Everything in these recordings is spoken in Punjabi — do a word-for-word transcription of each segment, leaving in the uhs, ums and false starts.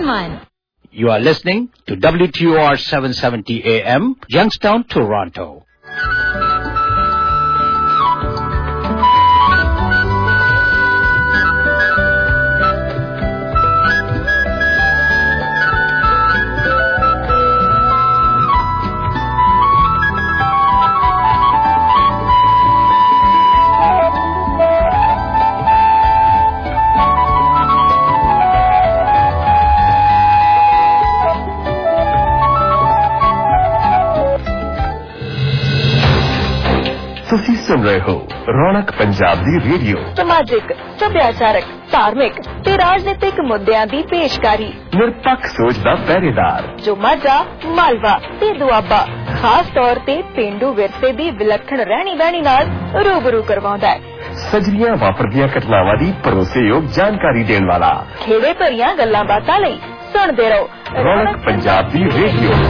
You are listening to W T O R seven seventy A M, Youngstown, Toronto. ਤੁਸੀਂ ਸੁਣ ਰਹੇ ਹੋ ਰੌਣਕ ਪੰਜਾਬ ਦੀ ਰੇਡੀਓ। ਸਮਾਜਿਕ, ਸੱਭਿਆਚਾਰਕ, ਧਾਰਮਿਕ ਤੇ ਰਾਜਨੀਤਿਕ ਮੁੱਦਿਆਂ ਦੀ ਪੇਸ਼ਕਾਰੀ। ਨਿਰਪੱਖ ਸੋਚ ਦਾ ਪਹਿਰੇਦਾਰ ਜੋ ਮਾਝਾ, ਮਾਲਵਾ ਤੇ ਦੁਆਬਾ ਖਾਸ ਤੌਰ ਤੇ ਪੇਂਡੂ ਵਿਰਸੇ ਦੀ ਵਿਲੱਖਣ ਰਹਿਣੀ ਬਹਿਣੀ ਨਾਲ ਰੂਬਰੂ ਕਰਵਾਉਂਦਾ ਹੈ। ਸਜਰੀਆਂ ਵਾਪਰਦੀਆਂ ਘਟਨਾਵਾਂ ਦੀ ਭਰੋਸੇਯੋਗ ਜਾਣਕਾਰੀ ਦੇਣ ਵਾਲਾ। ਖੇੜੇ ਭਰੀਆਂ ਗੱਲਾਂ ਬਾਤਾਂ ਲਈ ਸੁਣਦੇ ਰਹੋ ਰੌਣਕ ਪੰਜਾਬ ਦੀ ਰੇਡੀਓ।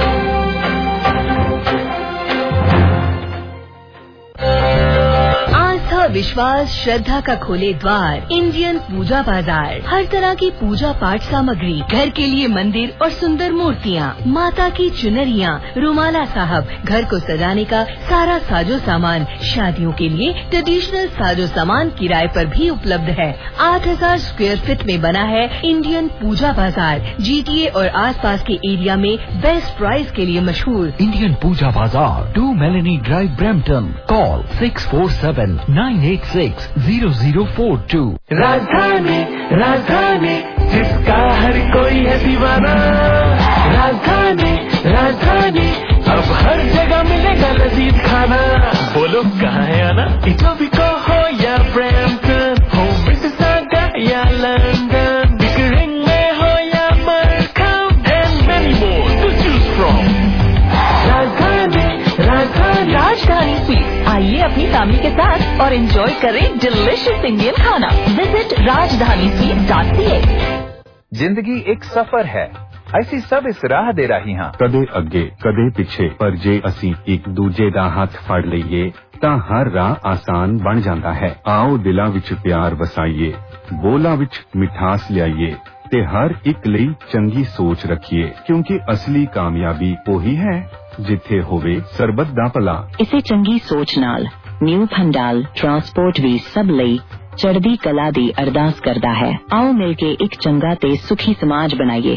विश्वास श्रद्धा का खोले द्वार इंडियन पूजा बाजार। हर तरह की पूजा पाठ सामग्री, घर के लिए मंदिर और सुंदर मूर्तियाँ, माता की चुनरियाँ, रुमाला साहब, घर को सजाने का सारा साजो सामान, शादियों के लिए ट्रेडिशनल साजो सामान किराए पर भी उपलब्ध है। आठ हजार स्क्वायर फीट में बना है इंडियन पूजा बाजार। जीटीए और आसपास के एरिया में बेस्ट प्राइस के लिए मशहूर Indian Pooja Bazaar, two Melanie drive, Brampton. Call six four seven nine eight six zero zero four two. Rajdhani Rajdhani जिसका हर कोई है दीवाना। राजधानी राजधानी अब हर जगह मिलेगा लजीज खाना। बोलो कहाँ है आना? इटोबिको हो या ब्रैम्पटन, हो मिसिसागा या लंदन, बिकरिंग में हो या मरकम, and many more to choose from। राजधानी राजधानी राजधानी स्वीट, आइए अपनी फैमिली के साथ और एंजॉय करें डिलिशियस इंडियन खाना। Visit Rajdhani sweet dot C A. जिंदगी एक सफर है, ਅਸੀਂ ਸਭ ਇਸ ਰਾਹ ਦੇ ਰਾਹੀ ਹਾਂ। ਕਦੇ ਅੱਗੇ ਕਦੇ ਪਿੱਛੇ, ਪਰ ਜੇ ਅਸੀਂ ਇੱਕ ਦੂਜੇ ਦਾ ਹੱਥ ਫੜ ਲਈਏ ਤਾਂ ਹਰ ਰਾਹ ਆਸਾਨ ਬਣ ਜਾਂਦਾ ਹੈ। ਆਓ ਦਿਲਾਂ ਵਿੱਚ ਪਿਆਰ ਵਸਾਈਏ, ਬੋਲਾਂ ਵਿੱਚ ਮਿਠਾਸ ਲਿਆਈਏ ਤੇ ਹਰ ਇੱਕ ਲਈ ਚੰਗੀ ਸੋਚ ਰੱਖੀਏ, ਕਿਉਂਕਿ ਅਸਲੀ ਕਾਮਯਾਬੀ ਉਹੀ ਹੈ ਜਿੱਥੇ ਹੋਵੇ ਸਰਬੱਤ ਦਾ ਭਲਾ। ਇਸੇ ਚੰਗੀ ਸੋਚ ਨਾਲ ਨਿਊ ਫੰਡਾਲ ਟਰਾਂਸਪੋਰਟ ਵੀ ਸਭ ਲਈ ਚੜ੍ਹਦੀ ਕਲਾ ਦੀ ਅਰਦਾਸ ਕਰਦਾ ਹੈ। ਆਓ ਮਿਲ ਕੇ ਇੱਕ ਚੰਗਾ ਤੇ ਸੁਖੀ ਸਮਾਜ ਬਣਾਈਏ।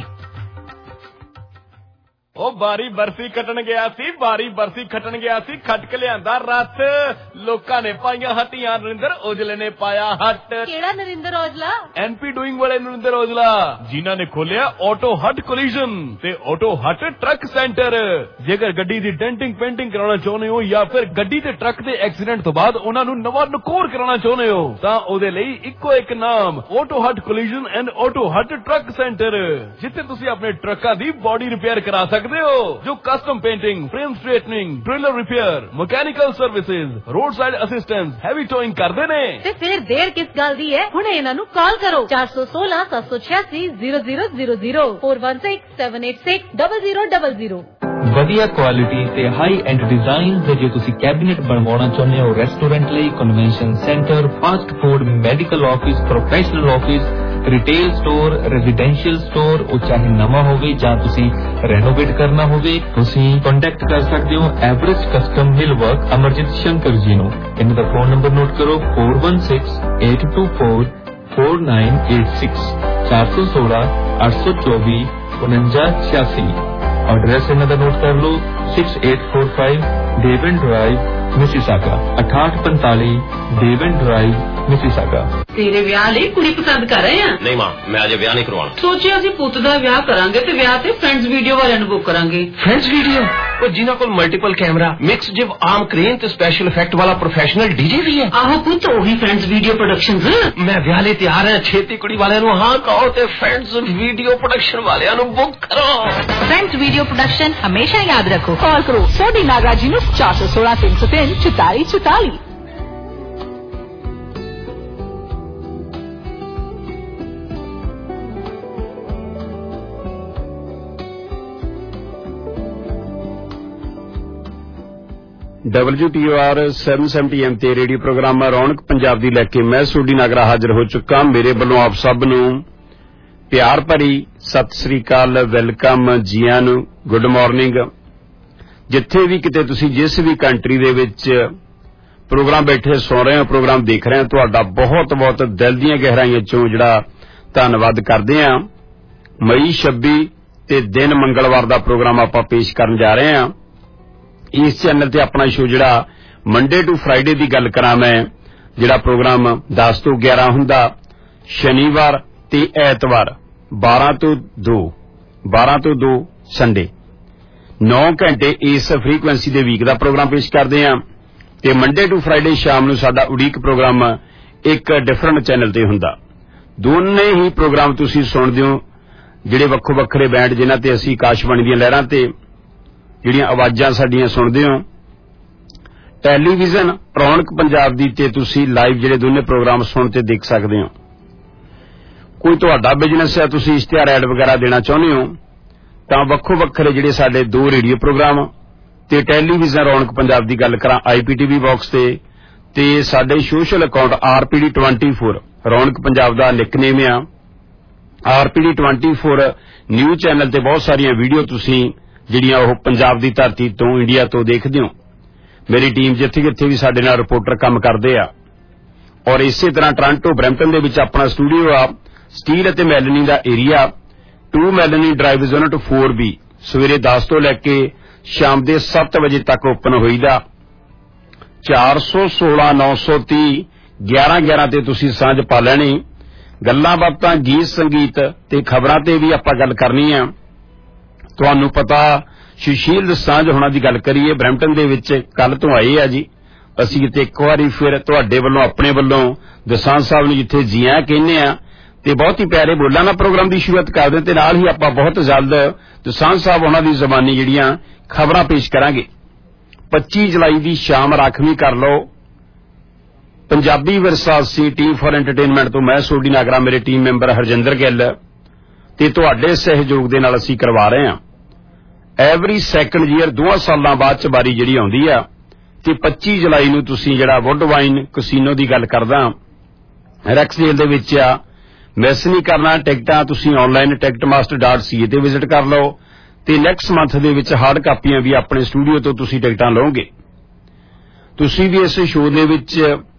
ਉਹ ਬਾਰੀ ਬਰਸੀ ਖੱਟਣ ਗਿਆ ਸੀ, ਬਾਰੀ ਬਰਸੀ ਖੱਟਣ ਗਿਆ ਸੀ, ਖੱਟ ਕੇ ਲਿਆਂਦਾ ਰੱਥ। ਲੋਕਾਂ ਨੇ ਪਾਈਆਂ ਹੱਟੀਆਂ, ਨਰਿੰਦਰ ਔਜਲੇ ਨੇ ਪਾਇਆ ਹੱਟ। ਕਿਹੜਾ ਨਰਿੰਦਰ ਔਜਲਾ? ਐਨਪੀ ਡੂਇੰਗ ਵਾਲੇ ਨਰਿੰਦਰ ਔਜਲਾ, ਜਿਨ੍ਹਾਂ ਨੇ ਖੋਲਿਆ ਆਟੋ ਹੱਟ ਕੋਲੀਜਨ ਤੇ ਆਟੋ ਹੱਟ ਟਰੱਕ ਸੈਂਟਰ। ਜੇਕਰ ਗੱਡੀ ਦੀ ਡੈਂਟਿੰਗ ਪੇਂਟਿੰਗ ਕਰਾਉਣਾ ਚਾਹੁੰਦੇ ਹੋ ਜਾਂ ਫਿਰ ਗੱਡੀ ਤੇ ਟਰੱਕ ਦੇ ਐਕਸੀਡੈਂਟ ਤੋਂ ਬਾਅਦ ਉਹਨਾਂ ਨੂੰ ਨਵਾਂ ਨਕੋਰ ਕਰਾਉਣਾ ਚਾਹੁੰਦੇ ਹੋ ਤਾਂ ਉਹਦੇ ਲਈ ਇੱਕੋ ਇੱਕ ਨਾਮ, auto hut collision and auto hut truck centre, ਜਿੱਥੇ ਤੁਸੀਂ ਆਪਣੇ ਟਰੱਕਾਂ ਦੀ ਬੋਡੀ ਰਿਪੇਅਰ ਕਰਾ ਸਕਦੇ ਹੋ। ਜੋ custom painting, frame straightening, trailer repair, mechanical services, roadside assistance, heavy towing ਕਰਦੇ ਨੇ। ਤੇ ਫਿਰ ਦੇਰ ਕਿਸ ਗੱਲ ਦੀ ਹੈ? ਹੁਣੇ ਇਹਨਾਂ ਨੂੰ ਕਾਲ ਕਰੋ ਚਾਰ ਸੌ ਸੋਲਾਂ ਸੱਤ ਸੌ ਛਿਆਸੀ zero zero zero zero four one six seven eight six double zero double zero. ਵਧੀਆ ਕੁਆਲਿਟੀ ਤੇ ਹਾਈ ਐਂਡ ਡਿਜ਼ਾਈਨ ਦੇ ਜੇ ਤੁਸੀਂ ਕੈਬਨਿਟ ਬਣਵਾਉਣਾ ਚਾਹੁੰਦੇ ਹੋ ਰੈਸਟੋਰੈਂਟ ਲਈ, convention centre, fast food, medical office, professional office, retail store, residential store, ਉਹ ਚਾਹੇ ਨਵਾਂ ਹੋਵੇ ਜਾਂ ਤੁਸੀਂ ਰੈਨੋਵੇਟ ਕਰਨਾ ਹੋਵੇ, ਤੁਸੀਂ ਕੰਟੈਕਟ ਕਰ ਸਕਦੇ ਹੋ average custom mill work Amarjit Shankar ji ਨੂੰ। ਇਹਨਾਂ ਦਾ ਫੋਨ ਨੰਬਰ ਨੋਟ ਕਰੋ four one six eight two four four nine eight six, ਚਾਰ ਸੌ ਸੋਲਾਂ ਅੱਠ ਸੌ ਚੌਵੀ ਉਨੰਜਾ ਛਿਆਸੀ। ਐਡਰੈਸ ਇਹਨਾਂ ਦਾ ਨੋਟ ਕਰ ਲਓ six eight four five Devon drive, Mississauga, ਅਠਾਹਠ ਪੰਤਾਲੀ ਡੇਵਨ ਡਰਾਈਵ, ਮਿਸੀਸਾਗਾ। ਤੇਰੇ ਵਿਆਹ ਲਈ ਕੁੜੀ ਪਸੰਦ ਕਰ ਰਹੇ ਆ? ਨਹੀਂ ਮਾਂ, ਮੈਂ ਅਜੇ ਵਿਆਹ ਨਹੀਂ ਕਰਵਾਉਣਾ। ਸੋਚਿਆ ਅਸੀਂ ਪੁੱਤ ਦਾ ਵਿਆਹ ਕਰਾਂਗੇ ਤੇ ਵਿਆਹ ਤੇ ਫਰੈਂਡਸ ਵੀਡੀਓ ਵਾਲਿਆਂ ਨੂੰ ਬੁੱਕ ਕਰਾਂਗੇ। Friends video? ਉਹ ਜਿਨ੍ਹਾਂ ਕੋਲ multiple camera, mix jib arm crane ਤੇ ਸਪੈਸ਼ਲ ਇਫੈਕਟ ਵਾਲਾ ਪ੍ਰੋਫੈਸ਼ਨਲ ਡੀਜੇ ਵੀ ਹੈ। ਆਹੋ ਪੁੱਤ, ਉਹੀ ਫਰੈਂਡਸ ਵੀਡੀਓ ਪ੍ਰੋਡਕਸ਼ਨਸ। ਮੈਂ ਵਿਆਹ ਲਈ ਤਿਆਰ ਹਾਂ, ਛੇਤੀ ਕੁੜੀ ਵਾਲਿਆਂ ਨੂੰ ਹਾਂ ਕਹੋ ਤੇ ਫਰੈਂਡਸ ਵੀਡੀਓ ਪ੍ਰੋਡਕਸ਼ਨ ਵਾਲਿਆਂ ਨੂੰ ਬੁੱਕ ਕਰੋ। ਫਰੈਂਡਸ ਵੀਡੀਓ ਪ੍ਰੋਡਕਸ਼ਨ ਹਮੇਸ਼ਾ ਯਾਦ ਰੱਖੋ। ਕਾਲ ਕਰੋ ਸੋਢੀ ਨਾਗਰਾ ਜੀ ਨੂੰ ਚਾਰ ਸੌ ਸੋਲਾਂ ਤਿੰਨ ਸੌ ਤਿੰਨ ਚੁਤਾਲੀ ਚੁਤਾਲੀ। W T O R seven seventy M ਤੇ ਰੇਡੀਓ ਪ੍ਰੋਗਰਾਮ ਰੌਣਕ ਪੰਜਾਬ ਦੀ ਲੈ ਕੇ ਮੈਂ ਸੋਢੀ ਨਾਗਰਾ ਹਾਜ਼ਰ ਹੋ ਚੁੱਕਾ। ਮੇਰੇ ਵੱਲੋਂ ਆਪ ਸਭ ਨੂੰ ਪਿਆਰ ਭਰੀ ਸਤਿ ਸ੍ਰੀ ਅਕਾਲ, ਵੈਲਕਮ, ਜੀਆਂ ਨੂੰ, ਗੁੱਡ ਮਾਰਨਿੰਗ। ਜਿੱਥੇ ਵੀ ਕਿਤੇ ਤੁਸੀਂ ਜਿਸ ਵੀ ਕੰਟਰੀ ਦੇ ਵਿੱਚ ਪ੍ਰੋਗਰਾਮ ਬੈਠੇ ਸੁਣ ਰਹੇ ਹੋ, ਪ੍ਰੋਗਰਾਮ ਦੇਖ ਰਹੇ ਹੋ, ਤੁਹਾਡਾ ਬਹੁਤ ਬਹੁਤ ਦਿਲ ਦੀਆਂ ਗਹਿਰਾਈਆਂ ਚੋਂ ਜਿਹੜਾ ਧੰਨਵਾਦ ਕਰਦੇ ਹਾਂ। ਮਈ ਛੱਬੀ ਤੇ ਦਿਨ ਮੰਗਲਵਾਰ ਦਾ ਪ੍ਰੋਗਰਾਮ ਆਪਾਂ ਪੇਸ਼ ਕਰਨ ਜਾ ਰਹੇ ਹਾਂ। ਇਸ ਚੈਨਲ ਤੇ ਆਪਣਾ ਸ਼ੋ ਜਿਹੜਾ ਮੰਡੇ ਟੂ ਫਰਾਈਡੇ ਦੀ ਗੱਲ ਕਰਾਂ ਮੈਂ, ਜਿਹੜਾ ਪ੍ਰੋਗਰਾਮ ਦਸ ਤੋਂ ਗਿਆਰਾਂ ਹੁੰਦਾ, ਸ਼ਨੀਵਾਰ ਤੇ ਐਤਵਾਰ ਬਾਰਾਂ ਤੋਂ ਦੋ ਬਾਰਾਂ ਤੋਂ ਦੋ ਸੰਡੇ ਨੌ ਘੰਟੇ ਇਸ ਫ੍ਰੀਕੁਐਂਸੀ ਦੇ ਵੀਕ ਦਾ ਪ੍ਰੋਗਰਾਮ ਪੇਸ਼ ਕਰਦੇ ਹਾਂ। ਤੇ ਮੰਡੇ ਟੂ ਫਰਾਈਡੇ ਸ਼ਾਮ ਨੂੰ ਸਾਡਾ ਉਡੀਕ ਪ੍ਰੋਗਰਾਮ ਇੱਕ ਡਿਫਰੈਂਟ ਚੈਨਲ ਤੇ ਹੁੰਦਾ। ਦੋਨੇ ਹੀ ਪ੍ਰੋਗਰਾਮ ਤੁਸੀਂ ਸੁਣਦੇ ਹੋ, ਜਿਹੜੇ ਵੱਖੋ ਵੱਖਰੇ ਬੈਂਡ ਜਿਨ੍ਹਾਂ ਤੇ ਅਸੀਂ ਆਕਾਸ਼ਵਾਣੀ ਦੀਆਂ ਲਹਿਰਾਂ ਤੇ ਜਿਹੜੀਆਂ ਆਵਾਜ਼ਾਂ ਸਾਡੀਆਂ ਸੁਣਦੇ ਹੋ। ਟੈਲੀਵਿਜ਼ਨ ਰੌਣਕ ਪੰਜਾਬ ਦੀ ਤੇ ਤੁਸੀਂ ਲਾਈਵ ਜਿਹੜੇ ਦੋਨੇ ਪ੍ਰੋਗਰਾਮ ਸੁਣ ਤੇ ਦੇਖ ਸਕਦੇ ਹੋ। ਕੋਈ ਤੁਹਾਡਾ ਬਿਜ਼ਨਸ ਹੈ, ਤੁਸੀਂ ਇਸ਼ਤਿਹਾਰ ਐਡ ਵਗੈਰਾ ਦੇਣਾ ਚਾਹੁੰਦੇ ਹੋ, ਤਾਂ ਵੱਖੋ ਵੱਖਰੇ ਜਿਹੜੇ ਸਾਡੇ ਦੋ ਰੇਡੀਓ ਪ੍ਰੋਗਰਾਮ ਤੇ ਟੈਲੀਵਿਜ਼ਨ ਰੌਣਕ ਪੰਜਾਬ ਦੀ ਗੱਲ ਕਰਾਂ ਆਈਪੀਟੀਵੀ ਬਾਕਸ ਤੇ ਤੇ ਸਾਡੇ social account RPD twenty four Raunak Punjab ਦਾ ਨਿਕਨੇਮ ਆ। RPD twenty four news channel ਤੇ ਬਹੁਤ ਸਾਰੀਆਂ ਵੀਡੀਓ ਤੁਸੀਂ ਜਿਹੜੀਆਂ ਉਹ ਪੰਜਾਬ ਦੀ ਧਰਤੀ ਤੋਂ, ਇੰਡੀਆ ਤੋਂ ਦੇਖਦੇ ਹੋ। ਮੇਰੀ ਟੀਮ ਜਿੱਥੇ ਜਿੱਥੇ ਵੀ ਸਾਡੇ ਨਾਲ ਰਿਪੋਰਟਰ ਕੰਮ ਕਰਦੇ ਆ, ਔਰ ਇਸੇ ਤਰ੍ਹਾਂ ਟੋਰਾਂਟੋ ਬਰੈਂਪਟਨ ਦੇ ਵਿੱਚ ਆਪਣਾ ਸਟੂਡੀਓ ਆ। ਸਟੀਲ ਅਤੇ ਮੈਲਨੀ ਦਾ area two Melanie drive unit four B ਸਵੇਰੇ ਦਸ ਤੋਂ ਲੈ ਕੇ ਸ਼ਾਮ ਦੇ ਸੱਤ ਵਜੇ ਤੱਕ ਓਪਨ ਹੋਈਦਾ। ਚਾਰ ਸੌ ਸੋਲਾਂ ਨੌ ਸੌ ਤੀਹ ਗਿਆਰਾਂ ਗਿਆਰਾਂ ਤੇ ਤੁਸੀਂ ਸਾਂਝ ਪਾ ਲੈਣੀ। ਗੱਲਾਂ ਬਾਤਾਂ, ਗੀਤ ਸੰਗੀਤ ਤੇ ਖਬਰਾਂ ਤੇ ਵੀ ਆਪਾਂ ਗੱਲ ਕਰਨੀ ਆ। ਤੁਹਾਨੂੰ ਪਤਾ ਸੁਸ਼ੀਲ ਦਸਾਂਝ ਹੋਣਾ ਦੀ ਗੱਲ ਕਰੀਏ, ਬਰੈਂਪਟਨ ਦੇ ਵਿੱਚ ਕੱਲ ਤੋਂ ਆਏ ਆ ਜੀ। ਅਸੀਂ ਤੇ ਇੱਕ ਵਾਰੀ ਫਿਰ ਤੁਹਾਡੇ ਵੱਲੋਂ, ਆਪਣੇ ਵੱਲੋਂ ਦਸਾਂਝ ਸਾਹਿਬ ਨੂੰ ਜਿੱਥੇ ਜੀਆਂ ਕਹਿੰਦੇ ਆ ਤੇ ਬਹੁਤ ਹੀ ਪਿਆਰੇ ਬੋਲਾਂ ਨਾਲ ਪ੍ਰੋਗਰਾਮ ਦੀ ਸ਼ੁਰੂਆਤ ਕਰਦੇ ਤੇ ਨਾਲ ਹੀ ਆਪਾਂ ਬਹੁਤ ਜਲਦ ਦਸਾਂਝ ਸਾਹਿਬ ਉਹਨਾਂ ਦੀ ਜ਼ਬਾਨੀ ਜਿਹੜੀਆਂ ਖਬਰਾਂ ਪੇਸ਼ ਕਰਾਂਗੇ। ਪੱਚੀ ਜੁਲਾਈ ਦੀ ਸ਼ਾਮ ਰਾਖਵੀਂ ਕਰ ਲਓ। ਪੰਜਾਬੀ ਵਿਰਸਾ ਸੀ ਟੀਮ ਫਾਰ ਐਂਟਰਟੇਨਮੈਂਟ ਤੋਂ ਮੈਂ ਸੋਢੀ ਨਾਗਰਾ, ਮੇਰੇ ਟੀਮ ਮੈਂਬਰ ਹਰਜਿੰਦਰ ਗਿੱਲ ਤੇ ਤੁਹਾਡੇ ਸਹਿਯੋਗ ਦੇ ਨਾਲ ਅਸੀਂ ਕਰਵਾ ਰਹੇ ਹਾਂ। ਐਵਰੀ ਸੈਕੰਡ ਈਅਰ ਦੋਹਾਂ ਸਾਲਾਂ ਬਾਅਦ ਚ ਵਾਰੀ ਜਿਹੜੀ ਆਉਂਦੀ ਆ ਤੇ ਪੱਚੀ ਜੁਲਾਈ ਨੂੰ ਤੁਸੀਂ ਜਿਹੜਾ ਵੁੱਡ ਵਾਈਨ ਕਸੀਨੋ ਦੀ ਗੱਲ ਕਰਦਾ ਰੈਕਸਡੇਲ ਦੇ ਵਿੱਚ ਆ। ਮਿਸ ਨਹੀਂ ਕਰਨਾ। ਟਿਕਟਾਂ ਤੁਸੀਂ online Ticketmaster dot C A ਤੇ ਵਿਜ਼ਿਟ ਕਰ ਲਓ ਤੇ ਨੈਕਸਟ ਮੰਥ ਦੇ ਵਿੱਚ ਹਾਰਡ ਕਾਪੀਆਂ ਵੀ ਆਪਣੇ ਸਟੂਡੀਓ ਤੋਂ ਤੁਸੀਂ ਟਿਕਟਾਂ ਲਓਗੇ। ਤੁਸੀਂ ਵੀ ਇਸ ਸ਼ੋਅ ਦੇ ਵਿੱਚ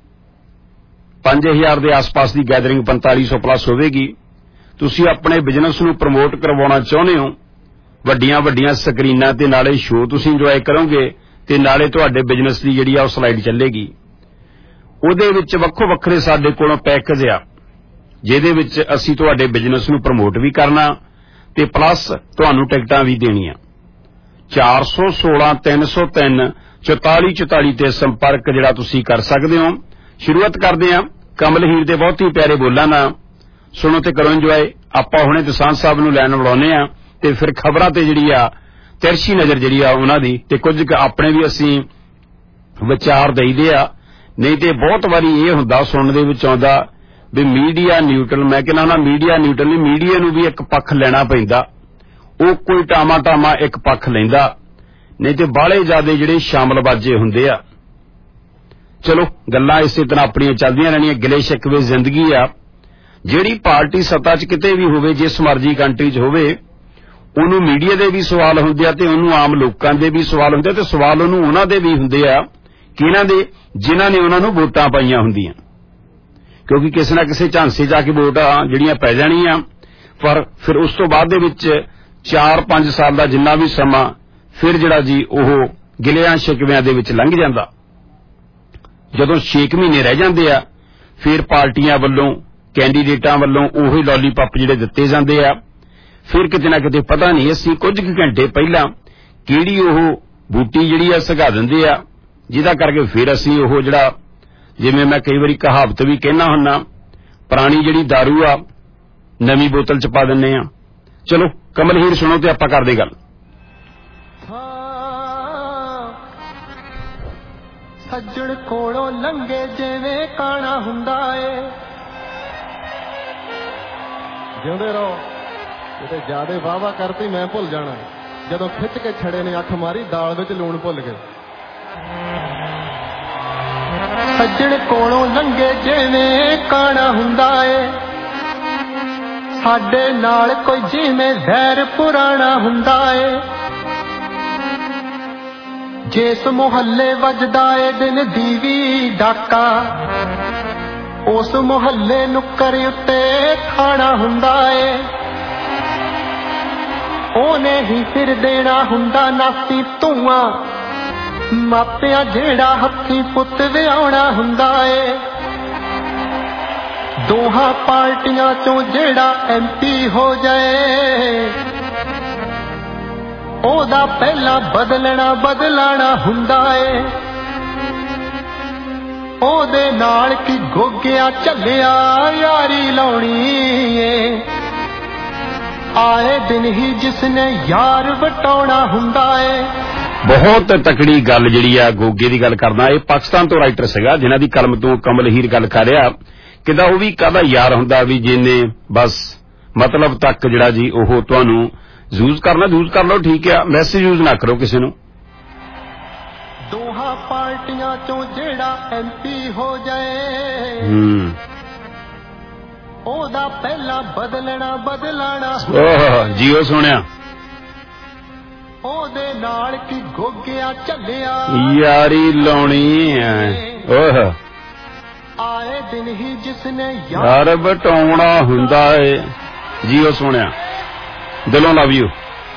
ਪੰਜ ਹਜ਼ਾਰ ਦੇ ਆਸ-ਪਾਸ ਦੀ ਗੈਦਰਿੰਗ ਪੰਤਾਲੀ ਸੌ ਪਲੱਸ ਹੋਵੇਗੀ। ਤੁਸੀਂ ਆਪਣੇ ਬਿਜ਼ਨਸ ਨੂੰ ਪ੍ਰਮੋਟ ਕਰਵਾਉਣਾ ਚਾਹੁੰਦੇ ਹੋ, ਵੱਡੀਆਂ ਵੱਡੀਆਂ ਸਕਰੀਨਾਂ ਤੇ ਨਾਲੇ ਸ਼ੋਅ ਤੁਸੀਂ ਇੰਜੋਏ ਕਰੋਗੇ ਤੇ ਨਾਲੇ ਤੁਹਾਡੇ ਬਿਜ਼ਨਸ ਦੀ ਜਿਹੜੀ ਆ ਉਹ ਸਲਾਈਡ ਚੱਲੇਗੀ। ਉਹਦੇ ਵਿੱਚ ਵੱਖੋ ਵੱਖਰੇ ਸਾਡੇ ਕੋਲੋਂ ਪੈਕੇਜ ਆ, ਜਿਹਦੇ ਵਿੱਚ ਅਸੀਂ ਤੁਹਾਡੇ ਬਿਜ਼ਨਸ ਨੂੰ ਪ੍ਰਮੋਟ ਵੀ ਕਰਨਾ ਤੇ ਪਲੱਸ ਤੁਹਾਨੂੰ ਟਿਕਟਾਂ ਵੀ ਦੇਣੀਆਂ। ਚਾਰ ਸੌ ਸੋਲਾਂ ਤਿੰਨ ਸੌ ਤਿੰਨ ਚੁਤਾਲੀ ਚੁਤਾਲੀ ਤੇ ਸੰਪਰਕ ਜਿਹੜਾ ਤੁਸੀਂ ਕਰ ਸਕਦੇ ਹੋ। ਸ਼ੁਰੂਆਤ ਕਰਦੇ ਹਾਂ ਕਮਲ ਹੀਰ ਦੇ ਬਹੁਤ ਹੀ ਪਿਆਰੇ ਬੋਲਾਂ ਨਾਲ। ਸੁਣੋ ਤੇ ਕਰੋ ਇੰਜੋਏ। ਆਪਾਂ ਹੁਣੇ ਦਸਾਂਝ ਸਾਹਿਬ ਨੂੰ ਲੈਣ ਬੁਲਾਉਂਦੇ ਆ ਤੇ ਫਿਰ ਖਬਰਾਂ ਤੇ ਜਿਹੜੀ ਆ ਤਿਰਛੀ ਨਜ਼ਰ ਜਿਹੜੀ ਆ ਉਹਨਾਂ ਦੀ ਤੇ ਕੁਝ ਆਪਣੇ ਵੀ ਅਸੀਂ ਵਿਚਾਰ ਦੇਈਦੇ ਆ। ਨਹੀਂ ਤੇ ਬਹੁਤ ਵਾਰੀ ਇਹ ਹੁੰਦਾ ਸੁਣਨ ਦੇ ਵਿੱਚ ਆਉਂਦਾ ਵੀ ਮੀਡੀਆ ਨਿਊਟਰਲ। ਮੈਂ ਕਹਿੰਦਾ ਨਾ, ਮੀਡੀਆ ਨਿਊਟਰਲ ਨਹੀਂ, ਮੀਡੀਆ ਨੂੰ ਵੀ ਇੱਕ ਪੱਖ ਲੈਣਾ ਪੈਂਦਾ। ਉਹ ਕੋਈ ਟਾਮਾ ਟਾਮਾ ਇੱਕ ਪੱਖ ਲੈਂਦਾ, ਨਹੀਂ ਤੇ ਬਾਹਲੇ ਜ਼ਿਆਦੇ ਜਿਹੜੇ ਸ਼ਾਮਲਬਾਜ਼ੇ ਹੁੰਦੇ ਆ। ਚਲੋ ਗੱਲਾਂ ਇਸੇ ਤਰ੍ਹਾਂ ਆਪਣੀਆਂ ਚੱਲਦੀਆਂ ਰਹਿਣੀਆਂ। ਗਿਲੇ ਸ਼ਿਕਵੇ ਜ਼ਿੰਦਗੀ ਆ। ਜਿਹੜੀ ਪਾਰਟੀ ਸੱਤਾ 'ਚ ਕਿਤੇ ਵੀ ਹੋਵੇ, ਜਿਸ ਮਰਜ਼ੀ ਕੰਟਰੀ 'ਚ ਹੋਵੇ, ਉਹਨੂੰ ਮੀਡੀਆ ਦੇ ਵੀ ਸਵਾਲ ਹੁੰਦੇ ਆ ਤੇ ਉਹਨੂੰ ਆਮ ਲੋਕਾਂ ਦੇ ਵੀ ਸਵਾਲ ਹੁੰਦੇ ਆ ਤੇ ਸਵਾਲ ਉਹਨੂੰ ਉਹਨਾਂ ਦੇ ਵੀ ਹੁੰਦੇ ਆ ਕਿ ਇਹਨਾਂ ਦੇ ਜਿਨ੍ਹਾਂ ਨੇ ਉਹਨਾਂ ਨੂੰ ਵੋਟਾਂ ਪਾਈਆਂ ਹੁੰਦੀਆਂ। ਕਿਉਂਕਿ ਕਿਸੇ ਨਾ ਕਿਸੇ ਝਾਂਸੇ ਜਾ ਕੇ ਵੋਟਾਂ ਜਿਹੜੀਆਂ ਪੈ ਜਾਣੀਆਂ, ਪਰ ਫਿਰ ਉਸ ਤੋਂ ਬਾਅਦ ਦੇ ਵਿੱਚ ਚਾਰ ਪੰਜ ਸਾਲ ਦਾ ਜਿੰਨਾ ਵੀ ਸਮਾਂ ਫਿਰ ਜਿਹੜਾ ਜੀ ਉਹ ਗਿਲਿਆਂ ਸ਼ਿਕਵਿਆਂ ਦੇ ਵਿੱਚ ਲੰਘ ਜਾਂਦਾ। ਜਦੋਂ ਛੇ ਮਹੀਨੇ ਰਹਿ ਜਾਂਦੇ ਆ ਫਿਰ ਪਾਰਟੀਆਂ ਵੱਲੋਂ, ਕੈਂਡੀਡੇਟਾਂ ਵੱਲੋਂ ਉਹੀ ਲੋਲੀਪੌਪ ਜਿਹੜੇ ਦਿੱਤੇ ਜਾਂਦੇ ਆ। ਫਿਰ ਕਿਤੇ ਨਾ ਕਿਤੇ ਪਤਾ ਨਹੀਂ ਅਸੀਂ ਕੁਝ ਕੁ ਘੰਟੇ ਪਹਿਲਾਂ ਕਿਹੜੀ ਉਹ ਬੂਟੀ ਜਿਹੜੀ ਆ ਸਗਾ ਦਿੰਦੇ ਆ, ਜਿਹਦਾ ਕਰਕੇ ਫਿਰ ਅਸੀਂ ਉਹ ਜਿਹੜਾ, ਜਿਵੇਂ ਮੈਂ ਕਈ ਵਾਰੀ ਕਹਾਵਤ ਵੀ ਕਹਿਣਾ ਹੁੰਨਾ, ਪੁਰਾਣੀ ਜਿਹੜੀ ਦਾਰੂ ਆ ਨਵੀਂ ਬੋਤਲ 'ਚ ਪਾ ਦਿੰਨੇ ਆ। ਚਲੋ ਕਮਲ ਹੀਰ ਸੁਣੋ ਤੇ ਆਪਾਂ ਕਰਦੇ ਗੱਲ। ਸੱਜਣ ਕੋਲੋਂ ਲੰਘੇ ਜਿਵੇਂ ਕਾਣਾ ਹੁੰਦਾ ਏ। ਜਿਉਂਦੇ ਰਹੋ। ਕਿਤੇ ਜਿਆਦੇ ਵਾਵਾ ਕਰਤੀ ਮੈਂ ਭੁੱਲ ਜਾਣਾ। ਜਦੋਂ ਖਿੱਚ ਕੇ ਛੜੇ ਨੇ ਅੱਖ ਮਾਰੀ, ਦਾਲ ਵਿੱਚ ਲੂਣ ਭੁੱਲ ਗਏ। ਸੱਜਣ ਕੋਲੋਂ ਲੰਘੇ ਜਿਵੇਂ ਕਾਣਾ ਹੁੰਦਾ ਏ। ਸਾਡੇ ਨਾਲ ਕੋਈ ਜਿਵੇਂ ਜ਼ਹਿਰ ਪੁਰਾਣਾ ਹੁੰਦਾ ਏ ਜਿਸ ਮੁਹੱਲੇ ਵੱਜਦਾ ਏ ਦਿਨ ਦੀਵੀ ਡਾਕਾ ਉਸ ਮੁਹੱਲੇ ਨੁੱਕਰ ਉੱਤੇ ਖਾਣਾ ਹੁੰਦਾ ਏ ਉਹਨੇ ਹੀ ਫਿਰ ਦੇਣਾ ਹੁੰਦਾ ਨਾਸੀ ਧੂਆਂ ਮਾਪਿਆਂ ਜਿਹੜਾ ਹੱਥੀ ਪੁੱਤ ਵਿਆਹੁਣਾ ਹੁੰਦਾ ਏ ਦੋਹਾਂ ਪਾਰਟੀਆਂ ਚੋਂ ਜਿਹੜਾ ਐਮਪੀ ਹੋ ਜਾਏ ਉਹਦਾ ਪਹਿਲਾਂ ਬਦਲਣਾ ਬਦਲਾਣਾ ਹੁੰਦਾ ਏ ਉਹਦੇ ਨਾਲ ਕੀ ਗੋਗਿਆ ਝੱਲਿਆ ਯਾਰੀ ਲਾਉਣੀ ਏ ਆਏ ਦਿਨ ਹੀ ਜਿਸਨੇ ਯਾਰ ਵਟਾਉਣਾ ਹੁੰਦਾ ਏ ਬਹੁਤ ਤਕੜੀ ਗੱਲ ਜਿਹੜੀ ਆ ਗੋਗੇ ਦੀ ਗੱਲ ਕਰਦਾ ਇਹ ਪਾਕਿਸਤਾਨ ਤੋਂ ਰਾਈਟਰ ਸੀਗਾ ਜਿਨ੍ਹਾਂ ਦੀ ਕਲਮ ਤੋਂ ਕਮਲ ਹੀਰ ਗੱਲ ਕਰ ਰਿਹਾ ਕਿਦਾ ਉਹ ਵੀ ਕਾਹਦਾ ਯਾਰ ਹੁੰਦਾ ਵੀ ਜਿਹਨੇ ਬਸ ਮਤਲਬ ਤੱਕ ਜਿਹੜਾ ਜੀ ਉਹ ਤੁਹਾਨੂੰ ਯੂਜ਼ ਕਰਨਾ ਯੂਜ਼ ਕਰ ਲਓ ਠੀਕ ਆ ਮੈਸੇਜ ਯੂਜ਼ ਨਾ ਕਰੋ ਕਿਸੇ ਨੂੰ ਦੋਹਾਂ ਪਾਰਟੀਆਂ ਚੋਂ ਜਿਹੜਾ ਐਮਪੀ ਹੋ ਜਾਏ ਹੂੰ ਉਹਦਾ ਪਹਿਲਾਂ ਬਦਲਣਾ ਬਦਲਾਣਾ ਓਹ ਜੀਓ ਸੁਣਿਆ ਉਹਦੇ ਨਾਲ ਕੀ ਗੋਗਿਆ ਝੱਲਿਆ ਯਾਰੀ ਲਾਉਣੀ ਓਹ ਆਏ ਦਿਨ ਹੀ ਜਿਸਨੇ ਯਾਰ ਵਟਾਉਣਾ ਹੁੰਦਾ ਏ ਜੀਓ ਸੁਣਿਆ ਦਿਲੋਂ ਲਵ ਯੂ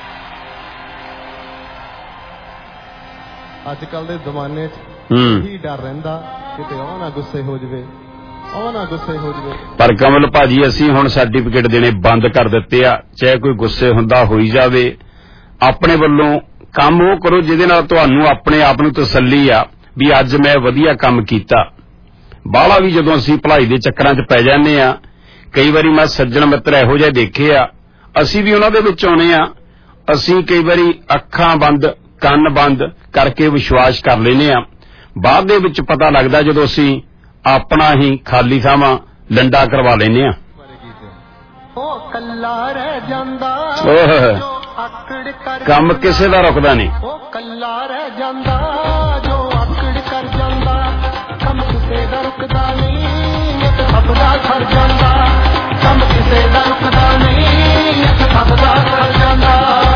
ਅੱਜ ਕੱਲ ਦੇ ਜ਼ਮਾਨੇ 'ਚ ਹੂੰ ਹੀ ਡਰ ਰਹਿੰਦਾ ਕਿਤੇ ਉਹ ਨਾ ਗੁੱਸੇ ਹੋ ਜਵੇ ਉਹ ਨਾ ਗੁੱਸੇ ਹੋ ਜਵੇ ਪਰ ਕਮਲ ਭਾਜੀ ਅਸੀਂ ਹੁਣ ਸਰਟੀਫਿਕੇਟ ਦੇਣੇ ਬੰਦ ਕਰ ਦਿੱਤੇ ਆ ਚਾਹੇ ਕੋਈ ਗੁੱਸੇ ਹੁੰਦਾ ਹੋਈ ਜਾਵੇ ਆਪਣੇ ਵੱਲੋਂ ਕੰਮ ਉਹ ਕਰੋ ਜਿਹਦੇ ਨਾਲ ਤੁਹਾਨੂੰ ਆਪਣੇ ਆਪ ਨੂੰ ਤਸੱਲੀ ਆ ਵੀ ਅੱਜ ਮੈਂ ਵਧੀਆ ਕੰਮ ਕੀਤਾ ਬਾਹਲਾ ਵੀ ਜਦੋਂ ਅਸੀਂ ਭਲਾਈ ਦੇ ਚੱਕਰਾਂ 'ਚ ਪੈ ਜਾਂਦੇ ਆ ਕਈ ਵਾਰੀ ਮੈਂ ਸੱਜਣ ਮਿੱਤਰ ਇਹੋ ਜਿਹੇ ਦੇਖੇ ਆ ਅਸੀਂ ਵੀ ਉਹਨਾਂ ਦੇ ਵਿੱਚ ਆਉਣੇ ਆ ਅਸੀਂ ਕਈ ਵਾਰੀ ਅੱਖਾਂ ਬੰਦ ਕੰਨ ਬੰਦ ਕਰਕੇ ਵਿਸ਼ਵਾਸ ਕਰ ਲੈਨੇ ਆ ਬਾਅਦ ਦੇ ਵਿੱਚ ਪਤਾ ਲੱਗਦਾ ਜਦੋਂ ਅਸੀਂ ਆਪਣਾ ਹੀ ਖਾਲੀ ਥਾਵਾਂ ਲੰਡਾ ਕਰਵਾ ਲੈਨੇ ਆ ਉਹ ਕੱਲਾ ਰਹਿ ਜਾਂਦਾ ਆਕੜ ਕਰ ਕੰਮ ਕਿਸੇ ਦਾ ਰੁਕਦਾ ਨਹੀਂ ਉਹ ਕੱਲਾ ਰਹਿ ਜਾਂਦਾ ਜੋ ਆਕੜ ਕਰ ਜਾਂਦਾ ਕੰਮ ਕਿਸੇ ਦਾ ਰੁਕਦਾ ਨਹੀਂ ਇੱਕ ਸਭ ਦਾ ਖੜ ਜਾਂਦਾ ਕੰਮ ਕਿਸੇ ਦਾ ਰੁਕਦਾ ਨਹੀਂ ਇੱਕ ਸਭ ਦਾ ਖੜ ਜਾਂਦਾ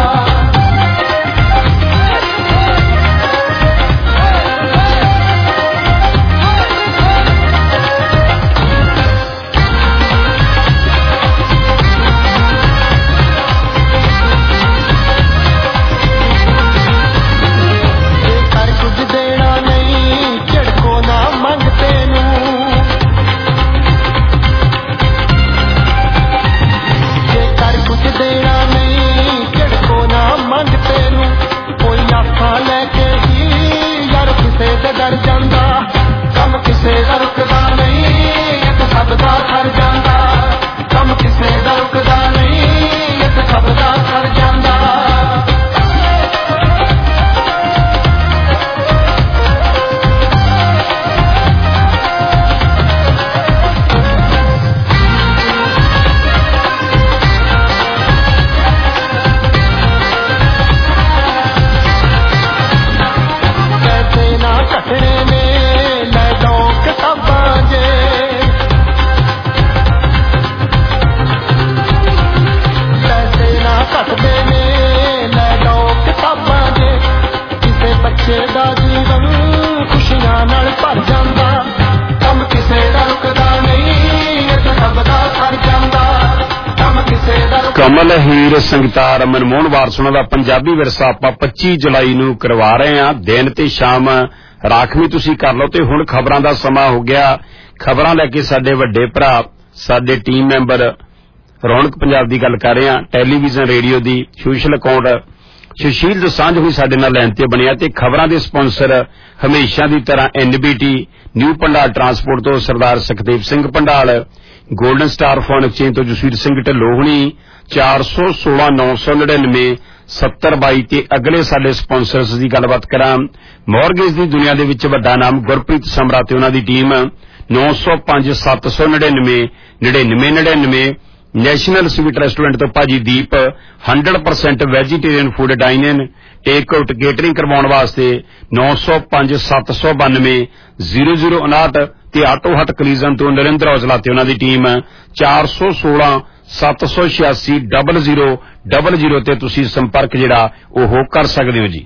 ਡਰ ਜਾਂਦਾ ਕੰਮ ਕਿਸੇ ਦਾ ਰੁਕਦਾ ਨਹੀਂ ਇੱਕ ਸਭ ਦਾ ਖੜ ਜਾਂਦਾ ਕੰਮ ਕਿਸੇ ਦਾ ਰੁਕਦਾ ਨਹੀਂ ਇੱਕ ਸਭ ਦਾ ਖੜ ਜਾਂਦਾ ਘਟਣੇ ਨੇ ਲੈ ਦੋ ਕਿਤਾਬਾਂ ਜੇ ਪੈਸੇ ਨਾ ਘਟਦੇ ਨੇ ਲੈ ਦੋ ਕਿਤਾਬਾਂ ਜੇ ਕਿਸੇ ਬੱਚੇ ਦਾ ਜੀਵਨ ਖੁਸ਼ੀਆਂ ਨਾਲ ਭਰ ਜਾਂਦਾ ਕੰਮ ਕਿਸੇ ਦਾ ਰੁਕਦਾ ਨਹੀਂ ਇੱਕ ਸਭ ਦਾ ਖੜ ਜਾਂਦਾ ਕੰਮ ਕਿਸੇ ਦਾ ਕਮਲ ਹੀਰ ਸੰਗਤਾਰ ਮਨਮੋਹਨ ਵਾਰਸੋਂ ਦਾ ਪੰਜਾਬੀ ਵਿਰਸਾ ਆਪਾਂ ਪੱਚੀ ਜੁਲਾਈ ਨੂੰ ਕਰਵਾ ਰਹੇ ਹਾਂ ਦਿਨ ਤੇ ਸ਼ਾਮ ਰਾਖਵੀਂ ਤੁਸੀਂ ਕਰ ਲਓ ਤੇ ਹੁਣ ਖਬਰਾਂ ਦਾ ਸਮਾਂ ਹੋ ਗਿਆ ਖਬਰਾਂ ਲੈ ਕੇ ਸਾਡੇ ਵੱਡੇ ਭਰਾ ਸਾਡੇ ਟੀਮ ਮੈਂਬਰ ਰੌਣਕ ਪੰਜਾਬ ਦੀ ਗੱਲ ਕਰ ਰਹੇ ਹਾਂ ਟੈਲੀਵਿਜ਼ਨ ਰੇਡੀਓ ਦੀ ਸੋਸ਼ਲ ਅਕਾਊਂਟ ਸੁਸ਼ੀਲ ਦਸਾਂਝ ਵੀ ਸਾਡੇ ਨਾਲ ਲਾਈਨ ਤੇ ਬਣਿਆ ਤੇ ਖਬਰਾਂ ਦੇ ਸਪਾਂਸਰ ਹਮੇਸ਼ਾ ਦੀ ਤਰ੍ਹਾਂ ਐਨਬੀਟੀ ਨਿਊ ਪੰਡਾਲ ਟਰਾਂਸਪੋਰਟ ਤੋਂ Sardar Sukhdev Singh Pandal golden star phone exchange ਤੋਂ ਜਸਵੀਰ ਸਿੰਘ ਢਿੱਲੋਂ ਹੁਣੀ ਚਾਰ ਸੌ ਸੋਲਾਂ ਨੌ ਸੌ ਨੜਿਨਵੇਂ ਸੱਤਰ ਬਾਈ ਤੇ ਅਗਲੇ ਸਾਡੇ ਸਪਾਂਸਰਸ ਦੀ ਗੱਲਬਾਤ ਕਰਾਂ ਮੌਰਗੇਜ ਦੀ ਦੁਨੀਆ ਦੇ ਵਿੱਚ ਵੱਡਾ ਨਾਮ ਗੁਰਪ੍ਰੀਤ ਸਮਰਾ ਤੇ ਉਹਨਾਂ ਦੀ ਟੀਮ ਨੌ ਸੌ ਪੰਜ ਸੱਤ ਸੌ ਨੜਿਨਵੇਂ ਨੜਿਨਵੇਂ ਨੜਿਨਵੇਂ ਨੈਸ਼ਨਲ ਸਵੀਟ ਰੈਸਟੋਰੈਂਟ ਤੋਂ ਭਾਜੀ ਦੀਪ ਸੌ percent vegetarian food dine in take out catering ਕਰਵਾਉਣ ਵਾਸਤੇ ਨੌ ਸੌ ਪੰਜ ਸੱਤ ਸੌ ਬਾਨਵੇਂ ਜ਼ੀਰੋ ਜ਼ੀਰੋ ਉਨਾਹਠ ਤੇ ਆਟੋ ਹਟ ਕਲੀਜ਼ਨ ਤੋਂ ਨਰਿੰਦਰ ਔਜਲਾ ਤੇ ਉਹਨਾਂ ਦੀ ਟੀਮ ਚਾਰ ਸੌ ਸੋਲਾਂ ਸੱਤ ਸੌ ਛਿਆਸੀ ਡਬਲ ਜ਼ੀਰੋ ਡਬਲ ਜ਼ੀਰੋ ਤੇ ਤੁਸੀਂ ਸੰਪਰਕ ਜਿਹੜਾ ਉਹ ਕਰ ਸਕਦੇ ਹੋ ਜੀ।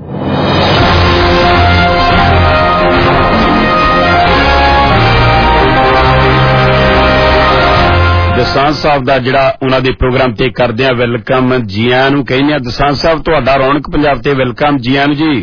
ਦਸਾਂਝ ਸਾਹਿਬ ਦਾ ਜਿਹੜਾ ਉਹਨਾਂ ਦੇ ਪ੍ਰੋਗਰਾਮ ਤੇ ਕਰਦੇ ਆ ਵੈਲਕਮ, ਜੀ ਆਇਆਂ ਨੂੰ ਕਹਿੰਦੇ ਆ। ਦਸਾਂਝ ਸਾਹਿਬ ਤੁਹਾਡਾ ਰੌਣਕ ਪੰਜਾਬ ਤੇ ਵੈਲਕਮ, ਜੀ ਆਇਆਂ ਨੂੰ ਜੀ।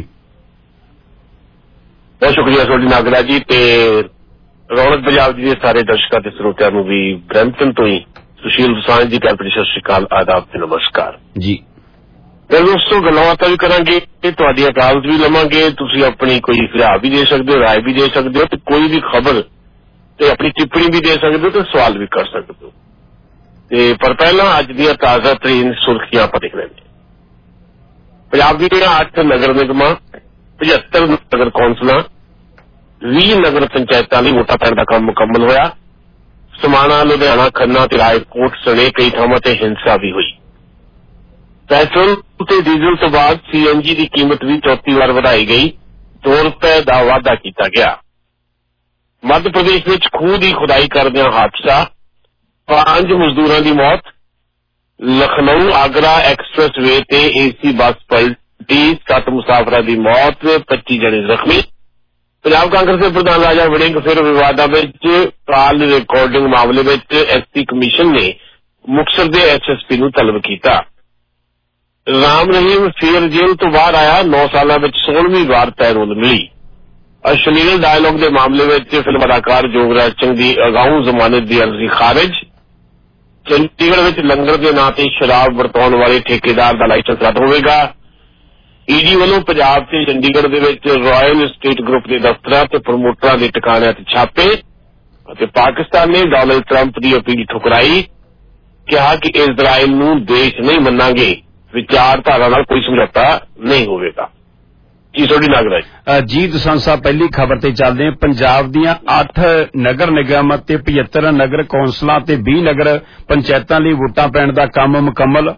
ਬਹੁਤ ਸ਼ੁਕਰੀਆ ਤੁਹਾਡੀ ਨਾਗਰਾ ਜੀ, ਤੇ ਰੌਣਕ ਪੰਜਾਬ ਜੀ ਦੇ ਸਾਰੇ ਦਰਸ਼ਕਾਂ ਤੇ ਸਰੋਤਿਆਂ ਨੂੰ ਵੀ ਬ੍ਰੈਂਪਟਨ ਤੋਂ ਹੀ ਸੁਸ਼ੀਲ ਦਸਾਂਝ ਦੀ ਪਿਆਰ ਸਤਿ ਸ਼੍ਰੀ ਅਕਾਲ, ਆਦਾਬ ਤੇ ਨਮਸਕਾਰ ਜੀ। ਫਿਰ ਦੋਸਤੋ ਗੱਲਾਂ ਬਾਤਾਂ ਵੀ ਕਰਾਂਗੇ ਤੇ ਤੁਹਾਡੀਆਂ ਕਾਲਸ ਵੀ ਲਵਾਂਗੇ। ਤੁਸੀਂ ਆਪਣੀ ਕੋਈ ਸੁਝਾਅ ਵੀ ਦੇ ਸਕਦੇ ਹੋ, ਰਾਏ ਵੀ ਦੇ ਸਕਦੇ ਹੋ, ਤੇ ਕੋਈ ਵੀ ਖਬਰ ਤੇ ਆਪਣੀ ਟਿੱਪਣੀ ਵੀ ਦੇ ਸਕਦੇ ਹੋ, ਤੇ ਸਵਾਲ ਵੀ ਕਰ ਸਕਦੇ ਹੋ। ਤੇ ਪਰ ਪਹਿਲਾਂ ਅੱਜ ਦੀਆਂ ਤਾਜ਼ਾ ਤਰੀਨ ਸੁਰਖੀਆਂ ਆਪਾਂ ਦੇਖ ਲੈਂਦੇ। ਪੰਜਾਬ ਦੀਆਂ ਅੱਠ ਨਗਰ ਨਿਗਮਾਂ, ਪਝੱਤਰ ਨਗਰ ਕੌਂਸਲਾਂ, ਵੀਹ ਨਗਰ ਪੰਚਾਇਤਾਂ ਲਈ ਵੋਟਾਂ ਪੈਣ ਦਾ ਕੰਮ ਮੁਕੰਮਲ ਹੋਇਆ। ਸਮਾਣਾ, ਲੁਧਿਆਣਾ, ਖੰਨਾ ਤੇ ਰਾਏਕੋਟ ਸਣੇ ਕਈ ਥਾਵਾਂ ਤੇ ਹਿੰਸਾ ਵੀ ਹੋਈ। ਪੈਟਰੋਲ ਤੇ ਡੀਜ਼ਲ ਤੋਂ ਬਾਅਦ ਸੀ ਐਨ ਜੀ ਦੀ ਕੀਮਤ ਵੀ ਚੌਥੀ ਵਾਰ ਵਧਾਈ ਗਈ, ਦੋ ਰੁਪਏ ਦਾ ਵਾਧਾ ਕੀਤਾ ਗਿਆ। ਮੱਧ ਪ੍ਰਦੇਸ਼ ਵਿੱਚ ਖੂਹ ਦੀ ਖੁਦਾਈ ਕਰਦਿਆਂ ਹਾਦਸਾ, ਪੰਜ ਮਜ਼ਦੂਰਾਂ ਦੀ ਮੌਤ। ਲਖਨਊ ਆਗਰਾ ਐਕਸਪ੍ਰੈਸ ਵੇ ਤੇ ਏਸੀ ਬੱਸ ਪਲਟੀ, ਸੱਤ ਮੁਸਾਫਰਾਂ ਦੀ ਮੌਤ, ਪੱਚੀ ਜਣੇ ਜ਼ਖਮੀ। ਪੰਜਾਬ ਕਾਂਗਰਸ ਦੇ ਪ੍ਰਧਾਨ ਰਾਜਾ ਵੜਿੰਗ ਫਿਰ ਵਿਵਾਦਾਂ ਵਿੱਚ ਕਾਲ ਰਿਕਾਰਡਿੰਗ ਮਾਮਲੇ ਵਿੱਚ ਐਸਟੀ ਕਮਿਸ਼ਨ ਨੇ ਮੁਕਤਸਰ ਦੇ ਐਸ ਐਸ ਪੀ ਨੂੰ ਤਲਬ ਕੀਤਾ। ਰਾਮ ਰਹੀਮ ਫਿਰ ਜੇਲ੍ਹ ਤੋਂ ਬਾਹਰ ਆਇਆ, ਨੌ ਸਾਲਾਂ ਵਿੱਚ ਸੋਲਵੀਂ ਵਾਰ ਪੈਰੋਲ ਮਿਲੀ। ਅਸ਼ਲੀਲ ਡਾਇਲਾਗ ਦੇ ਮਾਮਲੇ ਵਿੱਚ ਫਿਲਮ ਅਦਾਕਾਰ ਜੋਗਰਾਜ ਸਿੰਘ ਦੀ ਅਗਾਊਂ ਜ਼ਮਾਨਤ ਦੀ ਅਰਜ਼ੀ ਖਾਰਿਜ। ਚੰਡੀਗੜ੍ਹ ਵਿੱਚ ਲੰਗਰ ਦੇ ਨਾਂ ਤੇ ਸ਼ਰਾਬ ਵਰਤਾਉਣ ਵਾਲੇ ਠੇਕੇਦਾਰ ਦਾ ਲਾਇਸੈਂਸ ਰੱਦ ਹੋਵੇਗਾ। ਈਡੀ ਵੱਲੋਂ ਪੰਜਾਬ ਤੇ ਚੰਡੀਗੜ੍ਹ ਦੇ ਵਿੱਚ ਰਾਇਲ ਸਟੇਟ ਗਰੁੱਪ ਦੇ ਦਫ਼ਤਰਾਂ ਤੇ ਪ੍ਰਮੋਟਰਾਂ ਦੇ ਟਿਕਾਣਿਆਂ ਤੇ ਛਾਪੇ। ਅਤੇ ਪਾਕਿਸਤਾਨ ਨੇ ਡੋਨਾਲਡ ਟਰੰਪ ਦੀ ਅਪੀਲ ਠੁਕਰਾਈ, ਕਿਹਾ ਕਿ ਇਜ਼ਰਾਈਲ ਨੂੰ ਦੇਸ਼ ਨਹੀਂ ਮੰਨਾਂਗੇ, ਵਿਚਾਰਧਾਰਾ ਨਾਲ ਕੋਈ ਸਮਝੌਤਾ ਨਹੀਂ ਹੋਵੇਗਾ। ਜੀ ਤੁਹਾਡੀ ਨਾਗਰਾ ਜੀ। ਦਸਾਂਝ ਸਾਹਿਬ ਪਹਿਲੀ ਖਬਰ ਤੇ ਚੱਲਦੇ ਹਾਂ। ਪੰਜਾਬ ਦੀਆਂ ਅੱਠ ਨਗਰ ਨਿਗਮ ਤੇ ਪਝੱਤਰ ਨਗਰ ਕੌਂਸਲਾਂ ਤੇ ਵੀਹ ਨਗਰ ਪੰਚਾਇਤਾਂ ਲਈ ਵੋਟਾਂ ਪੈਣ ਦਾ ਕੰਮ ਮੁਕੰਮਲ।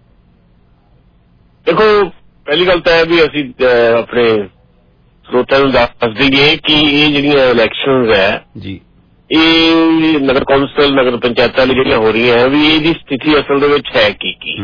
ਦੇਖੋ ਪਹਿਲੀ ਗੱਲ ਤਾਂ ਹੈ ਵੀ ਅਸੀਂ ਆਪਣੇ ਸਰੋਤਿਆਂ ਨੂੰ ਦੱਸ ਦਈਏ ਕਿ ਇਹ ਜਿਹੜੀਆਂ ਇਲੈਕਸ਼ਨਜ਼ ਹੈ ਜੀ, ਇਹ ਨਗਰ ਕੌਂਸਲ ਨਗਰ ਪੰਚਾਇਤਾਂ ਲਈ ਜਿਹੜੀਆਂ ਹੋ ਰਹੀਆਂ ਹੈ, ਵੀ ਇਹਦੀ ਸਥਿਤੀ ਅਸਲ ਦੇ ਵਿੱਚ ਹੈ ਕੀ ਕੀ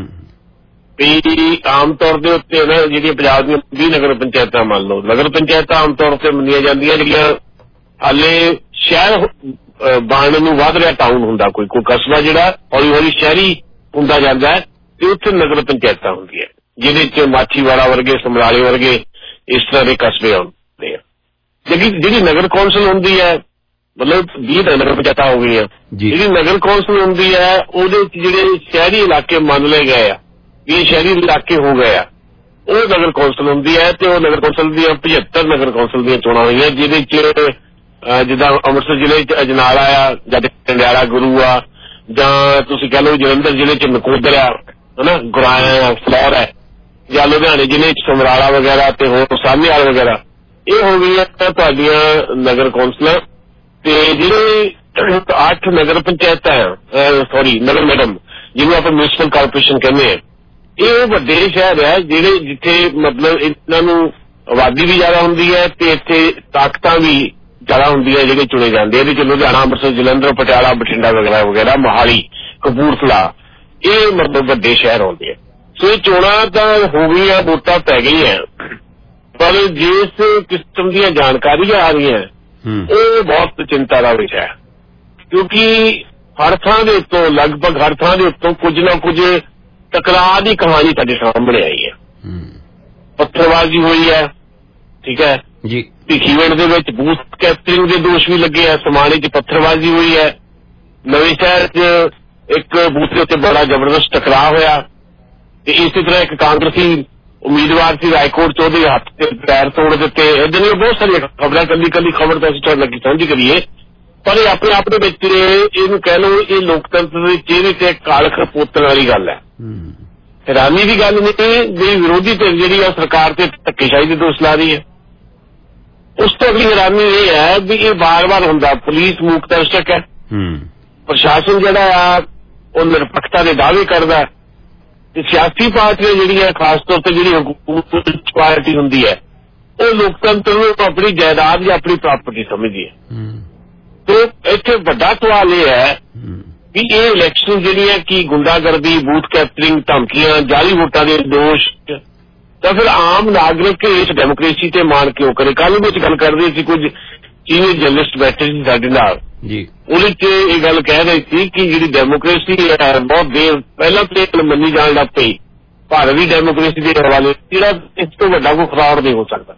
ਵੀ ਆਮ ਤੌਰ ਦੇ ਉੱਤੇ ਨਾ ਜਿਹੜੀਆਂ ਪੰਜਾਬ ਦੀਆਂ ਵੀਹ ਨਗਰ ਪੰਚਾਇਤਾਂ ਮੰਨ ਲਓ, ਨਗਰ ਪੰਚਾਇਤਾਂ ਆਮ ਤੌਰ ਤੇ ਮੰਨੀਆਂ ਜਾਂਦੀਆਂ ਜਿਹੜੀਆਂ ਹਾਲੇ ਸ਼ਹਿਰ ਬਣਨ ਨੂੰ ਵੱਧ ਰਿਹਾ ਟਾਊਨ ਹੁੰਦਾ, ਕੋਈ ਕੋਈ ਕਸਬਾ ਜਿਹੜਾ ਹੌਲੀ ਹੌਲੀ ਸ਼ਹਿਰੀ ਹੁੰਦਾ ਜਾਂਦਾ ਹੈ, ਤੇ ਉੱਥੇ ਨਗਰ ਪੰਚਾਇਤਾਂ ਹੁੰਦੀਆਂ ਜਿਹਦੇ ਚ ਮਾਛੀਵਾੜਾ ਵਰਗੇ, ਸਮਰਾਲੇ ਵਰਗੇ ਇਸ ਤਰ੍ਹਾਂ ਦੇ ਕਸਬੇ ਆਉਂਦੇ ਆ। ਜਿਹੜੀ ਜਿਹੜੀ ਨਗਰ ਕੌਂਸਲ ਹੁੰਦੀ ਹੈ, ਮਤਲਬ ਵੀਹ ਨਗਰ ਪੰਚਾਇਤਾਂ ਹੋ ਗਈਆਂ, ਜਿਹੜੀ ਨਗਰ ਕੌਂਸਲ ਹੁੰਦੀ ਹੈ ਉਹਦੇ ਚ ਜਿਹੜੇ ਸ਼ਹਿਰੀ ਇਲਾਕੇ ਮੰਨ ਲਏ ਗਏ ਆ, ਇਹ ਸ਼ਹਿਰੀ ਇਲਾਕੇ ਹੋ ਗਏ ਆ, ਉਹ ਨਗਰ ਕੌਂਸਲ ਹੁੰਦੀ ਹੈ। ਤੇ ਉਹ ਨਗਰ ਕੌਂਸਲ ਦੀਆਂ ਪਝੱਤਰ ਨਗਰ ਕੌਂਸਲ ਦੀਆਂ ਚੋਣਾਂ ਹੋਈਆਂ, ਜਿਹਦੇ ਚ ਜਿੱਦਾਂ ਅੰਮ੍ਰਿਤਸਰ ਜ਼ਿਲ੍ਹੇ ਚ ਅਜਨਾਲਾ ਆ, ਜਾਂ ਕੰਡਿਆਲਾ ਗੁਰੂ ਆ, ਜਾਂ ਤੁਸੀਂ ਕਹਿ ਲਓ ਜਲੰਧਰ ਜ਼ਿਲ੍ਹੇ ਚ ਨਕੋਦਰ ਆ, ਹਨਾ, ਗੁਰਾਇਆ ਫਲੌਰ ਹੈ, ਜਾਂ ਲੁਧਿਆਣੇ ਜ਼ਿਲ੍ਹੇ ਚ ਸਮਰਾਲਾ ਵਗੈਰਾ ਤੇ ਹੋਰ ਸਾਹਨੇਵਾਲ ਵਗੈਰਾ, ਇਹ ਹੋ ਗਈਆਂ ਤੁਹਾਡੀਆਂ ਨਗਰ ਕੌਂਸਲਾਂ। ਤੇ ਜਿਹੜੇ ਅੱਠ ਨਗਰ ਪੰਚਾਇਤਾਂ ਆ, ਸੌਰੀ ਨਗਰ ਨਿਗਮ ਜਿਹਨੂੰ ਆਪਾਂ ਮਿਊਨਿਸਪਲ ਕਾਰਪੋਰੇਸ਼ਨ ਕਹਿੰਦੇ ਆ, ਇਹ ਵੱਡੇ ਸ਼ਹਿਰ ਹੈ ਜਿਹੜੇ ਜਿੱਥੇ ਮਤਲਬ ਇਹਨਾਂ ਨੂੰ ਆਬਾਦੀ ਵੀ ਜ਼ਿਆਦਾ ਹੁੰਦੀ ਹੈ ਤੇ ਇੱਥੇ ਤਾਕਤਾਂ ਵੀ ਜ਼ਿਆਦਾ ਹੁੰਦੀਆਂ ਜਿਹੜੇ ਚੁਣੇ ਜਾਂਦੇ। ਇਹਦੇ ਚ ਲੁਧਿਆਣਾ, ਅੰਮ੍ਰਿਤਸਰ, ਜਲੰਧਰ, ਪਟਿਆਲਾ, ਬਠਿੰਡਾ ਵਗੈਰਾ ਵਗੈਰਾ, ਮੋਹਾਲੀ, ਕਪੂਰਥਲਾ, ਇਹ ਮਤਲਬ ਵੱਡੇ ਸ਼ਹਿਰ ਆਉਂਦੇ ਆ। ਸੋ ਇਹ ਚੋਣਾਂ ਤਾਂ ਹੋ ਗਈਆਂ, ਵੋਟਾਂ ਪੈ ਗਈਆਂ, ਪਰ ਜਿਸ ਕਿਸਮ ਦੀਆਂ ਜਾਣਕਾਰੀਆਂ ਆ ਰਹੀਆਂ ਉਹ ਬਹੁਤ ਚਿੰਤਾ ਦਾ ਵਿਸ਼ਾ ਹੈ, ਕਿਉਂਕਿ ਹਰ ਥਾਂ ਦੇ ਉੱਤੋਂ ਲਗਭਗ ਹਰ ਥਾਂ ਦੇ ਉੱਤੋਂ ਕੁਝ ਨਾ ਕੁਝ ਟਕਰਾਅ ਦੀ ਕਹਾਣੀ ਸਾਡੇ ਸਾਹਮਣੇ ਆਈ ਹੈ। ਪੱਥਰਬਾਜ਼ੀ ਹੋਈ ਹੈ, ਠੀਕ ਹੈ ਜੀ। ਭਿੱਖੀਵਿੰਡ ਦੇ ਵਿੱਚ ਬੂਥ ਕੈਪਚਰਿੰਗ ਦੇ ਦੋਸ਼ ਵੀ ਲੱਗੇ ਆ, ਸਮਾਣੇ ਚ ਪੱਥਰਬਾਜ਼ੀ ਹੋਈ ਹੈ, ਨਵੇਂ ਸ਼ਹਿਰ ਚ ਇੱਕ ਬੂਥ ਦੇ ਉੱਤੇ ਬੜਾ ਜ਼ਬਰਦਸਤ ਟਕਰਾਅ ਹੋਇਆ, ਤੇ ਇਸੇ ਤਰ੍ਹਾਂ ਇੱਕ ਕਾਂਗਰਸੀ ਉਮੀਦਵਾਰ ਸੀ ਰਾਏਕੋਟ ਚ, ਉਹਦੇ ਹੱਥ ਤੇ ਪੈਰ ਤੋੜ ਦਿੱਤੇ। ਏਦਾਂ ਦੀਆਂ ਬਹੁਤ ਸਾਰੀਆਂ ਖਬਰਾਂ, ਕੱਲੀ ਕੱਲੀ ਖਬਰ ਤਾਂ ਅਸੀਂ ਤੁਹਾਡੇ ਨਾਲ ਸਾਂਝੀ ਕਰੀਏ, ਪਰ ਇਹ ਆਪਣੇ ਆਪ ਦੇ ਵਿੱਚ ਇਹਨੂੰ ਕਹਿ ਲਓ ਇਹ ਲੋਕਤੰਤਰ ਦੇ ਚਿਹਰੇ ਤੇ ਕਾਲਖ ਪੋਤਣ ਵਾਲੀ ਗੱਲ ਹੈ। ਹੈਰਾਨੀ ਦੀ ਗੱਲ ਨਹੀਂ ਜਿਹੜੀ ਵਿਰੋਧੀ ਧਿਰ ਜਿਹੜੀ ਆ ਸਰਕਾਰ ਤੇ ਧੱਕੇਸ਼ਾਹੀ ਦੇ ਦੋਸ਼ ਲਾ ਰਹੀ ਹੈ। ਉਸ ਤੋਂ ਅਗਲੀ ਹੈਰਾਨੀ ਇਹ ਹੈ ਵੀ ਇਹ ਵਾਰ ਵਾਰ ਹੁੰਦਾ। ਪੁਲਿਸ ਮੂਕ ਦਰਸ਼ਕ ਹੈ, ਪ੍ਰਸ਼ਾਸਨ ਜਿਹੜਾ ਆ ਉਹ ਨਿਰਪੱਖਤਾ ਦੇ ਦਾਅਵੇ ਕਰਦਾ, ਤੇ ਸਿਆਸੀ ਪਾਰਟੀਆਂ ਜਿਹੜੀਆਂ ਖਾਸ ਤੌਰ ਤੇ ਜਿਹੜੀ ਹਕੂਮਤ ਪਾਰਟੀ ਹੁੰਦੀ ਹੈ ਉਹ ਲੋਕਤੰਤਰ ਨੂੰ ਆਪਣੀ ਜਾਇਦਾਦ ਜਾਂ ਆਪਣੀ ਪ੍ਰਾਪਰਟੀ ਸਮਝਦੀ ਹੈ। ਤੇ ਇੱਥੇ ਵੱਡਾ ਸਵਾਲ ਇਹ ਹੈ ਵੀ ਇਹ ਇਲੈਕਸ਼ਨ ਜਿਹੜੀਆਂ ਕਿ ਗੁੰਡਾਗਰਦੀ, ਬੂਥ ਕੈਪਚਰਿੰਗ, ਧਮਕੀਆਂ, ਜਾਲੀ ਵੋਟਾਂ ਦੇ ਦੋਸ਼, ਤਾਂ ਫਿਰ ਆਮ ਨਾਗਰਿਕ ਇਸ ਡੈਮੋਕ੍ਰੇਸੀ ਤੇ ਮਾਣ ਕਿਉਂ ਕਰੇ? ਕੱਲ੍ਹ ਵਿੱਚ ਗੱਲ ਕਰਦੇ ਸੀ, ਕੁਝ ਸੀਨੀਅਰ ਜਰਨਲਿਸਟ ਬੈਠੇ ਸੀ ਸਾਡੇ ਨਾਲ ਜੀ, ਉਹਦੇ ਚ ਇਹ ਗੱਲ ਕਹਿ ਰਹੀ ਸੀ ਕਿ ਜਿਹੜੀ ਡੈਮੋਕ੍ਰੇਸੀ ਹੈ ਬਹੁਤ ਦੇਰ ਪਹਿਲਾਂ ਤੋਂ ਮੰਨੀ ਜਾਣ ਲੱਗ ਪਈ ਭਾਰਤੀ ਡੈਮੋਕ੍ਰੇਸੀ ਦੇ ਹਵਾਲੇ, ਜਿਹੜਾ ਇਸ ਤੋਂ ਵੱਡਾ ਕੋਈ ਫਰਾਡ ਨਹੀਂ ਹੋ ਸਕਦਾ।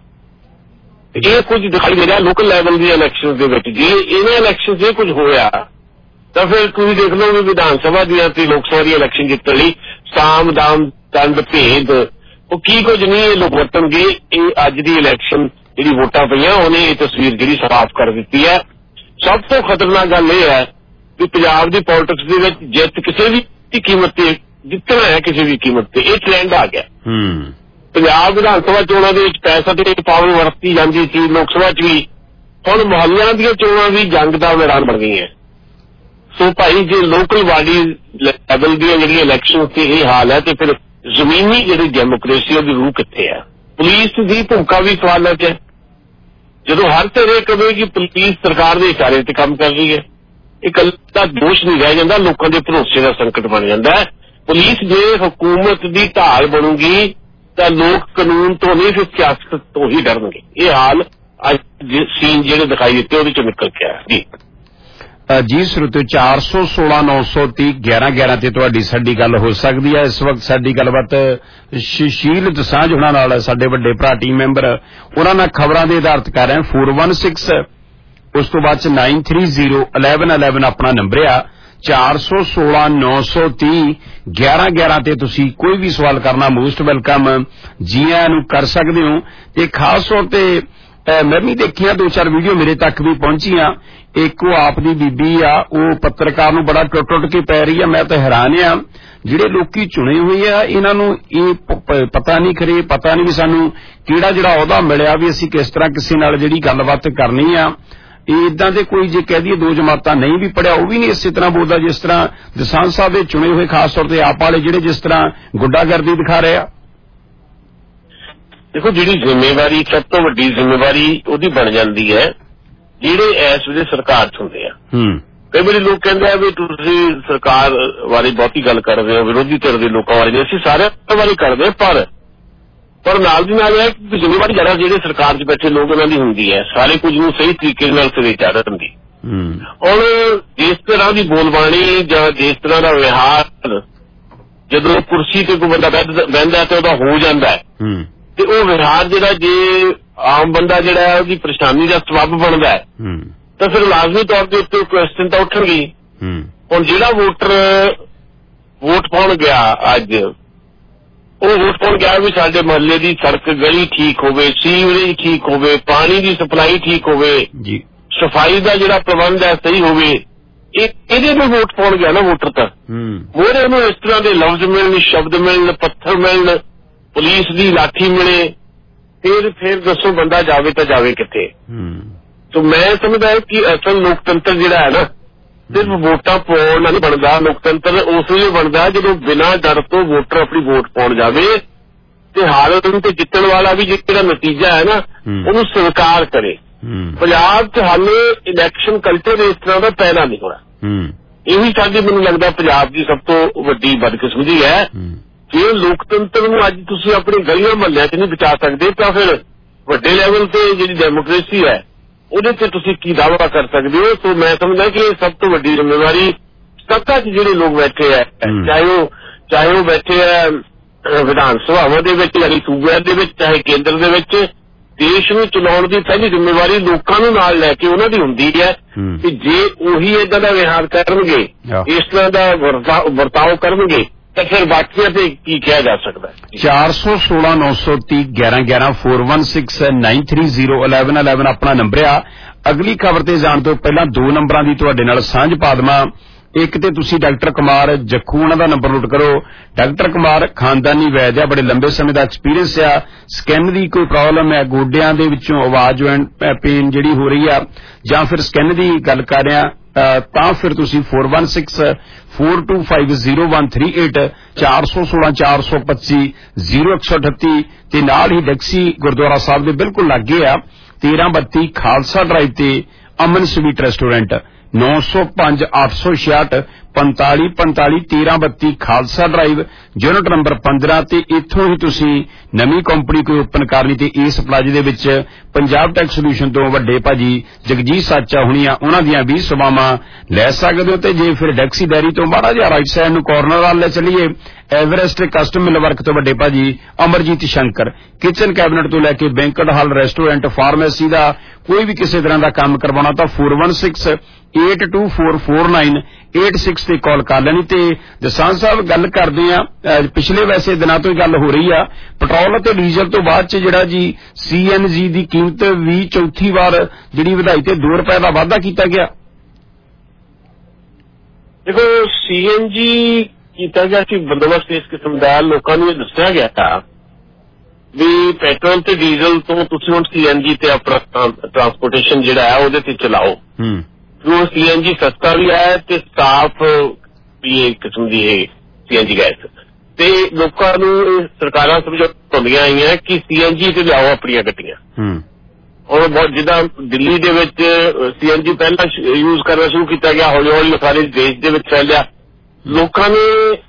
ਇਹ ਕੁਝ ਦਿਖਾਈ ਦੇ ਰਿਹਾ ਲੋਕਲ ਲੈਵਲ ਦੀਆਂ ਇਲੈਕਸ਼ਨ ਦੇ ਵਿੱਚ। ਜੇ ਇਹਨਾਂ ਇਲੈਕਸ਼ਨ 'ਚ ਇਹ ਕੁਝ ਹੋਇਆ ਤਾਂ ਫਿਰ ਤੁਸੀਂ ਦੇਖ ਲਓ ਵੀ ਵਿਧਾਨ ਸਭਾ ਦੀਆਂ ਤੇ ਲੋਕ ਸਭਾ ਦੀ ਇਲੈਕਸ਼ਨ ਜਿੱਤਣ ਲਈ ਸਾਮ ਦਾਮ ਦੰਡ ਭੇਦ ਉਹ ਕੀ ਕੁਝ ਨਹੀਂ ਇਹ ਲੋਕ ਵਰਤਣਗੇ। ਇਹ ਅੱਜ ਦੀ ਇਲੈਕਸ਼ਨ ਜਿਹੜੀ ਵੋਟਾਂ ਪਈਆਂ ਉਹਨੇ ਇਹ ਤਸਵੀਰ ਜਿਹੜੀ ਸਾਫ਼ ਕਰ ਦਿੱਤੀ ਹੈ। ਸਭ ਤੋਂ ਖਤਰਨਾਕ ਗੱਲ ਇਹ ਹੈ ਕਿ ਪੰਜਾਬ ਦੀ ਪੋਲਿਟਿਕਸ ਦੇ ਵਿੱਚ ਜਿੱਤ ਕਿਸੇ ਵੀ ਕੀਮਤ ਤੇ ਜਿੱਤਣਾ ਹੈ, ਕਿਸੇ ਵੀ ਕੀਮਤ ਤੇ, ਇਹ ਟ੍ਰੈਂਡ ਆ ਗਿਆ। ਪੰਜਾਬ ਵਿਧਾਨ ਸਭਾ ਚੋਣਾਂ ਦੇ ਵਿੱਚ ਪੈਸਾ ਤੇ ਪਾਵਰ ਵਰਤੀ ਜਾਂਦੀ ਸੀ, ਲੋਕ ਸਭਾ ਚ ਵੀ। ਹੁਣ ਮੁਹੱਲਿਆਂ ਦੀਆਂ ਚੋਣਾਂ ਵੀ ਜੰਗ ਦਾ ਮੈਦਾਨ ਬਣ ਗਈਆਂ। ਸੋ ਭਾਈ ਜੇ ਲੋਕਲ ਬਾਡੀ ਲੈਵਲ ਦੀਆਂ ਜਿਹੜੀਆਂ ਇਲੈਕਸ਼ਨ ਤੇ ਇਹ ਹਾਲ ਹੈ ਤੇ ਫਿਰ ਜ਼ਮੀਨੀ ਜਿਹੜੀ ਡੈਮੋਕ੍ਰੇਸੀ ਉਹਦੀ ਰੂਹ ਕਿੱਥੇ ਹੈ? ਪੁਲਿਸ ਦੀ ਭੂਮਿਕਾ ਵੀ ਸਵਾਲਾਂ 'ਚ ਹੈ। ਜਦੋਂ ਹਰ ਧਿਰ ਕਹੇ ਕਿ ਪੁਲਿਸ ਸਰਕਾਰ ਦੇ ਇਸ਼ਾਰੇ ਤੇ ਕੰਮ ਕਰ ਰਹੀ ਹੈ, ਇਹ ਇਕੱਲਾ ਦੋਸ਼ ਨਹੀਂ ਰਹਿ ਜਾਂਦਾ, ਲੋਕਾਂ ਦੇ ਭਰੋਸੇ ਦਾ ਸੰਕਟ ਬਣ ਜਾਂਦਾ ਹੈ। ਪੁਲਿਸ ਜੇ ਹਕੂਮਤ ਦੀ ਢਾਲ ਬਣੂਗੀ ਤਾਂ ਲੋਕ ਕਾਨੂੰਨ ਤੋਂ ਨਹੀਂ ਫਿਰ ਸਿਆਸਤ ਤੋਂ ਹੀ ਡਰਨਗੇ। ਇਹ ਹਾਲ ਅੱਜ ਸੀਨ ਜਿਹੜੇ ਦਿਖਾਈ ਦਿੱਤੇ ਉਹਦੇ ਚੋਂ ਨਿਕਲ ਕੇ ਆਇਆ ਜੀ। ਜੀ ਸਰੋਤਿਓ, ਚਾਰ ਸੌ ਸੋਲਾਂ ਨੌ ਸੌ ਤੀਹ ਗਿਆਰਾਂ ਗਿਆਰਾਂ ਤੇ ਤੁਹਾਡੀ ਸਾਡੀ ਗੱਲ ਹੋ ਸਕਦੀ ਹੈ। ਇਸ ਵਕਤ ਸਾਡੀ ਗੱਲਬਾਤ ਸ਼ੀਲ ਦਸਾਂਝ ਹੋਣਾ ਨਾਲ, ਸਾਡੇ ਵੱਡੇ ਭਰਾ ਟੀਮ ਮੈਂਬਰ, ਉਹਨਾਂ ਨਾਲ ਖਬਰਾਂ ਦੇ ਆਧਾਰਿਤ ਕਰ ਰਹੇ ਫੋਰ ਵਨ ਸਿਕਸ, ਉਸ ਤੋਂ ਬਾਅਦ ਚ nine three zero eleven eleven ਆਪਣਾ ਨੰਬਰ ਆ। ਚਾਰ ਸੌ ਸੋਲਾਂ ਨੌ ਸੌ ਤੀਹ ਗਿਆਰਾਂ ਗਿਆਰਾਂ ਤੇ ਤੁਸੀਂ ਕੋਈ ਵੀ ਸਵਾਲ ਕਰਨਾ ਮੋਸਟ ਵੈਲਕਮ ਜੀ ਆਇਆਂ ਨੂੰ ਕਰ ਸਕਦੇ ਹੋ। ਤੇ ਖਾਸ ਤੌਰ ਤੇ ਮੈਂ ਵੀ ਦੇਖੀਆਂ ਦੋ ਚਾਰ ਵੀਡੀਓ ਮੇਰੇ ਤੱਕ ਵੀ ਪਹੁੰਚੀਆਂ। ਇੱਕ ਉਹ ਆਪ ਦੀ ਬੀਬੀ ਆ, ਉਹ ਪੱਤਰਕਾਰ ਨੂੰ ਬੜਾ ਟੁੱਟ ਟੁੱਟ ਕੇ ਪੈ ਰਹੀ ਆ। ਮੈਂ ਤਾਂ ਹੈਰਾਨ ਆ, ਜਿਹੜੇ ਲੋਕੀ ਚੁਣੇ ਹੋਏ ਆ ਇਹਨਾਂ ਨੂੰ ਇਹ ਪਤਾ ਨਹੀਂ ਕਰੇ, ਪਤਾ ਨਹੀਂ ਵੀ ਸਾਨੂੰ ਕਿਹੜਾ ਜਿਹੜਾ ਅਹੁਦਾ ਮਿਲਿਆ ਵੀ ਅਸੀਂ ਕਿਸ ਤਰ੍ਹਾਂ ਕਿਸੇ ਨਾਲ ਜਿਹੜੀ ਗੱਲਬਾਤ ਕਰਨੀ ਆ। ਇਹ ਇਦਾਂ ਦੇ ਕੋਈ ਜੇ ਕਹਿ ਦਈਏ ਦੋ ਜਮਾਤਾਂ ਨਹੀਂ ਵੀ ਪੜਿਆ ਉਹ ਵੀ ਨਹੀਂ ਇਸੇ ਤਰ੍ਹਾਂ ਬੋਲਦਾ ਜਿਸ ਤਰ੍ਹਾਂ ਦਸਾਂਝ ਸਾਹਿਬ ਦੇ ਚੁਣੇ ਹੋਏ, ਖਾਸ ਤੌਰ ਤੇ ਆਪ ਵਾਲੇ ਜਿਹੜੇ ਜਿਸ ਤਰ੍ਹਾਂ ਗੁੰਡਾਗਰਦੀ ਦਿਖਾ ਰਹੇ ਆ। ਦੇਖੋ, ਜਿਹੜੀ ਜ਼ਿੰਮੇਵਾਰੀ ਸਭ ਤੋਂ ਵੱਡੀ ਜ਼ਿੰਮੇਵਾਰੀ ਉਹਦੀ ਬਣ ਜਾਂਦੀ ਹੈ ਜਿਹੜੇ ਇਸ ਵੇਲੇ ਸਰਕਾਰ ਚ ਹੁੰਦੇ ਆ। ਕਈ ਵਾਰੀ ਲੋਕ ਕਹਿੰਦੇ ਆ ਵੀ ਤੁਸੀਂ ਸਰਕਾਰ ਬਾਰੇ ਬਹੁਤੀ ਗੱਲ ਕਰਦੇ ਹੋ, ਵਿਰੋਧੀ ਧਿਰ ਦੇ ਲੋਕਾਂ ਬਾਰੇ। ਅਸੀਂ ਸਾਰਿਆਂ ਬਾਰੇ ਕਰਦੇ ਪਰ ਪਰ ਨਾਲ ਦੀ ਨਾਲ ਇਹ ਕਿ ਜ਼ਿੰਮੇਵਾਰੀ ਜ਼ਿਆਦਾ ਜਿਹੜੇ ਸਰਕਾਰ 'ਚ ਬੈਠੇ ਲੋਕ ਉਹਨਾਂ ਦੀ ਹੁੰਦੀ ਹੈ, ਸਾਰੇ ਕੁਝ ਨੂੰ ਸਹੀ ਤਰੀਕੇ ਨਾਲ ਸਿਰੇ ਚਾੜਨ ਦੀ। ਹੁਣ ਜਿਸ ਤਰ੍ਹਾਂ ਦੀ ਬੋਲਬਾਣੀ ਜਾਂ ਜਿਸ ਤਰ੍ਹਾਂ ਦਾ ਵਿਹਾਰ ਜਦੋਂ ਕੁਰਸੀ ਤੇ ਕੋਈ ਬੰਦਾ ਬਹਿੰਦਾ ਤੇ ਉਹਦਾ ਹੋ ਜਾਂਦਾ ਹੈ, ਤੇ ਉਹ ਵਿਹਾਰ ਜਿਹੜਾ ਜੇ ਆਮ ਬੰਦਾ ਜਿਹੜਾ ਹੈ ਉਹਦੀ ਪਰੇਸ਼ਾਨੀ ਦਾ ਸਬੱਬ ਬਣਦਾ ਹੈ ਤਾਂ ਫਿਰ ਲਾਜ਼ਮੀ ਤੌਰ ਦੇ ਉੱਤੇ ਕੁਐਸਚਨ ਤਾਂ ਉੱਠਣਗੇ। ਹੁਣ ਜਿਹੜਾ ਵੋਟਰ ਵੋਟ ਪਾਉਣ ਗਿਆ ਅੱਜ, ਉਹ ਵੋਟ ਪਾਉਣ ਗਿਆ ਵੀ ਸਾਡੇ ਮੁਹੱਲੇ ਦੀ ਸੜਕ ਗਲੀ ਠੀਕ ਹੋਵੇ, ਸੀਵਰੇਜ ਠੀਕ ਹੋਵੇ, ਪਾਣੀ ਦੀ ਸਪਲਾਈ ਠੀਕ ਹੋਵੇ, ਸਫਾਈ ਦਾ ਜਿਹੜਾ ਪ੍ਰਬੰਧ ਹੈ ਸਹੀ ਹੋਵੇ। ਇਹ ਇਹਦੇ ਨੂੰ ਵੋਟ ਪਾਉਣ ਗਿਆ ਨਾ ਵੋਟਰ ਤਾਂ ਮੋਹਰੇ ਉਹਨੂੰ ਇਸ ਤਰ੍ਹਾਂ ਦੇ ਲਫ਼ਜ਼ ਮਿਲਣ, ਸ਼ਬਦ ਮਿਲਣ, ਪੱਥਰ ਮਿਲਣ, ਪੁਲਿਸ ਦੀ ਲਾਠੀ ਮਿਲੇ, ਫਿਰ ਫਿਰ ਦੱਸੋ ਬੰਦਾ ਜਾਵੇ ਤਾਂ ਜਾਵੇ ਕਿੱਥੇ? ਸੋ ਮੈਂ ਸਮਝਦਾ ਕਿ ਅਸਲ ਲੋਕਤੰਤਰ ਜਿਹੜਾ ਹੈ ਨਾ ਸਿਰਫ ਵੋਟਾਂ ਪਾਉਣ ਨਾਲ ਨਹੀਂ ਬਣਦਾ। ਲੋਕਤੰਤਰ ਉਸ ਵੇਲੇ ਬਣਦਾ ਜਦੋਂ ਬਿਨਾਂ ਡਰ ਤੋਂ ਵੋਟਰ ਆਪਣੀ ਵੋਟ ਪਾਉਣ ਜਾਵੇ ਤੇ ਹਾਲਤ ਨੂੰ ਤੇ ਜਿੱਤਣ ਵਾਲਾ ਵੀ ਜਿਹੜਾ ਨਤੀਜਾ ਹੈ ਨਾ ਉਹਨੂੰ ਸਵੀਕਾਰ ਕਰੇ। ਪੰਜਾਬ 'ਚ ਹਾਲੇ ਇਲੈਕਸ਼ਨ ਕਲਚਰ ਇਸ ਤਰ੍ਹਾਂ ਦਾ ਪੈਦਾ ਨਹੀਂ ਹੋਣਾ। ਇਹ ਵੀ ਸਾਡੀ ਮੈਨੂੰ ਲੱਗਦਾ ਪੰਜਾਬ ਦੀ ਸਭ ਤੋਂ ਵੱਡੀ ਬਦਕਿਸਮਤੀ ਹੈ। ਜੇ ਲੋਕਤੰਤਰ ਨੂੰ ਅੱਜ ਤੁਸੀਂ ਆਪਣੀ ਗਲੀਆਂ ਮੁਹੱਲਿਆਂ 'ਚ ਨਹੀਂ ਬਚਾ ਸਕਦੇ ਤਾਂ ਫਿਰ ਵੱਡੇ ਲੈਵਲ ਤੇ ਜਿਹੜੀ ਡੈਮੋਕ੍ਰੇਸੀ ਹੈ ਉਹਦੇ ਤੇ ਤੁਸੀਂ ਕੀ ਦਾਅਵਾ ਕਰ ਸਕਦੇ ਹੋ? ਸੋ ਮੈਂ ਸਮਝਦਾ ਕਿ ਇਹ ਸਭ ਤੋਂ ਵੱਡੀ ਜ਼ਿੰਮੇਵਾਰੀ ਸੱਤਾ 'ਚ ਜਿਹੜੇ ਲੋਕ ਬੈਠੇ ਹੈ, ਚਾਹੇ ਉਹ ਚਾਹੇ ਉਹ ਬੈਠੇ ਹੈ ਵਿਧਾਨ ਸਭਾਵਾਂ ਦੇ ਵਿੱਚ, ਯਾਨੀ ਸੂਬਿਆਂ ਦੇ ਵਿੱਚ, ਚਾਹੇ ਕੇਂਦਰ ਦੇ ਵਿੱਚ, ਦੇਸ਼ ਨੂੰ ਚਲਾਉਣ ਦੀ ਪਹਿਲੀ ਜ਼ਿੰਮੇਵਾਰੀ ਲੋਕਾਂ ਨੂੰ ਨਾਲ ਲੈ ਕੇ ਉਹਨਾਂ ਦੀ ਹੁੰਦੀ ਹੈ ਕਿ ਜੇ ਉਹੀ ਏਦਾਂ ਦਾ ਵਿਹਾਰ ਕਰਨਗੇ, ਇਸ ਤਰ੍ਹਾਂ ਦਾ ਵਰਤਾਓ ਕਰਨਗੇ ਤਾਂ ਫਿਰ ਬਾਕੀਆਂ ਤੇ ਕੀ ਕਿਹਾ ਜਾ ਸਕਦਾ? ਚਾਰ ਸੌ ਸੋਲਾਂ ਨੌ ਸੌ ਤੀਹ ਗਿਆਰਾਂ ਗਿਆਰਾਂ four one six nine three zero eleven eleven ਆਪਣਾ ਨੰਬਰ ਆ। ਅਗਲੀ ਖਬਰ ਤੇ ਜਾਣ ਤੋਂ ਪਹਿਲਾਂ ਦੋ ਨੰਬਰਾਂ ਦੀ ਤੁਹਾਡੇ ਨਾਲ ਸਾਂਝ ਪਾ ਦੇਵਾਂ। ਇੱਕ ਤੇ ਤੁਸੀਂ ਡਾਕਟਰ ਕੁਮਾਰ ਜੱਖੂ ਉਹਨਾਂ ਦਾ ਨੰਬਰ ਨੋਟ ਕਰੋ। ਡਾਕਟਰ ਕੁਮਾਰ ਖਾਨਦਾਨੀ ਵੈਦ ਆ, ਬੜੇ ਲੰਬੇ ਸਮੇਂ ਦਾ ਐਕਸਪੀਰੀਅੰਸ ਆ। ਸਕਿਨ ਦੀ ਕੋਈ ਪ੍ਰੋਬਲਮ ਹੈ, ਗੋਡਿਆਂ ਦੇ ਵਿੱਚੋਂ ਆਵਾਜ਼ ਪੇਨ ਜਿਹੜੀ ਹੋ ਰਹੀ ਆ, ਜਾਂ ਫਿਰ ਸਕਿਨ ਦੀ ਗੱਲ ਕਰ ਰਿਹਾ ਤਾਂ ਫਿਰ ਤੁਸੀਂ four one six four two five zero one three eight ਚਾਰ ਸੌ ਸੋਲਾਂ ਚਾਰ ਸੌ ਪੱਚੀ ਜ਼ੀਰੋ ਇੱਕ ਸੌ ਅਠੱਤੀ ਤੇ ਨਾਲ ਹੀ ਡੈਕਸੀ ਗੁਰਦੁਆਰਾ ਸਾਹਿਬ ਦੇ ਬਿਲਕੁਲ ਲਾਗੇ ਆ ਤੇਰਾਂ ਬੱਤੀ ਖਾਲਸਾ ਡਰਾਈਵ ਤੇ ਅਮਨ ਸਵੀਟ ਰੈਸਟੋਰੈਂਟ ਨੌ ਸੌ ਪੰਜ ਅੱਠ ਸੌ ਛਿਆਹਠ ਪੰਤਾਲੀ ਪੰਤਾਲੀ ਤੇਰਾਂ ਬੱਤੀ ਖਾਲਸਾ ਡਰਾਈਵ ਯੂਨਿਟ ਨੰਬਰ ਪੰਦਰਾਂ ਤੇ ਇੱਥੋਂ ਹੀ ਤੁਸੀਂ ਨਵੀਂ ਕੰਪਨੀ ਕੋਈ ਓਪਨ ਕਰਨੀ ਤੇ ਇਸ ਪਲਾਜ਼ੇ ਦੇ ਵਿੱਚ ਪੰਜਾਬ ਟੈਕ ਸੋਲੂਸ਼ਨ ਤੋਂ ਵੱਡੇ ਭਾਜੀ ਜਗਜੀਤ ਸਾਚਾ ਹੁਣੀਆਂ ਉਹਨਾਂ ਦੀਆਂ ਵੀ ਸੇਵਾਵਾਂ ਲੈ ਸਕਦੇ ਹੋ। ਤੇ ਜੇ ਫਿਰ ਡੈਕਸੀ ਡੈਰੀ ਤੋਂ ਮਾੜਾ ਜਿਹਾ ਰਾਈਟ ਸਾਈਡ ਨੂੰ ਕਾਰਨਰ ਵੱਲ ਲੈ ਚੱਲੀਏ, ਐਵਰੈਸਟ ਕਸਟਮ ਮਿਲ ਵਰਕ ਤੋਂ ਵੱਡੇ ਭਾਜੀ ਅਮਰਜੀਤ ਸ਼ੰਕਰ ਕਿਚਨ ਕੈਬਨਿਟ ਤੋਂ ਲੈ ਕੇ ਬੈਂਕਟ ਹਾਲ ਰੈਸਟੋਰੈਂਟ ਫਾਰਮੇਸੀ ਦਾ ਕੋਈ ਵੀ ਕਿਸੇ ਤਰ੍ਹਾਂ ਦਾ ਕੰਮ ਕਰਵਾਉਣਾ ਤਾਂ four one six eight two four four nine eight six ਤੇ ਕਾਲ ਕਰ ਲੈਣੀ। ਤੇ ਜਸਾਨ ਸਾਹਿਬ ਗੱਲ ਕਰਦੇ ਆ, ਪਿਛਲੇ ਵੈਸੇ ਦਿਨਾਂ ਤੋਂ ਹੀ ਗੱਲ ਹੋ ਰਹੀ ਆ ਪੈਟਰੋਲ ਅਤੇ ਡੀਜ਼ਲ ਤੋਂ ਬਾਅਦ ਚ ਜਿਹੜਾ ਜੀ ਸੀ ਐਨ ਜੀ ਦੀ ਕੀਮਤ ਵੀ ਚੌਥੀ ਵਾਰ ਜਿਹੜੀ ਵਧਾਈ ਤੇ ਦੋ ਰੁਪਏ ਦਾ ਵਾਧਾ ਕੀਤਾ ਗਿਆ। ਦੇਖੋ ਸੀ ਐਨ ਜੀ ਕੀਤਾ ਗਿਆ ਕਿ ਬੰਦੋਬਸਤ ਇਸ ਕਿਸਮ ਦਾ ਲੋਕਾਂ ਨੂੰ ਇਹ ਦੱਸਿਆ ਗਿਆ ਤਾਂ ਵੀ ਪੈਟਰੋਲ ਤੇ ਡੀਜ਼ਲ ਤੋਂ ਤੁਸੀਂ ਹੁਣ ਸੀ ਐਨ ਜੀ ਤੇ ਆਪਣਾ ਟਰਾਂਸਪੋਰਟੇਸ਼ਨ ਜਿਹੜਾ ਹੈ ਉਹਦੇ ਤੇ ਚਲਾਓ। ਉਹ ਸੀ ਐਨ ਜੀ ਸਸਤਾ ਵੀ ਹੈ ਤੇ ਸਾਫ਼ ਵੀ ਇੱਕ ਕਿਸਮ ਦੀ ਇਹ ਸੀ ਐਨ ਜੀ ਗੈਸ ਤੇ ਲੋਕਾਂ ਨੂੰ ਸਰਕਾਰਾਂ ਸਮਝਾਉਂਦੀਆਂ ਆਈਆਂ ਕਿ ਸੀ ਐਨ ਜੀ ਤੇ ਲਿਆਓ ਆਪਣੀਆਂ ਗੱਡੀਆਂ। ਔਰ ਬਹੁਤ ਜਿੱਦਾਂ ਦਿੱਲੀ ਦੇ ਵਿੱਚ ਸੀ ਐਨ ਜੀ ਪਹਿਲਾਂ ਯੂਜ਼ ਕਰਨਾ ਸ਼ੁਰੂ ਕੀਤਾ ਗਿਆ, ਹੌਲੀ ਹੌਲੀ ਸਾਰੇ ਦੇਸ਼ ਦੇ ਵਿੱਚ ਫੈਲਿਆ। ਲੋਕਾਂ ਨੇ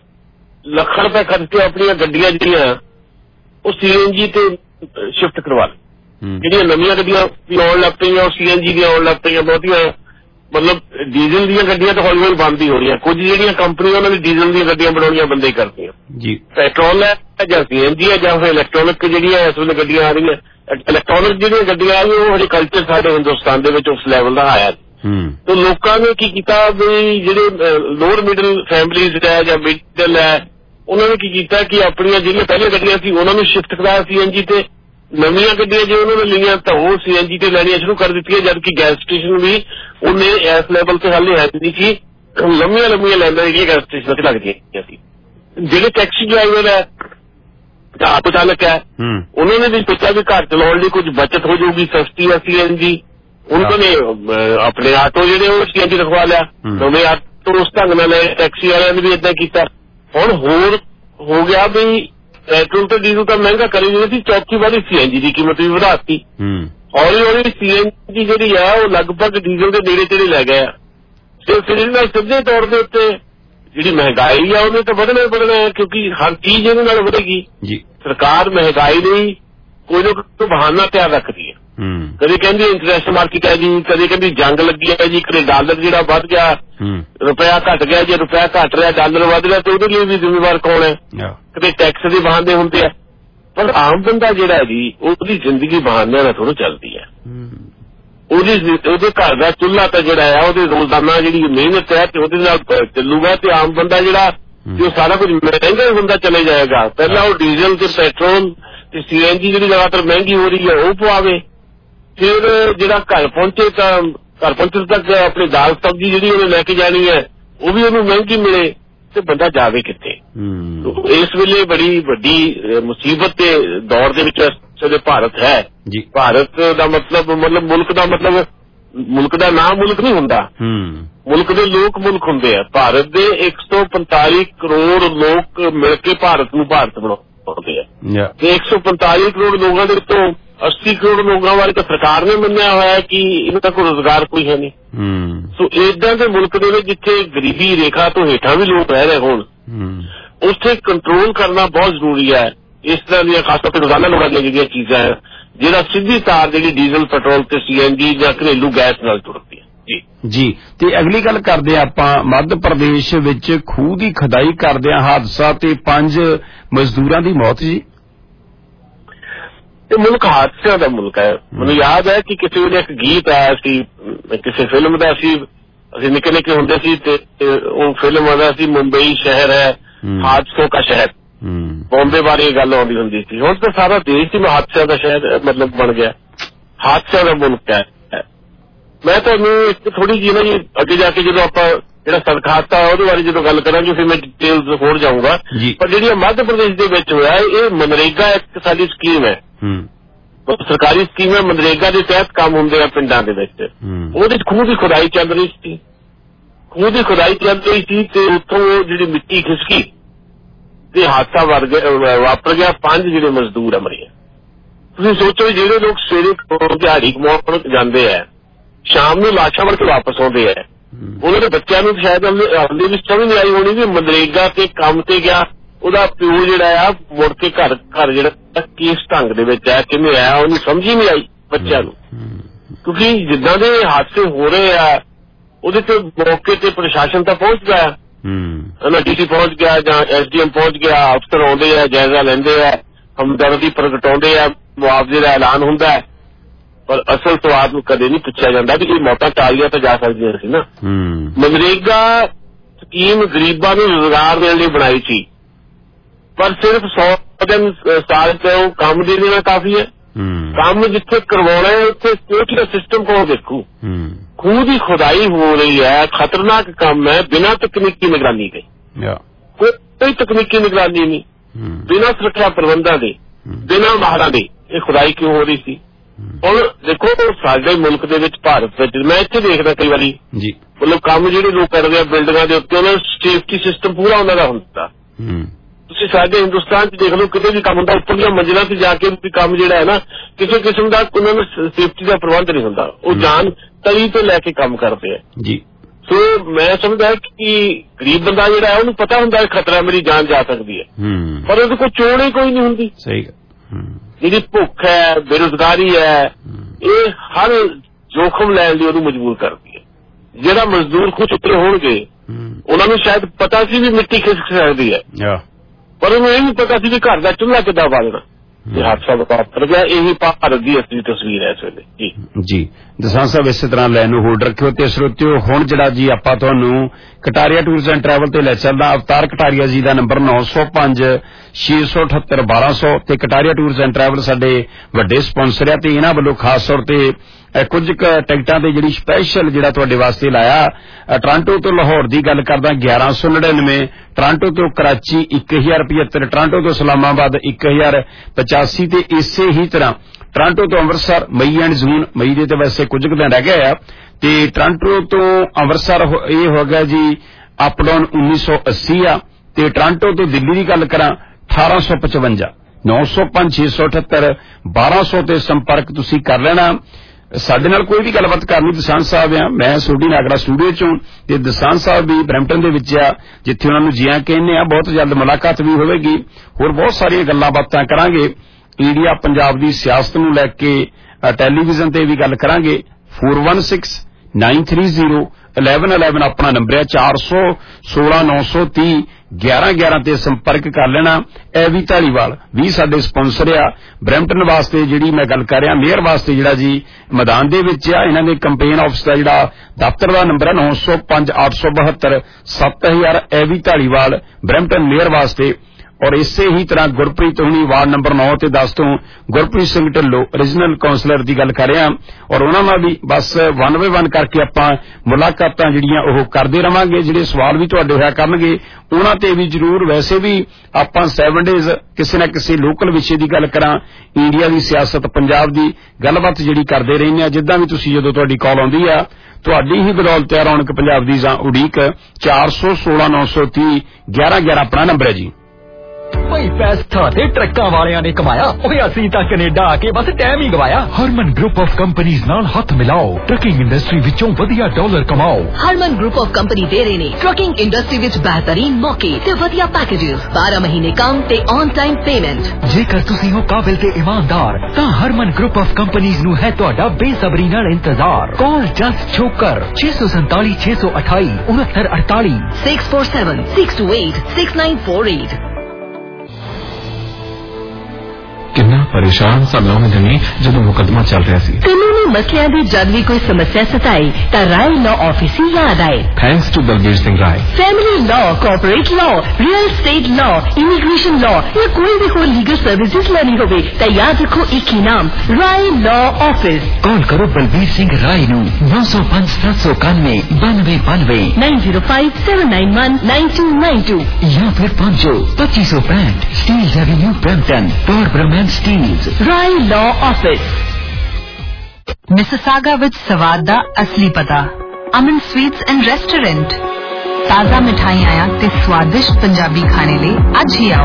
ਲੱਖਾਂ ਰੁਪਏ ਖਰਚ ਕੇ ਆਪਣੀਆਂ ਗੱਡੀਆਂ ਜਿਹੜੀਆਂ ਉਹ ਸੀ ਐਨ ਜੀ ਤੇ ਸ਼ਿਫਟ ਕਰਵਾ ਲਈ। ਜਿਹੜੀਆਂ ਨਵੀਆਂ ਗੱਡੀਆਂ ਵੀ ਆਉਣ ਲੱਗ ਪਈਆਂ ਉਹ ਸੀ ਐਨ ਜੀ ਦੀਆਂ ਆਉਣ ਲੱਗ ਪਈਆਂ ਬਹੁਤੀਆਂ। ਮਤਲਬ ਡੀਜ਼ਲ ਦੀਆਂ ਗੱਡੀਆਂ ਤਾਂ ਹੌਲੀ ਹੌਲੀ ਬੰਦ ਹੀ ਹੋ ਰਹੀਆਂ। ਕੁਝ ਜਿਹੜੀਆਂ ਕੰਪਨੀਆਂ ਉਹਨਾਂ ਦੀ ਡੀਜ਼ਲ ਦੀਆਂ ਗੱਡੀਆਂ ਬਣਾਉਣੀਆਂ ਬੰਦ ਹੀ ਕਰਦੀਆਂ ਜੀ। ਪੈਟਰੋਲ ਹੈ ਜਾਂ ਸੀ ਐਨ ਜੀ ਹੈ ਜਾਂ ਫਿਰ ਇਲੈਕਟ੍ਰੋਨਿਕ ਜਿਹੜੀਆਂ ਇਸ ਵੇਲੇ ਗੱਡੀਆਂ ਆ ਰਹੀਆਂ। ਇਲੈਕਟ੍ਰੋਨਿਕ ਜਿਹੜੀਆਂ ਗੱਡੀਆਂ ਆ ਰਹੀਆਂ ਉਹ ਹਜੇ ਕਲਚਰ ਸਾਡੇ ਹਿੰਦੁਸਤਾਨ ਦੇ ਵਿੱਚ ਉਸ ਲੈਵਲ ਦਾ ਆਇਆ। ਤੇ ਲੋਕਾਂ ਨੇ ਕੀ ਕੀਤਾ ਵੀ ਜਿਹੜੇ ਲੋਅਰ ਮਿਡਲ ਫੈਮਿਲੀਜ਼ ਹੈ ਜਾਂ ਮਿਡਲ ਹੈ ਉਹਨਾਂ ਨੇ ਕੀ ਕੀਤਾ ਕਿ ਆਪਣੀਆਂ ਜਿਹੜੀਆਂ ਪਹਿਲੀਆਂ ਗੱਡੀਆਂ ਸੀ ਉਹਨਾਂ ਨੂੰ ਸ਼ਿਫਟ ਕਰਾਇਆ ਸੀ ਐਨ ਜੀ ਤੇ। ਨਵੀਆਂ ਗੱਡੀਆਂ ਜੇ ਉਹਨਾਂ ਨੇ ਲਈਆਂ ਤਾਂ ਉਹ ਸੀ ਐਨ ਜੀ ਤੇ ਲੈਣੀਆਂ ਸ਼ੁਰੂ ਕਰ ਦਿੱਤੀਆਂ, ਜਦਕਿ ਗੈਸ ਸਟੇਸ਼ਨ ਵੀ ਉਹਨੇ ਇਸ ਲੈਵਲ ਤੇ ਹਾਲੇ ਹੈ ਨਹੀਂ ਸੀ। ਲੰਮੀਆਂ ਲੰਮੀਆਂ ਲਾਈਨਾਂ ਜਿਹੜੀਆਂ ਗੈਸ ਸਟੇਸ਼ਨ ਤੇ ਲੱਗਦੀਆਂ ਸੀ। ਜਿਹੜੇ ਟੈਕਸੀ ਡਰਾਈਵਰ ਹੈ ਜਾਂ ਆਟੋ ਚਾਲਕ ਹੈ ਉਹਨਾਂ ਨੇ ਵੀ ਸੋਚਿਆ ਵੀ ਘਰ ਚਲਾਉਣ ਲਈ ਕੁਝ ਬਚਤ ਹੋ ਜਾਊਗੀ, ਸਸਤੀ ਹੈ ਸੀ ਐਨ ਜੀ। ਉਹਨਾਂ ਨੇ ਆਪਣੇ ਆਟੋ ਜਿਹੜੇ ਉਹ ਸੀ ਐਨ ਜੀ ਰਖਵਾ ਲਿਆ, ਨਵੇਂ ਆਟੋ ਉਸ ਢੰਗ ਨਾਲ ਲਏ। ਟੈਕਸੀ ਵਾਲਿਆਂ ਨੇ ਵੀ ਏਦਾਂ ਕੀਤਾ। ਹੁਣ ਹੋਰ ਹੋ ਗਿਆ ਵੀ ਪੈਟਰੋਲ ਤੇ ਡੀਜ਼ਲ ਤਾਂ ਮਹਿੰਗਾ ਕਰੀ ਜਾਂਦੇ ਸੀ, ਚੌਥੀ ਵਾਰੀ ਸੀ ਐਨ ਜੀ ਦੀ ਕੀਮਤ ਵੀ ਵਧਾਤੀ। ਹੌਲੀ ਹੌਲੀ ਸੀ ਐਨ ਜੀ ਜਿਹੜੀ ਆ ਉਹ ਲਗਭਗ ਡੀਜ਼ਲ ਦੇ ਨੇੜੇ ਤੇੜੇ ਲੈ ਗਿਆ। ਤੇ ਫਿਰ ਨਾਲ ਸਿੱਧੇ ਤੌਰ ਦੇ ਉੱਤੇ ਜਿਹੜੀ ਮਹਿੰਗਾਈ ਆ ਉਹਨੇ ਤਾਂ ਵਧਣਾ ਹੀ ਵਧਣਾ ਹੈ, ਕਿਉਂਕਿ ਹਰ ਚੀਜ਼ ਇਹਦੇ ਨਾਲ ਵਧੇਗੀ। ਸਰਕਾਰ ਮਹਿੰਗਾਈ ਲਈ ਕੋਈ ਨਾ ਕੋਈ ਬਹਾਨਾ ਤਿਆਰ ਰੱਖਦੀ ਹੈ। ਕਦੇ ਕਹਿੰਦੀ ਇੰਟਰਨੈਸ਼ਨਲ ਮਾਰਕੀਟ ਹੈ ਜੀ, ਕਦੇ ਕਹਿੰਦੀ ਜੰਗ ਲੱਗੀ ਹੈ ਜੀ, ਕਦੇ ਡਾਲਰ ਜਿਹੜਾ ਵੱਧ ਗਿਆ, ਰੁਪਇਆ ਘਟ ਗਿਆ। ਜੇ ਰੁਪਇਆ ਘਟ ਰਿਹਾ ਡਾਲਰ ਵੱਧ ਰਿਹਾ ਤੇ ਉਹਦੇ ਲਈ ਵੀ ਜ਼ਿੰਮੇਵਾਰ ਕੌਣ ਹੈ? ਕਦੇ ਟੈਕਸ ਦੇ ਬਹਾਨੇ ਹੁੰਦੇ ਆ। ਪਰ ਆਮ ਬੰਦਾ ਜਿਹੜਾ ਹੈ ਜੀ ਉਹਦੀ ਜ਼ਿੰਦਗੀ ਬਹਾਨਿਆਂ ਨਾਲ ਥੋੜ੍ਹਾ ਚੱਲਦੀ ਹੈ। ਉਹਦੀ ਉਹਦੇ ਘਰ ਦਾ ਚੁੱਲ੍ਹਾ ਤਾਂ ਜਿਹੜਾ ਹੈ ਉਹਦੇ ਰੋਜ਼ਾਨਾ ਜਿਹੜੀ ਮਿਹਨਤ ਹੈ ਤੇ ਉਹਦੇ ਨਾਲ ਚੱਲੂਗਾ। ਤੇ ਆਮ ਬੰਦਾ ਜਿਹੜਾ ਜੋ ਸਾਰਾ ਕੁਝ ਮਹਿੰਗਾ ਹੀ ਹੁੰਦਾ ਚਲੇ ਜਾਏਗਾ। ਪਹਿਲਾਂ ਉਹ ਡੀਜ਼ਲ ਤੇ ਪੈਟਰੋਲ ਤੇ ਸੀ ਐਨ ਜੀ ਜਿਹੜੀ ਲਗਾਤਾਰ ਮਹਿੰਗੀ ਹੋ ਰਹੀ ਹੈ ਉਹ ਪਵਾਵੇ। ਫਿਰ ਜਿਹੜਾ ਘਰ ਪਹੁੰਚੇ ਤਾਂ ਘਰ ਪਹੁੰਚਣ ਤੱਕ ਆਪਣੀ ਦਾਲ ਸਬਜ਼ੀ ਜਿਹੜੀ ਉਹਨੇ ਲੈ ਕੇ ਜਾਣੀ ਹੈ ਉਹ ਵੀ ਉਹਨੂੰ ਮਹਿੰਗੀ ਮਿਲੇ ਤੇ ਬੰਦਾ ਜਾਵੇ ਕਿੱਥੇ? ਇਸ ਵੇਲੇ ਬੜੀ ਵੱਡੀ ਮੁਸੀਬਤ ਦੇ ਦੌਰ ਦੇ ਵਿੱਚ ਸਾਡੇ ਭਾਰਤ ਹੈ। ਭਾਰਤ ਦਾ ਮਤਲਬ ਮਤਲਬ ਮੁਲਕ ਦਾ ਮਤਲਬ ਮੁਲਕ ਦਾ ਨਾਮ ਮੁਲਕ ਨਹੀਂ ਹੁੰਦਾ, ਮੁਲਕ ਦੇ ਲੋਕ ਮੁਲਕ ਹੁੰਦੇ ਆ। ਭਾਰਤ ਦੇ ਇੱਕ ਸੌ ਪੰਤਾਲੀ ਕਰੋੜ ਲੋਕ ਮਿਲ ਕੇ ਭਾਰਤ ਨੂੰ ਭਾਰਤ ਬਣਾਉਂਦੇ ਆ। ਤੇ ਇੱਕ ਸੌ ਪੰਤਾਲੀ ਕਰੋੜ ਲੋਕਾਂ ਦੇ ਵਿੱਚੋਂ अस्सी करोड़ लोगों वाले तो सरकार ने मन्निया हुआ है कि इनका कोई रोजगार कोई है नहीं। सो इदा के मुल्क दे जिथे गरीबी रेखा तो हेठा भी लोग रह रहे होण उत्थे कंट्रोल करना बहुत जरूरी है। इस तरह दी खास तौर पर रोजाना लोगों दी जिहड़ियां चीज़ां है जिहड़ा सीधी तार जिहड़ी डीजल पेट्रोल ते सी एन जी जां घरेलू गैस नाल जुड़दी है। जी जी ते अगली गल करदे आपां मध्य प्रदेश विच खूह दी खदाई करदे हादसा ते पंज मजदूरां दी मौत। जी ਇਹ ਮੁਲਕ ਹਾਦਸਿਆਂ ਦਾ ਮੁਲਕ ਹੈ। ਮੈਨੂੰ ਯਾਦ ਹੈ ਕਿ ਕਿਸੇ ਵੇਲੇ ਇੱਕ ਗੀਤ ਆਇਆ ਸੀ ਕਿਸੇ ਫਿਲਮ ਦਾ। ਅਸੀਂ ਅਸੀਂ ਨਿੱਕੇ ਨਿੱਕੇ ਹੁੰਦੇ ਸੀ ਤੇ ਉਹ ਫਿਲਮ ਆਉਂਦਾ ਸੀ ਮੁੰਬਈ ਸ਼ਹਿਰ ਹੈ ਹਾਦਸੋਂ ਦਾ ਸ਼ਹਿਰ। ਬੰਬੇ ਬਾਰੇ ਗੱਲ ਆਉਂਦੀ ਹੁੰਦੀ ਸੀ। ਹੁਣ ਤਾਂ ਸਾਰਾ ਦੇਸ਼ ਹੀ ਹਾਦਸਿਆਂ ਦਾ ਸ਼ਹਿਰ ਮਤਲਬ ਬਣ ਗਿਆ, ਹਾਦਸਿਆਂ ਦਾ ਮੁਲਕ ਹੈ। ਮੈਂ ਤੁਹਾਨੂੰ ਇੱਕ ਥੋੜੀ ਜਿਹੀ ਨਾ ਜੀ ਅੱਗੇ ਜਾ ਕੇ ਜਦੋਂ ਆਪਾਂ ਜਿਹੜਾ ਸੜਕ ਹਾਦਸਾ ਉਹਦੇ ਬਾਰੇ ਜਦੋਂ ਗੱਲ ਕਰਾਂਗੇ ਫਿਰ ਮੈਂ ਡਿਟੇਲਸ ਹੋਰ ਜਾਊਂਗਾ। ਪਰ ਜਿਹੜੀਆਂ ਮੱਧ ਪ੍ਰਦੇਸ਼ ਦੇ ਵਿੱਚ ਹੋਇਆ ਇਹ ਮਨਰੇਗਾ ਇੱਕ ਸਾਡੀ ਸਕੀਮ ਹੈ, ਸਰਕਾਰੀ ਸਕੀਮ ਹੈ। ਮਨਰੇਗਾ ਦੇ ਤਹਿਤ ਕੰਮ ਹੁੰਦੇ ਆ ਪਿੰਡਾਂ ਦੇ ਵਿੱਚ। ਉਹਦੇ ਚ ਖੂਹ ਦੀ ਖੁਦਾਈ ਚੱਲ ਰਹੀ ਸੀ, ਖੂਹ ਦੀ ਖੁਦਾਈ ਚੱਲ ਰਹੀ ਸੀ ਤੇ ਉੱਥੋਂ ਜਿਹੜੀ ਮਿੱਟੀ ਖਿਸਕੀ ਤੇ ਹਾਦਸਾ ਵਾਪਰ ਗਿਆ। ਪੰਜ ਜਿਹੜੇ ਮਜ਼ਦੂਰ ਮਰੇ। ਤੁਸੀਂ ਸੋਚੋ ਜਿਹੜੇ ਲੋਕ ਸਵੇਰੇ ਦਿਹਾੜੀ ਕਮਾਉਣ ਜਾਂਦੇ ਆ ਸ਼ਾਮ ਨੂੰ ਲਾਸ਼ਾਂ ਵੜ ਕੇ ਵਾਪਸ ਆਉਂਦੇ ਆ ਉਹਨਾਂ ਦੇ ਬੱਚਿਆਂ ਨੂੰ ਸ਼ਾਇਦ ਆਪਣੀ ਵੀ ਸਮਝ ਨਹੀਂ ਆਈ ਹੋਣੀ ਵੀ ਮਨਰੇਗਾ ਤੇ ਕੰਮ ਤੇ ਗਿਆ, ਉਹਦਾ ਪਿਓ ਜਿਹੜਾ ਆ ਮੁੜ ਕੇ ਘਰ ਘਰ ਜਿਹੜਾ ਕਿਸ ਢੰਗ ਦੇ ਵਿੱਚ ਆ, ਕਿਵੇਂ ਆਇਆ, ਉਹਨੂੰ ਸਮਝ ਹੀ ਨਹੀਂ ਆਈ ਬੱਚਿਆਂ ਨੂੰ। ਕਿਉਂਕਿ ਜਿੱਦਾਂ ਦੇ ਹਾਦਸੇ ਹੋ ਰਹੇ ਆ ਉਹਦੇ ਤੇ ਮੌਕੇ ਤੇ ਪ੍ਰਸ਼ਾਸਨ ਤਾਂ ਪਹੁੰਚ ਗਿਆ, ਡੀ ਸੀ ਪਹੁੰਚ ਗਿਆ ਜਾਂ ਐਸ ਡੀ ਐਮ ਪਹੁੰਚ ਗਿਆ, ਅਫਸਰ ਆਉਂਦੇ ਆ, ਜਾਇਜ਼ਾ ਲੈਂਦੇ ਆ, ਹਮਦਰਦੀ ਪ੍ਰਗਟਾਉਂਦੇ ਆ, ਮੁਆਵਜ਼ੇ ਦਾ ਐਲਾਨ ਹੁੰਦਾ ਹੈ, ਪਰ ਅਸਲ ਸਵਾਦ ਨੂੰ ਕਦੇ ਨਹੀਂ ਪੁੱਛਿਆ ਜਾਂਦਾ ਵੀ ਇਹ ਮੌਤਾਂ ਟਾਲੀਆਂ ਤਾਂ ਜਾ ਸਕਦੀਆਂ ਸੀ ਨਾ। ਮਨਰੇਗਾ ਸਕੀਮ ਗਰੀਬਾਂ ਨੂੰ ਰੁਜ਼ਗਾਰ ਦੇਣ ਲਈ ਬਣਾਈ ਸੀ, ਪਰ ਸਿਰਫ ਸੌ ਦਿਨ ਸਾਲ ਤੇ ਉਹ ਕੰਮ ਦੇ ਦੇਣਾ ਕਾਫੀ ਹੈ। ਕੰਮ ਜਿੱਥੇ ਕਰਵਾਉਣਾ ਹੈ ਉੱਥੇ ਸਿਕਿਉਰਿਟੀ ਦਾ ਸਿਸਟਮ ਕੋਲ ਦੇਖੂ। ਖੂਹ ਦੀ ਖੁਦਾਈ ਹੋ ਰਹੀ ਹੈ, ਖਤਰਨਾਕ ਕੰਮ ਹੈ, ਬਿਨਾਂ ਤਕਨੀਕੀ ਨਿਗਰਾਨੀ ਦੇ, ਕੋਈ ਤਕਨੀਕੀ ਨਿਗਰਾਨੀ ਨਹੀਂ, ਬਿਨਾਂ ਸੁਰੱਖਿਆ ਪ੍ਰਬੰਧਾਂ ਦੇ, ਬਿਨਾਂ ਮਾਹਰਾਂ ਦੇ ਇਹ ਖੁਦਾਈ ਕਿਉਂ ਹੋ ਰਹੀ ਸੀ। ਹੁਣ ਦੇਖੋ ਸਾਡੇ ਮੁਲਕ ਦੇ ਵਿੱਚ, ਭਾਰਤ ਵਿੱਚ, ਮੈਂ ਇੱਥੇ ਦੇਖਦਾ ਕਈ ਵਾਰੀ ਮਤਲਬ ਕੰਮ ਜਿਹੜੇ ਲੋਕ ਕਰਦੇ ਆ ਬਿਲਡਿੰਗਾਂ ਦੇ ਉੱਤੇ, ਉਹਨਾਂ ਦਾ ਸੇਫਟੀ ਸਿਸਟਮ ਪੂਰਾ ਉਹਨਾਂ ਦਾ ਹੁੰਦਾ। ਤੁਸੀਂ ਸਾਡੇ ਹਿੰਦੁਸਤਾਨ ਚ ਦੇਖ ਲਓ, ਕਿਤੇ ਵੀ ਕੰਮ ਹੁੰਦਾ ਉੱਪਰਲੀਆਂ ਮੰਜ਼ਿਲਾਂ ਤੇ ਜਾ ਕੇ ਵੀ ਕੰਮ ਜਿਹੜਾ ਹੈ ਨਾ, ਕਿਸੇ ਕਿਸਮ ਦਾ ਉਹਨਾਂ ਨੂੰ ਸੇਫਟੀ ਦਾ ਪ੍ਰਬੰਧ ਨਹੀਂ ਹੁੰਦਾ, ਉਹ ਜਾਨ ਤਲੀ ਤੋਂ ਲੈ ਕੇ ਕੰਮ ਕਰਦੇ ਆ ਜੀ। ਸੋ ਮੈਂ ਸਮਝਦਾ ਕਿ ਗਰੀਬ ਬੰਦਾ ਜਿਹੜਾ ਹੈ ਉਹਨੂੰ ਪਤਾ ਹੁੰਦਾ ਹੈ ਖਤਰਾ, ਮੇਰੀ ਜਾਨ ਜਾ ਸਕਦੀ ਹੈ, ਪਰ ਉਹਦੇ ਕੋਲ ਚੋਣ ਹੀ ਕੋਈ ਨਹੀਂ ਹੁੰਦੀ। ਸਹੀ ਜਿਹੜੀ ਭੁੱਖ ਹੈ, ਬੇਰੁਜ਼ਗਾਰੀ ਹੈ, ਇਹ ਹਰ ਜੋਖਮ ਲੈਣ ਲਈ ਉਹਨੂੰ ਮਜਬੂਰ ਕਰਦੀ ਹੈ। ਜਿਹੜਾ ਮਜ਼ਦੂਰ ਖੁਦ ਉਤਰੇ ਹੋਣਗੇ ਉਹਨਾਂ ਨੂੰ ਸ਼ਾਇਦ ਪਤਾ ਸੀ ਵੀ ਮਿੱਟੀ ਖਿਸਕ ਸਕਦੀ ਹੈ, ਪਰ ਉਹਨੂੰ ਇਹ ਵੀ ਪਤਾ ਸੀ ਵੀ ਘਰ ਦਾ ਚੁੱਲ੍ਹਾ ਕਿੱਦਾਂ ਬਾਲਣਾ। ਇਹ ਹਾਦਸਾ ਵਾਪਰ ਗਿਆ। ਇਹੀ ਭਾਰਤ ਦੀ ਅਸਲੀ ਤਸਵੀਰ ਹੈ ਇਸ ਵੇਲੇ ਜੀ। ਜੀ ਦਸਾਂਝ ਸਾਹਿਬ ਇਸੇ ਤਰ੍ਹਾਂ ਲਾਈਨ ਨੂੰ ਹੋਲਡ ਰੱਖਿਓ ਤੇ ਸਰੋਤਿਓ, ਹੁਣ ਜਿਹੜਾ ਜੀ ਆਪਾਂ ਤੁਹਾਨੂੰ ਕਟਾਰੀਆ ਟੂਰਸ ਐਂਡ ਟਰੈਵਲ ਤੇ ਲੈ ਚੱਲਦਾ। ਅਵਤਾਰ ਕਟਾਰੀਆ ਜੀ ਦਾ ਨੰਬਰ ਨੌ ਸੌ ਪੰਜ ਛੇ ਸੌ ਅਠੱਤਰ ਬਾਰਾਂ ਸੌ ਤੇ ਕਟਾਰੀਆ ਟੂਰਸ ਐਂਡ ਟਰੈਵਲ ਸਾਡੇ ਵੱਡੇ ਸਪਾਂਸਰ ਆ ਤੇ ਇਹਨਾਂ ਵੱਲੋਂ ਖਾਸ ਤੌਰ ਤੇ ਕੁਝ ਕੁ ਟਿਕਟਾਂ ਤੇ ਜਿਹੜੀ ਸਪੈਸ਼ਲ ਜਿਹੜਾ ਤੁਹਾਡੇ ਵਾਸਤੇ ਲਾਇਆ। ਟੋਰਾਂਟੋ ਤੋਂ ਲਾਹੌਰ ਦੀ ਗੱਲ ਕਰਦਾ ਗਿਆਰਾਂ ਸੌ ਨੜਿਨਵੇਂ, ਟੋਰਾਂਟੋ ਤੋਂ ਕਰਾਚੀ ਇੱਕ ਹਜ਼ਾਰ ਪਝੱਤਰ, ਟੋਰਾਂਟੋ ਤੋਂ ਇਸਲਾਮਾਬਾਦ ਇੱਕ ਹਜ਼ਾਰ ਪਚਾਸੀ ਤੇ ਇਸੇ ਹੀ ਤਰ੍ਹਾਂ ਟੋਰਾਂਟੋ ਤੋਂ ਅੰਮ੍ਰਿਤਸਰ ਮਈ ਐਂਡ ਜੂਨ, ਮਈ ਦੇ ਤੇ ਵੈਸੇ ਕੁਝ ਕੁ ਦਿਨ ਰਹਿ ਗਏ ਆ, ਤੇ ਟੋਰਾਂਟੋ ਤੋਂ ਅੰਮ੍ਰਿਤਸਰ ਇਹ ਹੋ ਗਿਆ ਜੀ ਅਪ ਡਾਊਨ ਉੱਨੀ ਸੌ ਅੱਸੀ ਆ, ਤੇ ਟੋਰਾਂਟੋ ਤੋਂ ਦਿੱਲੀ ਦੀ ਗੱਲ ਕਰਾਂ ਅਠਾਰਾਂ ਸੌ ਪਚਵੰਜਾ। ਨੌ ਸੌ ਪੰਜ ਛੇ ਸੌ ਅਠੱਤਰ ਬਾਰਾਂ ਸੌ ਤੇ ਸੰਪਰਕ ਤੁਸੀਂ ਕਰ ਲੈਣਾ। ਸਾਡੇ ਨਾਲ ਕੋਈ ਵੀ ਗੱਲਬਾਤ ਕਰਨੀ, ਦਸਾਂਝ ਸਾਹਿਬ ਆ, ਮੈਂ ਸੋਢੀ ਨਾਗਰਾ ਸਟੂਡੀਓ ਚੋਂ, ਤੇ ਦਸਾਂਝ ਸਾਹਿਬ ਵੀ ਬਰੈਂਪਟਨ ਦੇ ਵਿੱਚ ਆ, ਜਿੱਥੇ ਉਹਨਾਂ ਨੂੰ ਜੀਆਂ ਕਹਿੰਦੇ ਆ। ਬਹੁਤ ਜਲਦ ਮੁਲਾਕਾਤ ਵੀ ਹੋਵੇਗੀ, ਹੋਰ ਬਹੁਤ ਸਾਰੀਆਂ ਗੱਲਾਂ ਬਾਤਾਂ ਕਰਾਂਗੇ। ਇੰਡੀਆ ਪੰਜਾਬ ਦੀ ਸਿਆਸਤ ਨੂੰ ਲੈ ਕੇ ਟੈਲੀਵਿਜ਼ਨ ਤੇ ਵੀ ਗੱਲ ਕਰਾਂਗੇ। Four one six nine three zero eleven eleven ਆਪਣਾ ਨੰਬਰ ਹੈ, ਚਾਰ ਸੌ ਸੋਲਾਂ ਨੌ ਸੌ ਤੀਹ ਗਿਆਰਾਂ ਗਿਆਰਾਂ ਤੇ ਸੰਪਰਕ ਕਰ ਲੈਣਾ। ਇਹ ਵੀ ਢਾਲੀਵਾਲ ਵੀ ਸਾਡੇ ਸਪਾਂਸਰ ਆ ਬਰੈਂਪਟਨ ਵਾਸਤੇ, ਜਿਹੜੀ ਮੈਂ ਗੱਲ ਕਰ ਰਿਹਾ ਮੇਅਰ ਵਾਸਤੇ ਜਿਹੜਾ ਜੀ ਮੈਦਾਨ ਦੇ ਵਿੱਚ ਆ। ਇਹਨਾਂ ਦੇ ਕੰਪੇਨ ਆਫਿਸ ਦਾ ਜਿਹੜਾ ਦਫ਼ਤਰ ਦਾ ਨੰਬਰ ਹੈ ਨੌ ਸੌ ਪੰਜ ਅੱਠ ਸੌ ਬਹੱਤਰ ਸੱਤ ਹਜ਼ਾਰ। ਇਹ ਵੀ ਢਾਲੀਵਾਲ ਬਰੈਂਪਟਨ ਮੇਅਰ ਵਾਸਤੇ। ਔਰ ਇਸੇ ਹੀ ਤਰ੍ਹਾਂ ਗੁਰਪ੍ਰੀਤ ਹੁਣੀ ਵਾਰਡ ਨੰਬਰ ਨੌ ਤੇ ਦਸ ਤੋਂ ਗੁਰਪ੍ਰੀਤ ਸਿੰਘ ਢਿੱਲੋਂ ਰੀਜਨਲ ਕਾਉਂਸਲਰ ਦੀ ਗੱਲ ਕਰ ਰਿਹਾ, ਔਰ ਉਹਨਾਂ ਨਾਲ ਵੀ ਬਸ ਵਨ ਬਾਏ ਵਨ ਕਰਕੇ ਆਪਾਂ ਮੁਲਾਕਾਤਾਂ ਜਿਹੜੀਆਂ ਉਹ ਕਰਦੇ ਰਵਾਂਗੇ। ਜਿਹੜੇ ਸਵਾਲ ਵੀ ਤੁਹਾਡੇ ਹੋਇਆ ਕਰਨਗੇ ਉਹਨਾਂ ਤੇ ਵੀ ਜ਼ਰੂਰ। ਵੈਸੇ ਵੀ ਆਪਾਂ ਸੈਵਨ ਡੇਜ਼ ਕਿਸੇ ਨਾ ਕਿਸੇ ਲੋਕਲ ਵਿਸ਼ੇ ਦੀ ਗੱਲ ਕਰਾਂ, ਇੰਡੀਆ ਦੀ ਸਿਆਸਤ, ਪੰਜਾਬ ਦੀ ਗੱਲਬਾਤ ਜਿਹੜੀ ਕਰਦੇ ਰਹਿੰਦੇ ਆ। ਜਿੱਦਾਂ ਵੀ ਤੁਸੀਂ ਜਦੋਂ ਤੁਹਾਡੀ ਕਾਲ ਆਉਂਦੀ ਆ, ਤੁਹਾਡੀ ਹੀ ਬਦੌਲਤ ਹੈ ਰੌਣਕ ਪੰਜਾਬ ਦੀ ਜਾਂ ਉਡੀਕ। ਚਾਰ ਸੌ ਸੋਲਾਂ ਨੌ ਸੌ ਤੀਹ ਗਿਆਰਾਂ ਗਿਆਰਾਂ ਆਪਣਾ ਨੰਬਰ ਹੈ ਜੀ। ਭਾਈ ਪੈਸਾ ਤੇ ਟਰੱਕਾਂ ਵਾਲਿਆਂ ਨੇ ਕਮਾਇਆ, ਓਏ ਅਸੀਂ ਤਾਂ ਕੈਨੇਡਾ ਆ ਕੇ ਬਸ ਟਾਈਮ ਹੀ ਗਵਾਇਆ। ਹਰਮਨ ਗਰੁੱਪ ਆਫ ਕੰਪਨੀਆਂ ਨਾਲ ਹੱਥ ਮਿਲਾਓ, ਟਰੱਕਿੰਗ ਇੰਡਸਟਰੀ ਵਿੱਚੋਂ ਵਧੀਆ ਡਾਲਰ ਕਮਾਓ। ਹਰਮਨ ਗਰੁੱਪ ਆਫ ਕੰਪਨੀ ਦੇ ਰਹੇ ਨੇ ਟਰੱਕਿੰਗ ਇੰਡਸਟਰੀ ਵਿੱਚ ਬਿਹਤਰੀਨ ਮੌਕੇ ਤੇ ਵਧੀਆ ਪੈਕੇजेस, ਬਾਰਾਂ ਮਹੀਨੇ ਕੰਮ ਤੇ ਔਨ ਟਾਈਮ ਪੇਮੈਂਟ। ਜੇਕਰ ਤੁਸੀਂ ਹੋ ਕਾਬਿਲ ਤੇ ਇਮਾਨਦਾਰ ਤਾਂ ਹਰਮਨ ਗਰੁੱਪ ਆਫ ਕੰਪਨੀਆਂ ਨੂੰ ਹੈ ਤੁਹਾਡਾ ਬੇਸਬਰੀ ਨਾਲ ਇੰਤਜ਼ਾਰ। ਕਾਲ ਜਸਟ ਛੋਕਰ ਛੇ ਸੌ ਸੰਤਾਲੀ ਛੇ ਸੌ ਅਠਾਈ ਉਨੱਤਰ ਅੜਤਾਲੀ six four seven six two eight six nine four eight. ਕਿੰਨਾ ਪਰੇਸ਼ਾਨ ਸਾਂ ਮੈਂ ਉਹ ਦਿਨੀ ਜਦੋਂ ਮੁਕੱਦਮਾ ਚੱਲ ਰਿਹਾ ਸੀ। ਕਾਨੂੰਨੀ ਮਸਲਿਆਂ ਦੀ ਜਦ ਵੀ ਕੋਈ ਸਮੱਸਿਆ ਸਤਾਏ ਤਾਂ ਰਾਏ ਲਾਅ ਆਫਿਸ ਹੀ ਯਾਦ ਆਏ। Thanks to Balbir Singh Rai. Family law, corporate law, real estate law, immigration law ਜਾਂ ਕੋਈ ਵੀ ਹੋਰ ਲੀਗਲ ਸਰਵਿਸਿਜ਼ ਲੈਣੀ ਹੋਵੇ ਤਾਂ ਯਾਦ ਰੱਖੋ ਇੱਕ ਹੀ ਨਾਮ, ਰਾਏ ਲਾਅ ਆਫਿਸ। ਕਾਲ ਕਰੋ ਬਲਬੀਰ ਸਿੰਘ ਰਾਏ ਨੂੰ ਨੌ ਸੌ ਪੰਜ ਸੱਤ ਸੌ ਇਕਾਨਵੇਂ ਬਾਨਵੇਂ ਬਾਨਵੇਂ nine zero five seven nine one nine two nine two ਜਾਂ ਫਿਰ ਪੰਜੋ ਪੱਚੀ ਸੌ ਪੈਂਹਠ ਸਟੀਲਜ਼ ਐਵੀਨਿਊ ਬਰੈਂਪਟਨ। ਟੌਰ ਬ੍ਰਮੈਨ ਸਟੀਲਜ਼। ਰਾਏ ਲਾਅ ਆਫਿਸ। ਮਿਸਿਸਾਗਾ ਵਿੱਚ ਸਵਾਦ ਦਾ ਅਸਲੀ ਪਤਾ, ਅਮਨ ਸਵੀਟਸ ਐਂਡ ਰੈਸਟੋਰੈਂਟ। ਤਾਜ਼ਾ ਮਿਠਾਈਆਂ ਤੇ ਸਵਾਦਿਸ਼ਟ ਪੰਜਾਬੀ ਖਾਣੇ ਲਈ ਅੱਜ ਹੀ ਆਓ।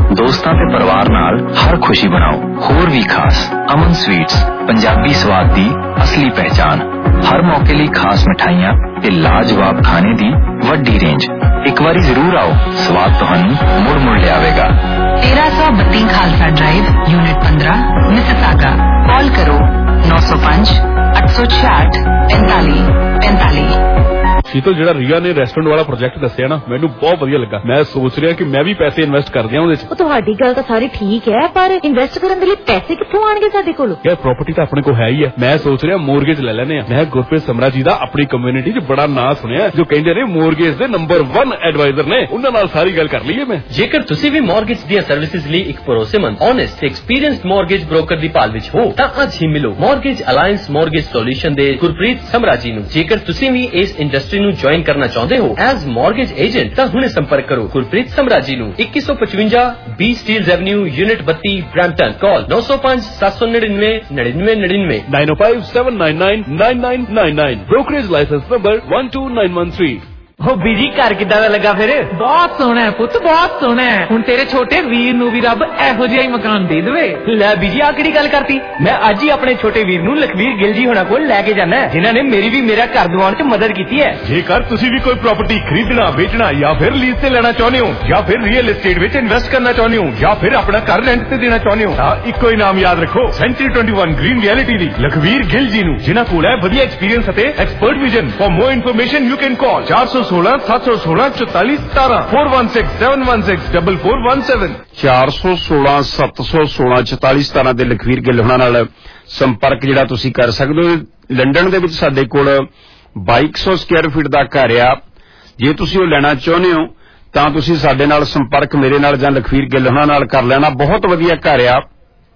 ਦੋਸਤਾਂ ਤੇ ਪਰਿਵਾਰ ਨਾਲ ਹਰ ਖੁਸ਼ੀ ਬਣਾਓ ਹੋਰ ਵੀ ਖਾਸ। ਅਮਨ ਸਵੀਟਸ, ਪੰਜਾਬੀ ਸਵਾਦ ਦੀ ਅਸਲੀ ਪਹਿਚਾਨ। ਹਰ ਮੌਕੇ ਲਈ ਖਾਸ ਮਿਠਾਈਆਂ ਤੇ ਲਾਜਵਾਬ ਖਾਣੇ ਦੀ ਵੱਡੀ ਰੇਂਜ। ਇੱਕ ਵਾਰੀ ਜ਼ਰੂਰ ਆਓ, ਸਵਾਦ ਤੁਹਾਨੂੰ ਮੁੜ ਮੁੜ ਲਿਆਵੇਗਾ। तेरह सौ बत्ती खालसा ड्राइव, यूनिट पंद्रह, मिसिसागा। कॉल करो नौ सौ पांच अठ सौ छियाठ पैंतालीस पैंतालीस। ਸ਼ੀਤਲ, ਜਿਹੜਾ ਰੀਆ ਨੇ ਰੈਸਟੋਰੈਂਟ ਵਾਲਾ ਪ੍ਰੋਜੈਕਟ ਦੱਸਿਆ ਨਾ, ਮੈਨੂੰ ਬਹੁਤ ਵਧੀਆ ਲੱਗਾ। ਮੈਂ ਸੋਚ ਰਿਹਾ ਕਿ ਮੈਂ ਵੀ ਪੈਸੇ ਇਨਵੈਸਟ ਕਰ ਦਿਆਂ ਉਹਦੇ 'ਚ। ਉਹ ਤੁਹਾਡੀ ਗੱਲ ਤਾਂ ਸਾਰੀ ਠੀਕ ਹੈ, ਪਰ ਇਨਵੈਸਟ ਕਰਨ ਦੇ ਲਈ ਪੈਸੇ ਕਿੱਥੋਂ ਆਣਗੇ ਸਾਡੇ ਕੋਲ? ਯਾਰ ਪ੍ਰਾਪਰਟੀ ਤਾਂ ਆਪਣੇ ਕੋਲ ਹੈ ਹੀ ਹੈ। ਮੈਂ ਸੋਚ ਰਿਹਾ ਮੋਰਗੇਜ ਲੈ ਲੈਨੇ ਆ। ਮੈਂ ਗੁਰਪ੍ਰੀਤ ਸਮਰਾ ਜੀ ਦਾ ਆਪਣੀ ਕਮਿਊਨਿਟੀ 'ਚ ਬੜਾ ਨਾਂ ਸੁਣਿਆ, ਜੋ ਕਹਿੰਦੇ ਨੇ ਮੋਰਗੇਜ ਦੇ ਨੰਬਰ ਇੱਕ ਐਡਵਾਈਜ਼ਰ ਨੇ। ਉਹਨਾਂ ਨਾਲ ਸਾਰੀ ਗੱਲ ਕਰ ਲਈਏ ਮੈਂ। ਜੇਕਰ ਤੁਸੀਂ ਵੀ ਮੋਰਗੇਜ ਦੀਆਂ ਸਰਵਿਸਿਜ਼ ਲਈ ਇੱਕ ਭਰੋਸੇਮੰਦ, ਓਨੈਸਟ ਤੇ ਐਕਸਪੀਰੀਅੰਸਡ ਮੋਰਗੇਜ ਬ੍ਰੋਕਰ ਦੀ ਭਾਲ ਵਿੱਚ ਹੋ ਤਾਂ ਅੱਜ ਹੀ ਮਿਲੋ ਮੋਰਗੇਜ ਅਲਾਇੰਸ ਮੋਰਗੇਜ ਸੋਲੂਸ਼ਨ ਦੇ ਗੁਰਪ੍ਰੀਤ ਸਮਰਾ ਜੀ ਨੂੰ। ਜੇਕਰ ਤੁਸੀਂ ਵੀ ਇਸ ਇੰਡਸਟਰੀ ਨੂੰ ਜੁਆਇਨ ਕਰਨਾ ਚਾਹੁੰਦੇ ਹੋ ਐਜ਼ ਮੋਰਗੇਜ ਏਜੰਟ ਤਾਂ ਹੁਣੇ ਸੰਪਰਕ ਕਰੋ ਗੁਰਪ੍ਰੀਤ ਸਮਰਾ ਜੀ ਨੂੰ। ਇੱਕੀ ਸੌ ਪਚਵੰਜਾ ਬੀ ਸਟੀਲਜ਼ ਐਵਨਿਊ, ਯੂਨਿਟ ਬੱਤੀ, ਬ੍ਰੈਂਪਟਨ। ਕਾਲ ਨौ सौ पाँच सात सौ नड़िन्नवे नड़िन्नवे नड़िन्नवे nine O five seven nine nine nine nine nine nine. Brokerage licence number one two nine one three. हो बीजी घर किदा दा लगा फिर? बहुत सोहना है पुत, बहुत सोहना है। हुण तेरे छोटे वीर नूं भी रब एहो जिहा ही मकान दे देवे। लै बीजी आ किहड़ी गल करती? मैं अज ही अपने छोटे वीर नूं लखवीर गिल जी होना कोल लैके जाना है, जिन्हां ने मेरी भी मेरा घर दिवाउण च मदद कीती है। जेकर तुसीं भी कोई प्रॉपर्टी खरीदना, बेचना या फिर लीज ते लेना चाहुंदे हो, या फिर रियल एस्टेट विच इन्वेस्ट करना चाहुंदे हो, या फिर अपना घर रेंट ते देना चाहुंदे हो, तां इक्को ही नाम याद रखो, सेंचुरी इक्कीस ग्रीन रियलिटी दी लखवीर गिल जी नूं, जिन्हां कोल है वधिया एक्सपीरियंस अते expert vision. For more information you can call चार सौ सोलह सात सौ सोलह चौतालीस सतारह four one six seven one six double four one seven. चार सौ सोलह सत्त सौ सोलह चौताली सतारह ਦੇ ਲਖਵੀਰ ਗਿੱਲ ਹੋਣਾ ਨਾਲ ਸੰਪਰਕ ਜਿਹੜਾ ਤੁਸੀਂ ਕਰ ਸਕਦੇ ਹੋ। ਲੰਡਨ ਦੇ ਵਿੱਚ ਸਾਡੇ ਕੋਲ ਬਾਈ ਸੌ ਸਕੁਅਰ ਫੀਟ ਦਾ ਘਰ ਆ। ਜੇ ਤੁਸੀਂ ਉਹ ਲੈਣਾ ਚਾਹੁੰਦੇ ਹੋ ਤਾਂ ਤੁਸੀਂ ਸਾਡੇ ਨਾਲ ਸੰਪਰਕ ਮੇਰੇ ਨਾਲ ਜਾਂ ਲਖਵੀਰ ਗਿੱਲ ਹੋਣਾ ਨਾਲ ਕਰ ਲੈਣਾ। ਬਹੁਤ ਵਧੀਆ ਘਰ ਆ,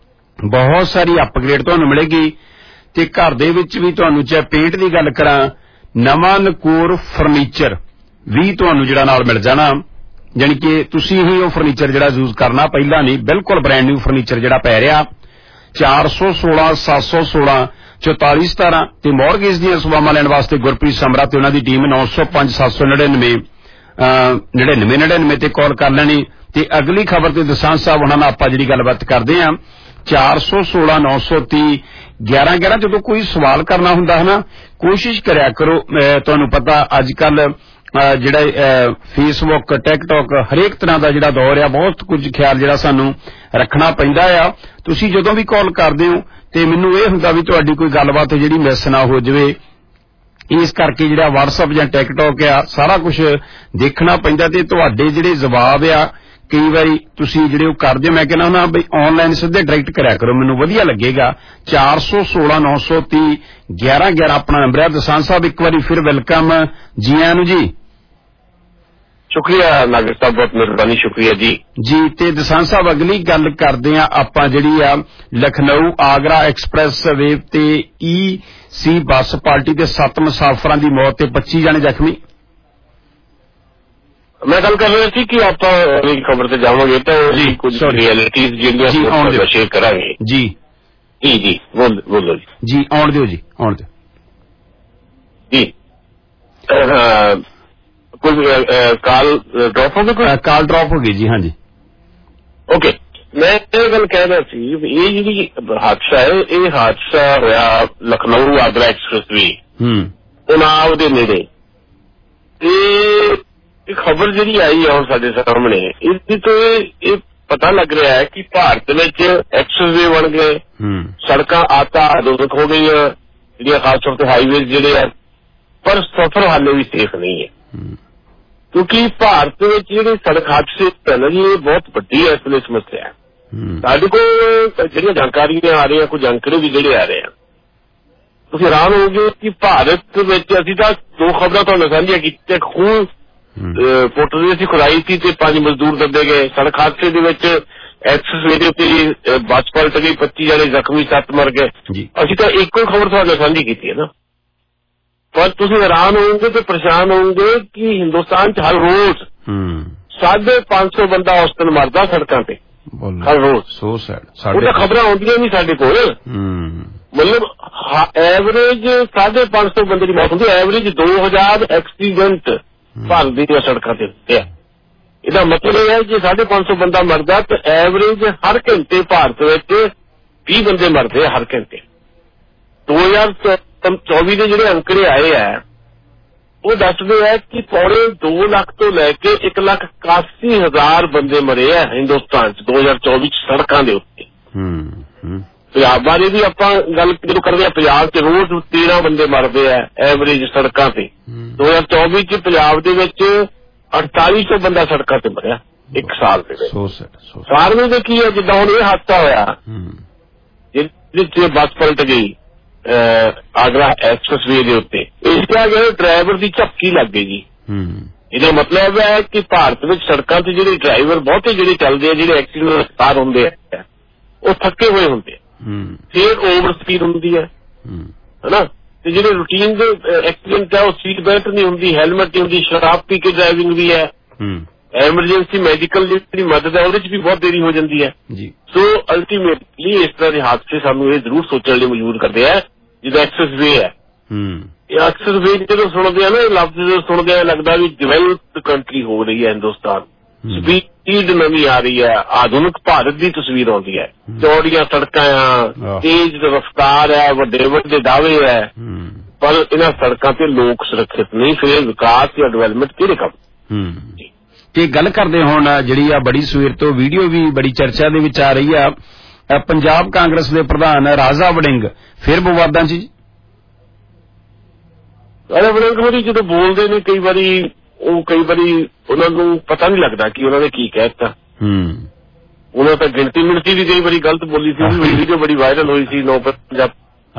ਬਹੁਤ ਸਾਰੀ ਅਪਗ੍ਰੇਡ ਤੁਹਾਨੂੰ ਮਿਲੇਗੀ ਤੇ ਘਰ ਦੇ ਵਿੱਚ ਵੀ ਤੁਹਾਨੂੰ ਚਾਹੇ ਪੇਂਟ ਦੀ ਗੱਲ ਕਰਾਂ, ਨਵਾਂ ਨਕੋਰ ਫਰਨੀਚਰ ਵੀ ਤੁਹਾਨੂੰ ਜਿਹੜਾ ਨਾਲ ਮਿਲ ਜਾਣਾ। ਜਾਣੀ ਕਿ ਤੁਸੀਂ ਹੀ ਉਹ ਫਰਨੀਚਰ ਜਿਹੜਾ ਯੂਜ਼ ਕਰਨਾ, ਪਹਿਲਾਂ ਨਹੀਂ, ਬਿਲਕੁਲ ਬ੍ਰਾਂਡ ਨਿਊ ਫਰਨੀਚਰ ਜਿਹੜਾ ਪੈ ਰਿਹਾ। ਚਾਰ ਸੌ ਸੋਲਾਂ ਸੱਤ ਸੌ ਸੋਲਾਂ ਚੌਤਾਲੀ ਸਤਾਰਾਂ ਤੇ ਮੌਰਗੇਜ ਦੀਆਂ ਸੇਵਾਵਾਂ ਲੈਣ ਵਾਸਤੇ ਗੁਰਪ੍ਰੀਤ ਸਮਰਾ ਤੇ ਉਹਨਾਂ ਦੀ ਟੀਮ ਨੌ ਸੌ ਪੰਜ ਸੱਤ ਸੌ ਨੜਿਨਵੇਂ ਨੜਿਨਵੇਂ ਨੜਿਨਵੇਂ ਤੇ ਕਾਲ ਕਰ ਲੈਣੀ। ਤੇ ਅਗਲੀ ਖਬਰ ਤੇ ਦਸਾਂਝ ਸਾਹਿਬ ਉਹਨਾਂ ਨਾਲ ਆਪਾਂ ਜਿਹੜੀ ਗੱਲਬਾਤ ਕਰਦੇ ਹਾਂ ਚਾਰ ਸੌ ਸੋਲਾਂ ਨੌ ਸੌ ਤੀਹ ਗਿਆਰਾਂ ਗਿਆਰਾਂ। ਜਦੋਂ ਕੋਈ ਸਵਾਲ ਕਰਨਾ ਹੁੰਦਾ ਹੈ ਨਾ, ਕੋਸ਼ਿਸ਼ ਕਰਿਆ ਕਰੋ। ਤੁਹਾਨੂੰ ਪਤਾ ਅੱਜ ਕੱਲ ਜਿਹੜਾ ਫੇਸਬੁੱਕ, ਟਿਕਟੌਕ, ਹਰੇਕ ਤਰ੍ਹਾਂ ਦਾ ਜਿਹੜਾ ਦੌਰ ਆ, ਬਹੁਤ ਕੁਝ ਖਿਆਲ ਜਿਹੜਾ ਸਾਨੂੰ ਰੱਖਣਾ ਪੈਂਦਾ ਆ। ਤੁਸੀਂ ਜਦੋਂ ਵੀ ਕਾਲ ਕਰਦੇ ਹੋ ਤੇ ਮੈਨੂੰ ਇਹ ਹੁੰਦਾ ਵੀ ਤੁਹਾਡੀ ਕੋਈ ਗੱਲਬਾਤ ਜਿਹੜੀ ਮਿਸ ਨਾ ਹੋ ਜਾਵੇ, ਇਸ ਕਰਕੇ ਜਿਹੜਾ WhatsApp ਜਾਂ ਟਿਕਟੌਕ ਆ ਸਾਰਾ ਕੁਝ ਦੇਖਣਾ ਪੈਂਦਾ ਤੇ ਤੁਹਾਡੇ ਜਿਹੜੇ ਜਵਾਬ ਆ ਕਈ ਵਾਰੀ ਤੁਸੀਂ ਜਿਹੜੇ ਉਹ ਕਰਦੇ ਹੋ। ਮੈਂ ਕਹਿੰਦਾ ਹੁੰਦਾ ਬਈ ਆਨਲਾਈਨ ਸਿੱਧੇ ਡਾਇਰੈਕਟ ਕਰਿਆ ਕਰੋ, ਮੈਨੂੰ ਵਧੀਆ ਲੱਗੇਗਾ। ਚਾਰ ਸੌ ਸੋਲਾਂ ਨੌ ਸੌ ਤੀਹ ਗਿਆਰਾਂ ਗਿਆਰਾਂ ਆਪਣਾ ਨੰਬਰ ਹੈ। ਦਸਾਂਝ ਸਾਹਿਬ ਇੱਕ ਵਾਰੀ ਫਿਰ ਵੈਲਕਮ, ਜੀ ਆਇਆਂ ਨੂੰ ਜੀ। ਸ਼ੁਕਰੀਆ ਨਾਗਰ ਸਾਹਿਬ, ਬਹੁਤ ਮਿਹਰਬਾਨੀ, ਸ਼ੁਕਰੀਆ ਜੀ। ਜੀ ਤੇ ਦਸਾਂਝ ਸਾਹਿਬ ਅਗਲੀ ਗੱਲ ਕਰਦੇ ਆ ਆਪਾਂ ਜਿਹੜੀ ਆ ਲਖਨਊ ਆਗਰਾ ਐਕਸਪ੍ਰੈਸ ਵੇ ਤੇ ਈ ਸੀ ਬੱਸ ਪਾਰਟੀ ਦੇ ਸੱਤ ਮੁਸਾਫਰਾਂ ਦੀ ਮੌਤ ਤੇ ਪੱਚੀ ਜਣੇ ਜ਼ਖਮੀ। ਮੈਂ ਗੱਲ ਕਰ ਰਿਹਾ ਸੀ ਕਿ ਆਪਾਂ ਅਗਲੀ ਖਬਰ ਤੇ ਜਾਵਾਂਗੇ ਤਾਂ ਜੀ ਕੁਝ ਰਿਐਲਿਟੀਜ਼ ਜਿਹੜੀਆਂ ਸ਼ੇਅਰ ਕਰਾਂਗੇ। ਜੀ ਜੀ ਜੀ ਬੋਲੋ ਜੀ। ਜੀ ਆਉਣ ਦਿਓ ਜੀ, ਆਉਣ ਦਿਓ ਜੀ। ਕੁਝ ਕਾਲ ਡ੍ਰੌਪ ਹੋ ਗਈ? ਕਾਲ ਡ੍ਰੌਪ ਹੋ ਗਈ ਜੀ, ਹਾਂਜੀ। ਓਕੇ, ਮੈਂ ਇਹ ਗੱਲ ਕਹਿ ਰਿਹਾ ਸੀ ਇਹ ਜਿਹੜੀ ਹਾਦਸਾ ਹੈ, ਇਹ ਹਾਦਸਾ ਹੋਇਆ ਲਖਨਊ ਆਗਰਾ ਐਕਸਪ੍ਰੈਸ ਵੇ ਉਨਾਵ ਦੇ ਨੇੜੇ। ਤੇ ਖਬਰ ਜਿਹੜੀ ਆਈ ਹੈ ਹੁਣ ਸਾਡੇ ਸਾਹਮਣੇ, ਇਹਦੀ ਤੋਂ ਇਹ ਪਤਾ ਲੱਗ ਰਿਹਾ ਹੈ ਕਿ ਭਾਰਤ ਵਿੱਚ ਐਕਸਪ੍ਰੈਸ ਵੇ ਬਣ ਗਏ, ਸੜਕਾਂ ਆਤਾ ਆਧੁਨਿਕ ਹੋ ਗਈਆਂ ਜਿਹੜੀਆਂ, ਖਾਸ ਤੌਰ ਤੇ ਹਾਈਵੇਜ਼ ਜਿਹੜੇ ਆ, ਪਰ ਸਫ਼ਰ ਹਾਲੇ ਵੀ ਸੇਫ ਨਹੀਂ ਹੈ। ਕਿਉਂਕਿ ਭਾਰਤ ਵਿੱਚ ਜਿਹੜੇ ਸੜਕ ਹਾਦਸੇ ਪਹਿਲਾਂ ਜੀ ਇਹ ਬਹੁਤ ਵੱਡੀ ਇਸ ਵੇਲੇ ਸਮੱਸਿਆ ਹੈ। ਸਾਡੇ ਕੋਲ ਜਿਹੜੀਆਂ ਜਾਣਕਾਰੀਆਂ ਆ ਰਹੀਆਂ, ਕੁਝ ਅੰਕੜੇ ਵੀ ਜਿਹੜੇ ਆ ਰਹੇ ਆ, ਤੁਸੀਂ ਹੈਰਾਨ ਹੋਗੇ ਕਿ ਭਾਰਤ ਵਿੱਚ ਅਸੀਂ ਤਾਂ ਦੋ ਖਬਰਾਂ ਤੁਹਾਨੂੰ ਸਾਂਝੀਆਂ ਕੀਤੀਆਂ। ਇੱਕ ਖੂਹ ਪੁੱਟਦੇ ਦੀ ਅਸੀਂ ਖੁਦਾਈ ਸੀ ਤੇ ਪੰਜ ਮਜ਼ਦੂਰ ਦੱਬੇ ਗਏ। ਸੜਕ ਹਾਦਸੇ ਦੇ ਵਿੱਚ ਐਕਸਪ੍ਰੈਸ ਵੇ ਉੱਤੇ ਬੱਸ ਪਲਟ ਗਈ, ਪੱਚੀ ਜਣੇ ਜ਼ਖਮੀ, ਸੱਤ ਮਰ ਗਏ। ਅਸੀਂ ਤਾਂ ਇੱਕੋ ਖਬਰ ਤੁਹਾਨੂੰ ਸਾਂਝੀ ਕੀਤੀ ਹੈ ਨਾ, ਪਰ ਤੁਸੀਂ ਹੈਰਾਨ ਹੋਵੋਗੇ ਤੇ ਪਰੇਸ਼ਾਨ ਹੋਵੋਗੇ ਕਿ ਹਿੰਦੁਸਤਾਨ ਚ ਹਰ ਰੋਜ਼ ਸਾਢੇ ਪੰਜ ਸੌ ਬੰਦਾ ਔਸਤਨ ਮਰਦਾ ਸੜਕਾਂ ਤੇ ਹਰ ਰੋਜ਼। ਸੋ ਸੈਡ, ਉਹਦੀਆਂ ਖਬਰਾਂ ਆਉਂਦੀਆਂ ਨਹੀਂ ਸਾਡੇ ਕੋਲ। ਮਤਲਬ ਐਵਰੇਜ ਸਾਢੇ ਪੰਜ ਸੌ ਬੰਦੇ ਦੀ ਮੌਤ ਹੁੰਦੀ, ਐਵਰੇਜ ਦੋ ਹਜ਼ਾਰ ਐਕਸੀਡੈਂਟ ਭਾਰਤ ਦੀਆਂ ਸੜਕਾਂ ਤੇ ਹੁੰਦੇ ਆ। ਇਹਦਾ ਮਤਲਬ ਇਹ ਹੈ ਜੇ ਸਾਢੇ ਪੰਜ ਸੌ ਬੰਦਾ ਮਰਦਾ ਤਾਂ ਐਵਰੇਜ ਹਰ ਘੰਟੇ ਭਾਰਤ ਵਿੱਚ ਵੀਹ ਬੰਦੇ ਮਰਦੇ ਆ ਹਰ ਘੰਟੇ। ਦੋ ਹਜ਼ਾਰ ਚੌਵੀ ਦੇ ਜਿਹੜੇ ਅੰਕੜੇ ਆਏ ਆ ਉਹ ਦੱਸਦੇ ਆ ਕਿ ਪੌਣੇ ਦੋ ਲੱਖ ਤੋਂ ਲੈ ਕੇ ਇੱਕ ਲੱਖ ਇਕਾਸੀ ਹਜ਼ਾਰ ਬੰਦੇ ਮਰੇ ਆ ਹਿੰਦੁਸਤਾਨ ਚ ਦੋ ਹਜ਼ਾਰ ਚੌਵੀ ਚ ਸੜਕਾਂ ਦੇ ਉੱਤੇ। ਪੰਜਾਬ ਬਾਰੇ ਵੀ ਆਪਾਂ ਗੱਲ ਜਦੋਂ ਕਰਦੇ ਆ, ਪੰਜਾਬ ਚ ਰੋਜ਼ ਤੇਰਾਂ ਬੰਦੇ ਮਰਦੇ ਆ ਐਵਰੇਜ ਸੜਕਾਂ ਤੇ। ਦੋ ਹਜ਼ਾਰ ਚੌਵੀ ਚ ਪੰਜਾਬ ਦੇ ਵਿੱਚ ਅੜਤਾਲੀ ਸੌ ਬੰਦਾ ਸੜਕਾਂ ਤੇ ਮਰਿਆ ਇੱਕ ਸਾਲ ਦੇ ਵਿੱਚ। ਕਾਰਨ ਦੇ ਕੀ ਹੈ? ਜਿੱਦਾਂ ਹੁਣ ਇਹ ਹਾਦਸਾ ਹੋਇਆ ਜਿਹਦੇ ਚ ਬੱਸ ਪਲਟ ਗਈ ਆਗਰਾ ਐਕਸਪ੍ਰੈਸਵੇ ਦੇ ਉੱਤੇ, ਇਸ ਤਰ੍ਹਾਂ ਜਿਹੜਾ ਡਰਾਈਵਰ ਦੀ ਝਪਕੀ ਲੱਗ ਗਈ ਜੀ। ਇਹਦਾ ਮਤਲਬ ਹੈ ਕਿ ਭਾਰਤ ਵਿੱਚ ਸੜਕਾਂ ਤੇ ਜਿਹੜੇ ਡਰਾਈਵਰ ਬਹੁਤੇ ਜਿਹੜੇ ਚੱਲਦੇ ਆ, ਜਿਹੜੇ ਐਕਸੀਡੈਂਟ ਦਾ ਸ਼ਿਕਾਰ ਹੁੰਦੇ ਆ, ਉਹ ਥੱਕੇ ਹੋਏ ਹੁੰਦੇ ਆ, ਫਿਰ ਓਵਰ ਸਪੀਡ ਹੁੰਦੀ ਹੈ ਹਨਾ। ਤੇ ਜਿਹੜੇ ਰੂਟੀਨ ਦੇ ਐਕਸੀਡੈਂਟ ਆ ਉਹ ਸੀਟ ਬੈਲਟ ਨਹੀਂ ਹੁੰਦੀ, ਹੈਲਮਟ ਨਹੀਂ ਹੁੰਦੀ, ਸ਼ਰਾਬ ਪੀ ਕੇ ਡਰਾਈਵਿੰਗ ਵੀ ਹੈ, ਐਮਰਜੈਂਸੀ ਮੈਡੀਕਲ ਜਿਹੜੀ ਮਦਦ ਹੈ ਉਹਦੇ ਚ ਵੀ ਬਹੁਤ ਦੇਰੀ ਹੋ ਜਾਂਦੀ ਹੈ। ਸੋ ਅਲਟੀਮੇਟਲੀ ਇਸ ਤਰ੍ਹਾਂ ਦੇ ਹਾਦਸੇ ਸਾਨੂੰ ਇਹ ਜ਼ਰੂਰ ਸੋਚਣ ਲਈ ਮਜਬੂਰ ਕਰਦੇ ਆ। ਜਿੱਦਾਂ ਐਕਸੈਸ ਵੇ ਹੈ, ਇਹ ਐਕਸੈਸ ਵੇ ਜਦੋਂ ਸੁਣਦੇ ਆ ਨਾ ਇਹ ਲਫ਼ਜ਼ ਜਦੋਂ ਸੁਣਦੇ ਆ ਲੱਗਦਾ ਵੀ ਡਿਵੈਲਪਡ ਕੰਟਰੀ ਹੋ ਰਹੀ ਹੈ ਹਿੰਦੁਸਤਾਨ, ਸਪੀਡ ਨਵੀਂ ਆ ਰਹੀ ਹੈ, ਆਧੁਨਿਕ ਭਾਰਤ ਦੀ ਤਸਵੀਰ ਆਉਂਦੀ ਹੈ, ਚੌੜੀਆਂ ਸੜਕਾਂ ਆ, ਤੇਜ਼ ਰਫ਼ਤਾਰ ਹੈ, ਵੱਡੇ ਵੱਡੇ ਦਾਅਵੇ ਹੈ, ਪਰ ਇਹਨਾਂ ਸੜਕਾਂ ਤੇ ਲੋਕ ਸੁਰੱਖਿਅਤ ਨਹੀਂ। ਫਿਰ ਵਿਕਾਸ ਜਾਂ ਡਿਵੈਲਪਮੈਂਟ ਕਿਹੜੇ ਕੰਮ? ਤੇ ਗੱਲ ਕਰਦੇ ਹੁਣ ਜਿਹੜੀ ਆ ਬੜੀ ਸਵੇਰ ਤੋਂ ਵੀਡੀਓ ਵੀ ਬੜੀ ਚਰਚਾ ਦੇ ਵਿੱਚ ਆ ਰਹੀ ਆ, ਪੰਜਾਬ ਕਾਂਗਰਸ ਦੇ ਪ੍ਰਧਾਨ ਰਾਜਾ ਵੜਿੰਗ ਫਿਰ ਵਿਵਾਦਾਂ ਚ। ਰਾਜਾ ਵੜਿੰਗ ਹੋਰੀ ਜਦੋਂ ਬੋਲਦੇ ਨੇ ਕਈ ਵਾਰੀ ਉਹ ਕਈ ਵਾਰੀ ਉਹਨਾਂ ਨੂੰ ਪਤਾ ਨਹੀਂ ਲੱਗਦਾ ਕਿ ਉਹਨਾਂ ਨੇ ਕੀ ਕਹਿ ਦਿੱਤਾ। ਉਹਨਾਂ ਤਾਂ ਗਿਣਤੀ ਮਿਣਤੀ ਵੀ ਕਈ ਵਾਰੀ ਗਲਤ ਬੋਲੀ ਸੀ, ਵੀਡੀਓ ਬੜੀ ਵਾਇਰਲ ਹੋਈ ਸੀ ਨੌ ਪੰਜਾਬ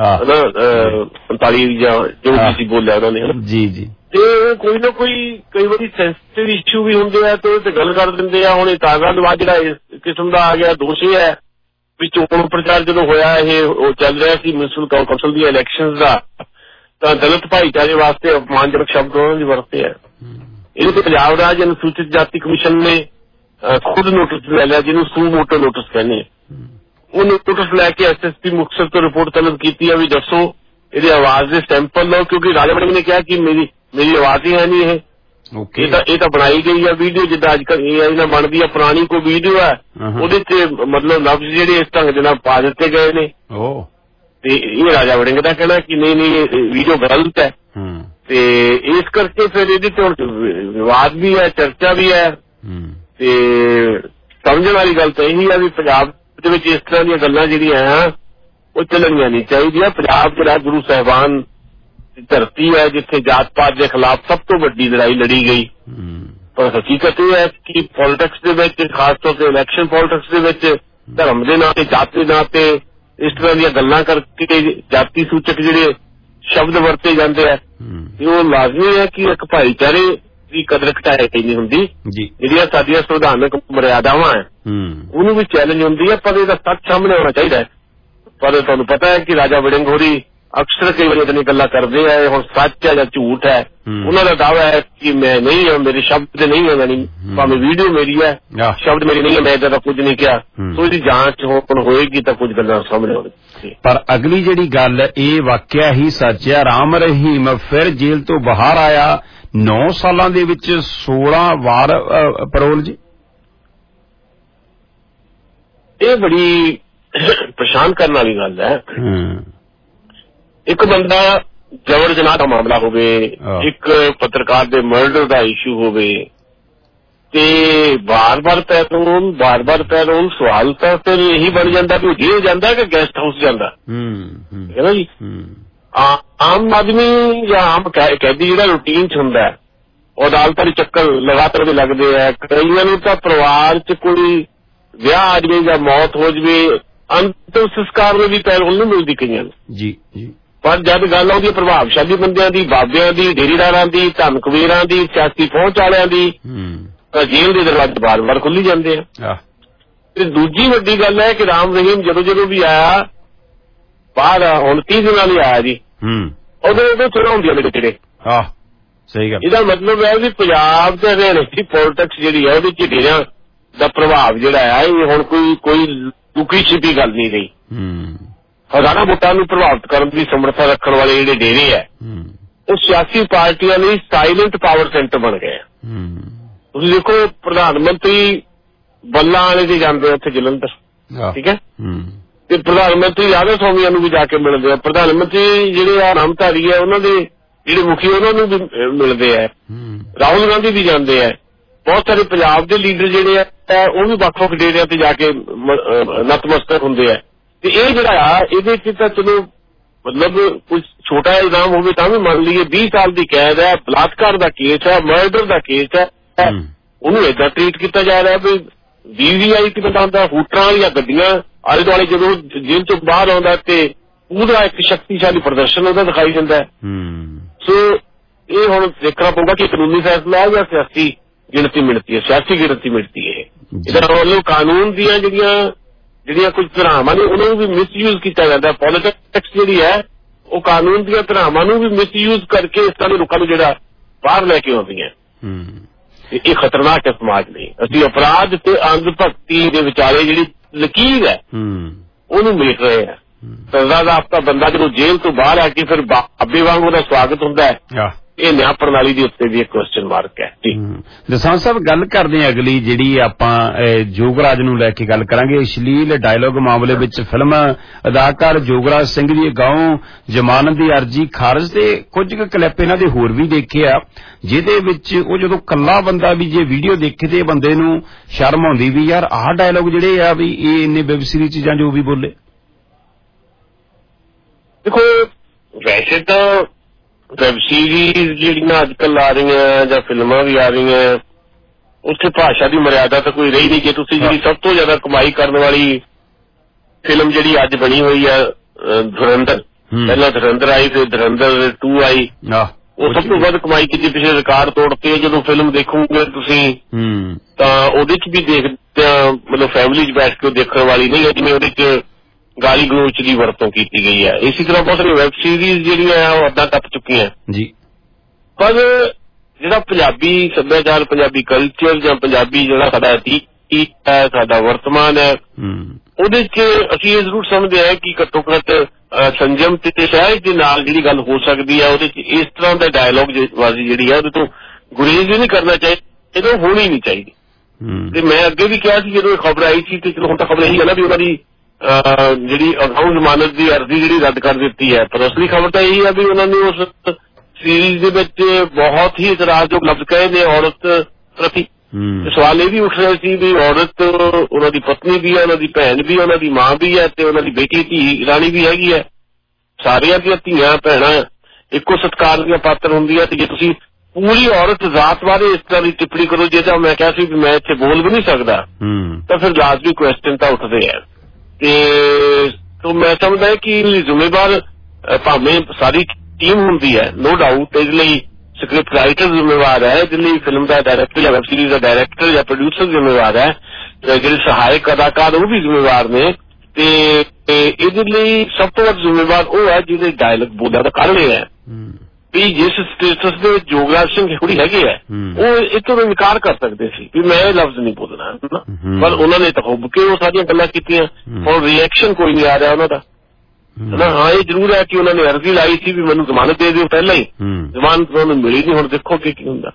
ਪੰਤਾਲੀ ਜਾਂ ਜੋ ਵੀ ਸੀ ਬੋਲਿਆ ਉਹਨਾਂ ਨੇ ਜੀ ਜੀ। ਤੇ ਕੋਈ ਨਾ ਕੋਈ ਕਈ ਵਾਰੀ ਸੈਂਸਿਟਿਵ ਇਸ਼ੂ ਵੀ ਹੁੰਦੇ ਆ ਤੇ ਉਹ ਤੇ ਗੱਲ ਕਰ ਦਿੰਦੇ ਆ। ਹੁਣ ਇਹ ਤਾਜ਼ਾਵਾਦ ਜਿਹੜਾ ਇਸ ਕਿਸਮ ਦਾ ਆ ਗਿਆ ਦੋਸ਼ ਇਹ ਹੈ ਵੀ ਚੋਣ ਪ੍ਰਚਾਰ ਜਦੋਂ ਹੋਇਆ ਇਹ ਉਹ ਚੱਲ ਰਿਹਾ ਸੀ ਮਿਊਨਿਸਪਲ ਕੌਂਸਲ ਦੀਆਂ ਇਲੈਕਸ਼ਨ ਦਾ, ਤਾਂ ਦਲਿਤ ਭਾਈਚਾਰੇ ਵਾਸਤੇ ਅਪਮਾਨਜਨਕ ਸ਼ਬਦ ਉਹਨਾਂ ਦੀ ਵਰਤੇ ਆ। ਇਹਦੇ ਤੇ ਪੰਜਾਬ ਰਾਜ ਅਨੁਸੂਚਿਤ ਜਾਤੀ ਕਮਿਸ਼ਨ ਨੇ ਖੁਦ ਨੋਟਿਸ ਲੈ ਲਿਆ, ਜਿਹਨੂੰ ਸੂ ਮੋਟੋ ਨੋਟਿਸ ਕਹਿੰਦੇ ਆ। ਉਹ ਨੋਟਿਸ ਲੈ ਕੇ ਐਸ ਐਸ ਪੀ ਮੁਕਤਸਰ ਤੋਂ ਰਿਪੋਰਟ ਤਲਬ ਕੀਤੀ ਆ ਵੀ ਦੱਸੋ ਇਹਦੀ ਆਵਾਜ਼ ਦੇ ਸੈਂਪਲ ਲਓ, ਕਿਉਂਕਿ ਰਾਜਾ ਵੜਿੰਗ ਨੇ ਕਿਹਾ ਕਿ ਮੇਰੀ ਮੇਰੀ ਆਵਾਜ਼ ਹੀ ਹੈ ਨਹੀਂ ਇਹ ਇਹ ਤਾਂ ਇਹ ਤਾਂ ਬਣਾਈ ਗਈ ਆ ਵੀਡੀਓ, ਜਿੱਦਾਂ ਅੱਜ ਕੱਲ੍ਹ ਏ ਆਈ ਨਾਲ ਬਣਦੀ ਆ, ਪੁਰਾਣੀ ਕੋਈ ਵੀਡੀਓ ਹੈ ਉਹਦੇ ਚ ਮਤਲਬ ਲਫ਼ਜ਼ ਜਿਹੜੇ ਇਸ ਢੰਗ ਦੇ ਨਾਲ ਪਾ ਦਿੱਤੇ ਗਏ ਨੇ। ਤੇ ਇਹ ਰਾਜਾ ਵੜਿੰਗ ਦਾ ਕਹਿਣਾ ਕਿ ਨਹੀਂ ਨਹੀਂ ਇਹ ਵੀਡੀਓ ਗਲਤ ਹੈ। ਤੇ ਇਸ ਕਰਕੇ ਫਿਰ ਇਹਦੇ ਤੇ ਹੁਣ ਵਿਵਾਦ ਵੀ ਹੈ, ਚਰਚਾ ਵੀ ਹੈ। ਤੇ ਸਮਝਣ ਵਾਲੀ ਗੱਲ ਤਾਂ ਇਹੀ ਆ ਵੀ ਪੰਜਾਬ ਦੇ ਵਿੱਚ ਇਸ ਤਰ੍ਹਾਂ ਦੀਆਂ ਗੱਲਾਂ ਜਿਹੜੀਆਂ ਆ ਉਹ ਚੱਲਣੀਆਂ ਨਹੀਂ ਚਾਹੀਦੀਆਂ। ਪੰਜਾਬ ਜਿਹੜਾ ਗੁਰੂ ਸਾਹਿਬਾਨ ਧਰਤੀ ਹੈ ਜਿੱਥੇ ਜਾਤ ਪਾਤ ਦੇ ਖਿਲਾਫ ਸਭ ਤੋਂ ਵੱਡੀ ਲੜਾਈ ਲੜੀ ਗਈ, ਪਰ ਹਕੀਕਤ ਇਹ ਹੈ ਕਿ ਪੋਲਿਟਿਕਸ ਦੇ ਵਿੱਚ ਖਾਸ ਤੌਰ ਤੇ ਇਲੈਕਸ਼ਨ ਪੋਲਿਟਿਕਸ ਦੇ ਵਿੱਚ ਧਰਮ ਦੇ ਨਾਂ ਤੇ ਜਾਤ ਦੇ ਆਂ ਤੇ ਇਸ ਤਰ੍ਹਾਂ ਦੀਆਂ ਗੱਲਾਂ ਕਰਕੇ ਜਾਤੀ ਸੂਚਕ ਜਿਹੜੇ ਸ਼ਬਦ ਵਰਤੇ ਜਾਂਦੇ ਆ ਤੇ ਉਹ ਲਾਜ਼ਮੀ ਹੈ ਕਿ ਇੱਕ ਭਾਈਚਾਰੇ ਦੀ ਕਦਰ ਘਟਾਈ ਨਹੀਂ ਹੁੰਦੀ। ਜਿਹੜੀਆਂ ਸਾਡੀਆਂ ਸੰਵਿਧਾਨਕ ਮਰਿਆਦਾਵਾਂ ਹੈ ਉਹਨੂੰ ਵੀ ਚੈਲੰਜ ਹੁੰਦੀ ਹੈ, ਪਰ ਇਹਦਾ ਸੱਚ ਸਾਹਮਣੇ ਆਉਣਾ ਚਾਹੀਦਾ ਹੈ। ਪਰ ਤੁਹਾਨੂੰ ਪਤਾ ਹੈ ਕਿ ਰਾਜਾ ਵੜਿੰਗ ਹੋਰੀ ਅਕਸਰ ਕਈ ਵਾਰੀ ਇਤਨੀ ਗੱਲਾਂ ਕਰਦੇ ਆ, ਹੁਣ ਸੱਚ ਹੈ ਜਾਂ ਝੂਠ ਹੈ ਉਹਨਾਂ ਦਾ ਦਾਅਵਾ ਹੈ ਕਿ ਮੈਂ ਨਹੀਂ ਹਾਂ, ਮੇਰੇ ਸ਼ਬਦ ਨਹੀਂ ਹੈ, ਨਹੀਂ ਭਾਵੇਂ ਵੀਡੀਓ ਮੇਰੀ ਹੈ ਸ਼ਬਦ ਮੇਰੀ ਨਹੀਂ ਹੈ, ਮੈਂ ਇੱਦਾਂ ਦਾ ਕੁਝ ਨਹੀਂ ਕਿਹਾ। ਸੋ ਇਹਦੀ ਜਾਂਚ ਹੁਣ ਹੋਏਗੀ ਤਾਂ ਕੁਝ ਗੱਲਾਂ ਸਾਹਮਣੇ ਆਉਣਗੀਆਂ। ਪਰ ਅਗਲੀ ਜਿਹੜੀ ਗੱਲ ਇਹ ਵਾਕਿਆ ਹੀ ਸੱਚ ਹੈ, ਰਾਮ ਰਹੀਮ ਫਿਰ ਜੇਲ੍ਹ ਤੋਂ ਬਾਹਰ ਆਇਆ, ਨੌ ਸਾਲਾਂ ਦੇ ਵਿੱਚ ਸੋਲਾਂ ਵਾਰ ਪੈਰੋਲ ਜੀ। ਇਹ ਬੜੀ ਪਰੇਸ਼ਾਨ ਕਰਨ ਵਾਲੀ ਗੱਲ ਹੈ। ਇੱਕ ਬੰਦਾ ਜਬਰ ਜਨਾਹ ਦਾ ਮਾਮਲਾ ਹੋਵੇ, ਇੱਕ ਪੱਤਰਕਾਰ ਦੇ ਮਰਡਰ ਦਾ ਇਸ਼ੂ ਹੋਵੇ ਤੇ ਬਾਰ ਬਾਰ ਪੈਰੋਲ ਬਾਰ ਬਾਰ ਪੈਰੋਲ, ਸਵਾਲ ਤਾਂ ਫਿਰ ਇਹੀ ਬਣ ਜਾਂਦਾ ਕਿ ਜੇਲ੍ਹ ਜਾਂਦਾ ਕਿ ਗੈਸਟ ਹਾਊਸ ਜਾਂਦਾ ਹੈ ਨਾ ਜੀ। ਆਮ ਆਦਮੀ ਜਾਂ ਆਮ ਕੈਦੀ ਜਿਹੜਾ ਰੂਟੀਨ ਚ ਹੁੰਦਾ ਹੈ ਉਹ ਅਦਾਲਤਾਂ ਦੇ ਚੱਕਰ ਲਗਾਤਾਰ ਦੇ ਲੱਗਦੇ ਆ। ਕਈਆਂ ਨੂੰ ਤਾਂ ਪਰਿਵਾਰ ਚ ਕੋਈ ਵਿਆਹ ਆ ਜਾਵੇ ਜਾਂ ਮੌਤ ਹੋ ਜਾਵੇ, ਅੰਤਿਮ ਸੰਸਕਾਰ ਨੂੰ ਵੀ ਪੈਰੋਲ ਨਹੀਂ ਮਿਲਦੀ ਕਈਆਂ ਨੂੰ ਜੀ ਜੀ। ਪਰ ਜਦ ਗੱਲ ਆਉਂਦੀ ਪ੍ਰਭਾਵਸ਼ਾਲੀ ਬੰਦਿਆਂ ਦੀ, ਬਾਬਿਆਂ ਦੀ, ਡੇਰੀਦਾਰਾਂ ਦੀ, ਧਨ ਕੁਬੇਰਾਂ ਦੀ, ਸਿਆਸੀ ਪਹੁੰਚ ਵਾਲਿਆਂ ਦੀ, ਤਾਂ ਜੇਲ੍ਹ ਦੇ ਦਰਵਾਜ਼ੇ ਬਾਰ ਬਾਰ ਖੁੱਲੀ ਜਾਂਦੇ ਆ। ਤੇ ਦੂਜੀ ਵੱਡੀ ਗੱਲ ਹੈ ਕਿ ਰਾਮ ਰਹੀਮ ਜਦੋਂ ਜਦੋਂ ਵੀ ਆਇਆ ਬਾਹਰ, ਹੁਣ ਤੀਹ ਦਿਨਾਂ ਲਈ ਆਇਆ ਜੀ, ਉਦੋਂ ਉਦੋਂ ਚੋਣਾਂ ਹੁੰਦੀਆਂ ਨੇ ਜਿਹੜੇ। ਸਹੀ ਗੱਲ। ਇਹਦਾ ਮਤਲਬ ਹੈ ਵੀ ਪੰਜਾਬ ਦੇ ਹਰਿਆਣੇ ਪੋਲਿਟਿਕਸ ਜਿਹੜੀ ਹੈ ਉਹਦੇ ਚ ਡੇਰਿਆਂ ਦਾ ਪ੍ਰਭਾਵ ਜਿਹੜਾ ਹੈ ਇਹ ਹੁਣ ਕੋਈ ਕੋਈ ਲੁਕੀ ਛਿਪੀ ਗੱਲ ਨਹੀਂ ਰਹੀ। ਹਜ਼ਾਰਾਂ ਵੋਟਾਂ ਨੂੰ ਪ੍ਰਭਾਵਿਤ ਕਰਨ ਦੀ ਸਮਰੱਥਾ ਰੱਖਣ ਵਾਲੇ ਜਿਹੜੇ ਡੇਰੇ ਹੈ ਉਹ ਸਿਆਸੀ ਪਾਰਟੀਆਂ ਲਈ ਸਾਇਲੈਂਟ ਪਾਵਰ ਸੈਂਟਰ ਬਣ ਗਏ। ਤੁਸੀਂ ਦੇਖੋ ਪ੍ਰਧਾਨ ਮੰਤਰੀ ਬੱਲਾਂ ਵਾਲੇ ਦੇ ਜਾਂਦੇ ਆ ਉੱਥੇ ਜਲੰਧਰ, ਠੀਕ ਹੈ, ਤੇ ਪ੍ਰਧਾਨ ਮੰਤਰੀ ਰਾਧਾ ਸਵਾਮੀਆਂ ਨੂੰ ਵੀ ਜਾ ਕੇ ਮਿਲਦੇ ਆ। ਪ੍ਰਧਾਨ ਮੰਤਰੀ ਜਿਹੜੇ ਆ ਨਾਮਧਾਰੀ ਹੈ ਉਹਨਾਂ ਦੇ ਜਿਹੜੇ ਮੁਖੀ ਉਹਨਾਂ ਨੂੰ ਵੀ ਮਿਲਦੇ ਆ। ਰਾਹੁਲ ਗਾਂਧੀ ਵੀ ਜਾਂਦੇ ਆ। ਬਹੁਤ ਸਾਰੇ ਪੰਜਾਬ ਦੇ ਲੀਡਰ ਜਿਹੜੇ ਆ ਉਹ ਵੀ ਵੱਖ ਵੱਖ ਡੇਰਿਆਂ ਤੇ ਜਾ ਕੇ ਨਤਮਸਤਕ ਹੁੰਦੇ ਆ। ਤੇ ਇਹ ਜਿਹੜਾ ਆ ਇਹਦੇ ਚ ਤਾਂ ਚਲੋ ਮਤਲਬ ਕੁਝ ਛੋਟਾ ਇਲਜ਼ਾਮ ਹੋਵੇ ਤਾਂ ਵੀ ਮੰਨ ਲਈਏ ਵੀਹ ਸਾਲ ਦੀ ਕੈਦ ਹੈ, ਬਲਾਤਕਾਰ ਦਾ ਕੇਸ ਹੈ, ਮਰਡਰ ਦਾ ਕੇਸ ਹੈ, ਉਹਨੂੰ ਏਦਾਂ ਟ੍ਰੀਟ ਕੀਤਾ ਜਾ ਰਿਹਾ ਵੀ ਵੀ ਵੀ ਆਈ ਕਿ ਬੰਦਾ ਹੁੰਦਾ ਹੂਟਰਾਂ ਵਾਲੀਆਂ ਗੱਡੀਆਂ ਆਲੇ ਦੁਆਲੇ ਜਦੋਂ ਜੇਲ੍ਹ ਚੋਂ ਬਾਹਰ ਆਉਂਦਾ ਤੇ ਪੂਰਾ ਇੱਕ ਸ਼ਕਤੀਸ਼ਾਲੀ ਪ੍ਰਦਰਸ਼ਨ ਉਹਦਾ ਦਿਖਾਈ ਦਿੰਦਾ ਹੈ। ਸੋ ਇਹ ਹੁਣ ਦੇਖਣਾ ਪਊਗਾ ਕਿ ਕਾਨੂੰਨੀ ਫੈਸਲਾ ਜਾਂ ਸਿਆਸੀ ਗਿਣਤੀ ਮਿਣਤੀ ਹੈ, ਸਿਆਸੀ ਗਿਣਤੀ ਮਿਣਤੀ ਹੈ। ਇਹਦਾ ਵੱਲੋਂ ਕਾਨੂੰਨ ਦੀਆਂ ਜਿਹੜੀਆਂ ਜਿਹੜੀਆਂ ਕੁਝ ਧਾਰਾਵਾਂ ਨੇ ਉਹਨਾਂ ਨੂੰ ਵੀ ਮਿਸਯੂਜ਼ ਕੀਤਾ ਜਾਂਦਾ। ਪੋਲੀਟਿਕਸ ਜਿਹੜੀ ਹੈ ਉਹ ਕਾਨੂੰਨ ਦੀਆਂ ਧਾਰਾਵਾਂ ਨੂੰ ਵੀ ਮਿਸਯੂਜ਼ ਕਰਕੇ ਇਸ ਤਰ੍ਹਾਂ ਦੇ ਲੋਕਾਂ ਨੂੰ ਜਿਹੜਾ ਬਾਹਰ ਲੈ ਕੇ ਆਉਂਦੀਆਂ। ਇਹ ਖਤਰਨਾਕ ਹੈ ਸਮਾਜ ਲਈ। ਅਸੀਂ ਅਪਰਾਧ ਤੇ ਅੰਧ ਭਗਤੀ ਦੇ ਵਿਚਾਲੇ ਜਿਹੜੀ ਲਕੀਰ ਹੈ ਉਹਨੂੰ ਮੇਟ ਰਹੇ ਆ। ਸਜ਼ਾ ਦਾ ਹਫ਼ਤਾ ਬੰਦਾ ਜਦੋਂ ਜੇਲ੍ਹ ਤੋਂ ਬਾਹਰ ਆ ਕੇ ਫਿਰ ਬਾਬੇ ਵਾਂਗ ਉਹਦਾ ਸਵਾਗਤ ਹੁੰਦਾ ਹੈ। ਇਹ ਨਿਆਂ ਪ੍ਰਣਾਲੀ ਦੇ ਉੱਤੇ ਵੀ ਇੱਕ ਕੁਐਸਚਨ ਮਾਰਕ ਹੈ। ਦਸਾਂਝ ਸਾਹਿਬ ਗੱਲ ਕਰਦੇ ਹਾਂ ਅਗਲੀ ਜਿਹੜੀ ਆਪਾਂ ਜੋਗਰਾਜ ਨੂੰ ਲੈ ਕੇ ਗੱਲ ਕਰਾਂਗੇ। ਅਸ਼ਲੀਲ ਡਾਇਲੋਗ ਮਾਮਲੇ ਵਿੱਚ ਫਿਲਮ ਅਦਾਕਾਰ ਜੋਗਰਾਜ ਸਿੰਘ ਦੀ ਗਾਉਂ ਜ਼ਮਾਨਤ ਦੀ ਅਰਜੀ ਖਾਰਜ ਤੇ ਕੁਝ ਕੁ ਕਲਿੱਪ ਇਹਨਾਂ ਦੇ ਹੋਰ ਵੀ ਦੇਖੇ ਆ ਜਿਹਦੇ ਵਿੱਚ ਉਹ ਜਦੋਂ ਕੱਲਾ ਬੰਦਾ ਵੀ ਜੇ ਵੀਡੀਓ ਦੇਖੇ ਤੇ ਬੰਦੇ ਨੂੰ ਸ਼ਰਮ ਆਉਂਦੀ ਵੀ ਯਾਰ ਆਹ ਡਾਇਲੋਗ ਜਿਹੜੇ ਆ ਵੀ ਇਹ ਇੰਨੇ ਵੈਬ ਸੀਰੀਜ਼ ਚ ਜਾਂ ਜੋ ਵੀ ਬੋਲੇ। ਦੇਖੋ ਵੈਸੇ ਤਾਂ ਵੈਬ ਸੀਰੀਜ਼ ਜਿਹੜੀਆਂ ਅੱਜ ਕੱਲ੍ਹ ਆ ਰਹੀਆਂ ਜਾਂ ਫਿਲਮਾਂ ਵੀ ਆ ਰਹੀਆਂ ਉੱਥੇ ਭਾਸ਼ਾ ਦੀ ਮਰਿਆਦਾ ਤਾਂ ਕੋਈ ਰਹੀ ਨਹੀਂ। ਜੇ ਤੁਸੀਂ ਜਿਹੜੀ ਸਭ ਤੋਂ ਜ਼ਿਆਦਾ ਕਮਾਈ ਕਰਨ ਵਾਲੀ ਫਿਲਮ ਜਿਹੜੀ ਅੱਜ ਬਣੀ ਹੋਈ ਆ ਧੁਰੰਦਰ, ਪਹਿਲਾਂ ਧੁਰੰਦਰ ਆਈ ਫਿਰ ਧੁਰੰਦਰ ਟੂ ਆਈ, ਉਹ ਸਭ ਤੋਂ ਵੱਧ ਕਮਾਈ ਕੀਤੀ, ਪਿਛਲੇ ਰਿਕਾਰਡ ਤੋੜਤੇ। ਜਦੋਂ ਫਿਲਮ ਦੇਖੋਗੇ ਤੁਸੀਂ ਤਾਂ ਉਹਦੇ ਚ ਵੀ ਦੇਖਦੇ ਮਤਲਬ ਫੈਮਿਲੀ ਚ ਬੈਠ ਕੇ ਉਹ ਦੇਖਣ ਵਾਲੀ ਨਹੀਂ ਹੈ ਜਿਵੇਂ ਉਹਦੇ ਚ ਗਾਲੀ ਗਲੋਚ ਦੀ ਵਰਤੋਂ ਕੀਤੀ ਗਈ ਹੈ। ਇਸੇ ਤਰ੍ਹਾਂ ਬਹੁਤ ਸਾਰੀਆਂ ਵੈਬ ਸੀਰੀਜ਼ ਜਿਹੜੀਆਂ ਉਹ ਅੱਧਾ ਟੱਪ ਚੁੱਕੀਆਂ ਜੀ। ਪਰ ਜਿਹੜਾ ਪੰਜਾਬੀ ਸੱਭਿਆਚਾਰ, ਪੰਜਾਬੀ ਕਲਚਰ ਜਾਂ ਪੰਜਾਬੀ ਜਿਹੜਾ ਸਾਡਾ ਅਤੀਤ ਹੈ, ਸਾਡਾ ਵਰਤਮਾਨ ਹੈ, ਉਹਦੇ ਚ ਅਸੀਂ ਇਹ ਜ਼ਰੂਰ ਸਮਝਦੇ ਹਾਂ ਕਿ ਘੱਟੋ ਘੱਟ ਸੰਜਮ ਤੇ ਸਹਿਜ ਦੇ ਨਾਲ ਜਿਹੜੀ ਗੱਲ ਹੋ ਸਕਦੀ ਹੈ ਉਹਦੇ ਚ ਇਸ ਤਰ੍ਹਾਂ ਦਾ ਡਾਇਲੋਗ ਬਾਜ਼ੀ ਜਿਹੜੀ ਹੈ ਉਹਦੇ ਤੋਂ ਗੁਰੇਜ਼ ਨਹੀਂ ਕਰਨਾ ਚਾਹੀਦਾ, ਇਹਦੋਂ ਹੋਣੀ ਨਹੀਂ ਚਾਹੀਦੀ। ਤੇ ਮੈਂ ਅੱਗੇ ਵੀ ਕਿਹਾ ਸੀ ਜਦੋਂ ਖਬਰ ਆਈ ਸੀ ਤੇ ਚਲੋ ਹੁਣ ਤਾਂ ਖਬਰ ਇਹੀ ਹੈ ਨਾ ਵੀ ਉਹਨਾਂ ਦੀ ਜਿਹੜੀ ਅਗਾਊਂ ਜ਼ਮਾਨਤ ਦੀ ਅਰਜ਼ੀ ਜਿਹੜੀ ਰੱਦ ਕਰ ਦਿੱਤੀ ਹੈ। ਪਰ ਅਸਲੀ ਖਬਰ ਤਾਂ ਇਹੀ ਹੈ ਵੀ ਉਹਨਾਂ ਨੇ ਉਸ ਸੀਰੀਜ਼ ਦੇ ਵਿੱਚ ਬਹੁਤ ਹੀ ਇਤਰਾਜ਼ਯੋਗ ਲਫ਼ਜ਼ ਕਹੇ ਨੇ ਔਰਤ ਪ੍ਰਤੀ। ਸਵਾਲ ਇਹ ਵੀ ਉੱਠ ਰਿਹਾ ਸੀ ਵੀ ਔਰਤ ਉਹਨਾਂ ਦੀ ਪਤਨੀ ਵੀ ਹੈ, ਉਹਨਾਂ ਦੀ ਭੈਣ ਵੀ, ਉਹਨਾਂ ਦੀ ਮਾਂ ਵੀ ਹੈ ਤੇ ਉਹਨਾਂ ਦੀ ਬੇਟੀ ਧੀ ਰਾਣੀ ਵੀ ਹੈਗੀ ਹੈ। ਸਾਰਿਆਂ ਦੀਆਂ ਧੀਆਂ ਭੈਣਾਂ ਇੱਕੋ ਸਤਿਕਾਰ ਦੀਆਂ ਪਾਤਰ ਹੁੰਦੀਆਂ। ਤੇ ਜੇ ਤੁਸੀਂ ਪੂਰੀ ਔਰਤ ਜ਼ਾਤ ਬਾਰੇ ਇਸ ਤਰ੍ਹਾਂ ਦੀ ਟਿੱਪਣੀ ਕਰੋ ਜਿਹਦਾ ਮੈਂ ਕਿਹਾ ਸੀ ਵੀ ਮੈਂ ਇੱਥੇ ਬੋਲ ਵੀ ਨਹੀਂ ਸਕਦਾ, ਤਾਂ ਫਿਰ ਲਾਜ਼ਮੀ ਕੁਐਸਚਨ ਤਾਂ ਉੱਠਦੇ ਆ। ਤੇ ਤੋਂ ਮੈਂ ਸਮਝਦਾ ਕਿ ਜ਼ਿੰਮੇਵਾਰ ਭਾਵੇਂ ਸਾਰੀ ਟੀਮ ਹੁੰਦੀ ਹੈ ਨੋ ਡਾਊਟ, ਇਹਦੇ ਲਈ ਸਕ੍ਰਿਪਟ ਰਾਈਟਰ ਜ਼ਿੰਮੇਵਾਰ ਹੈ, ਇਹਦੇ ਲਈ ਫਿਲਮ ਦਾ ਡਾਇਰੈਕਟਰ ਜਾਂ ਵੈਬ ਸੀਰੀਜ਼ ਦਾ ਡਾਇਰੈਕਟਰ ਜਾਂ ਪ੍ਰੋਡਿਊਸਰ ਜ਼ਿੰਮੇਵਾਰ ਹੈ, ਜਿਹੜੇ ਸਹਾਇਕ ਅਦਾਕਾਰ ਉਹ ਵੀ ਜ਼ਿੰਮੇਵਾਰ ਨੇ। ਤੇ ਇਹਦੇ ਲਈ ਸਭ ਤੋਂ ਵੱਧ ਜ਼ਿੰਮੇਵਾਰ ਉਹ ਹੈ ਜਿਹਦੇ ਡਾਇਲੌਗ ਬੋਲਣ ਦਾ ਕਾਰਨ ਇਹ ਹੈ ਵੀ ਜਿਸ ਸਟੇਟਸ ਦੇ ਵਿੱਚ ਜੋਗਰਾਜ ਸਿੰਘ ਥੋੜੀ ਹੈਗੇ ਹੈ ਉਹ ਇੱਥੋਂ ਦਾ ਇਨਕਾਰ ਕਰ ਸਕਦੇ ਸੀ ਵੀ ਮੈਂ ਇਹ ਲਫ਼ਜ਼ ਨਹੀਂ ਬੋਲਣਾ, ਪਰ ਉਹਨਾਂ ਨੇ ਤਾਂ ਹੁੱਬ ਕੇ ਉਹ ਸਾਰੀਆਂ ਗੱਲਾਂ ਕੀਤੀਆਂ। ਹੁਣ ਰਿਐਕਸ਼ਨ ਕੋਈ ਨਹੀਂ ਆ ਰਿਹਾ ਉਹਨਾਂ ਦਾ। ਹਾਂ ਇਹ ਜ਼ਰੂਰ ਹੈ ਕਿ ਉਹਨਾਂ ਨੇ ਅਰਜ਼ੀ ਲਾਈ ਸੀ ਵੀ ਮੈਨੂੰ ਜ਼ਮਾਨਤ ਦੇ ਦਿਓ, ਪਹਿਲਾਂ ਹੀ ਜ਼ਮਾਨਤ ਉਹਨੂੰ ਮਿਲੀ ਨਹੀਂ। ਹੁਣ ਦੇਖੋ ਕੀ ਕੀ ਹੁੰਦਾ।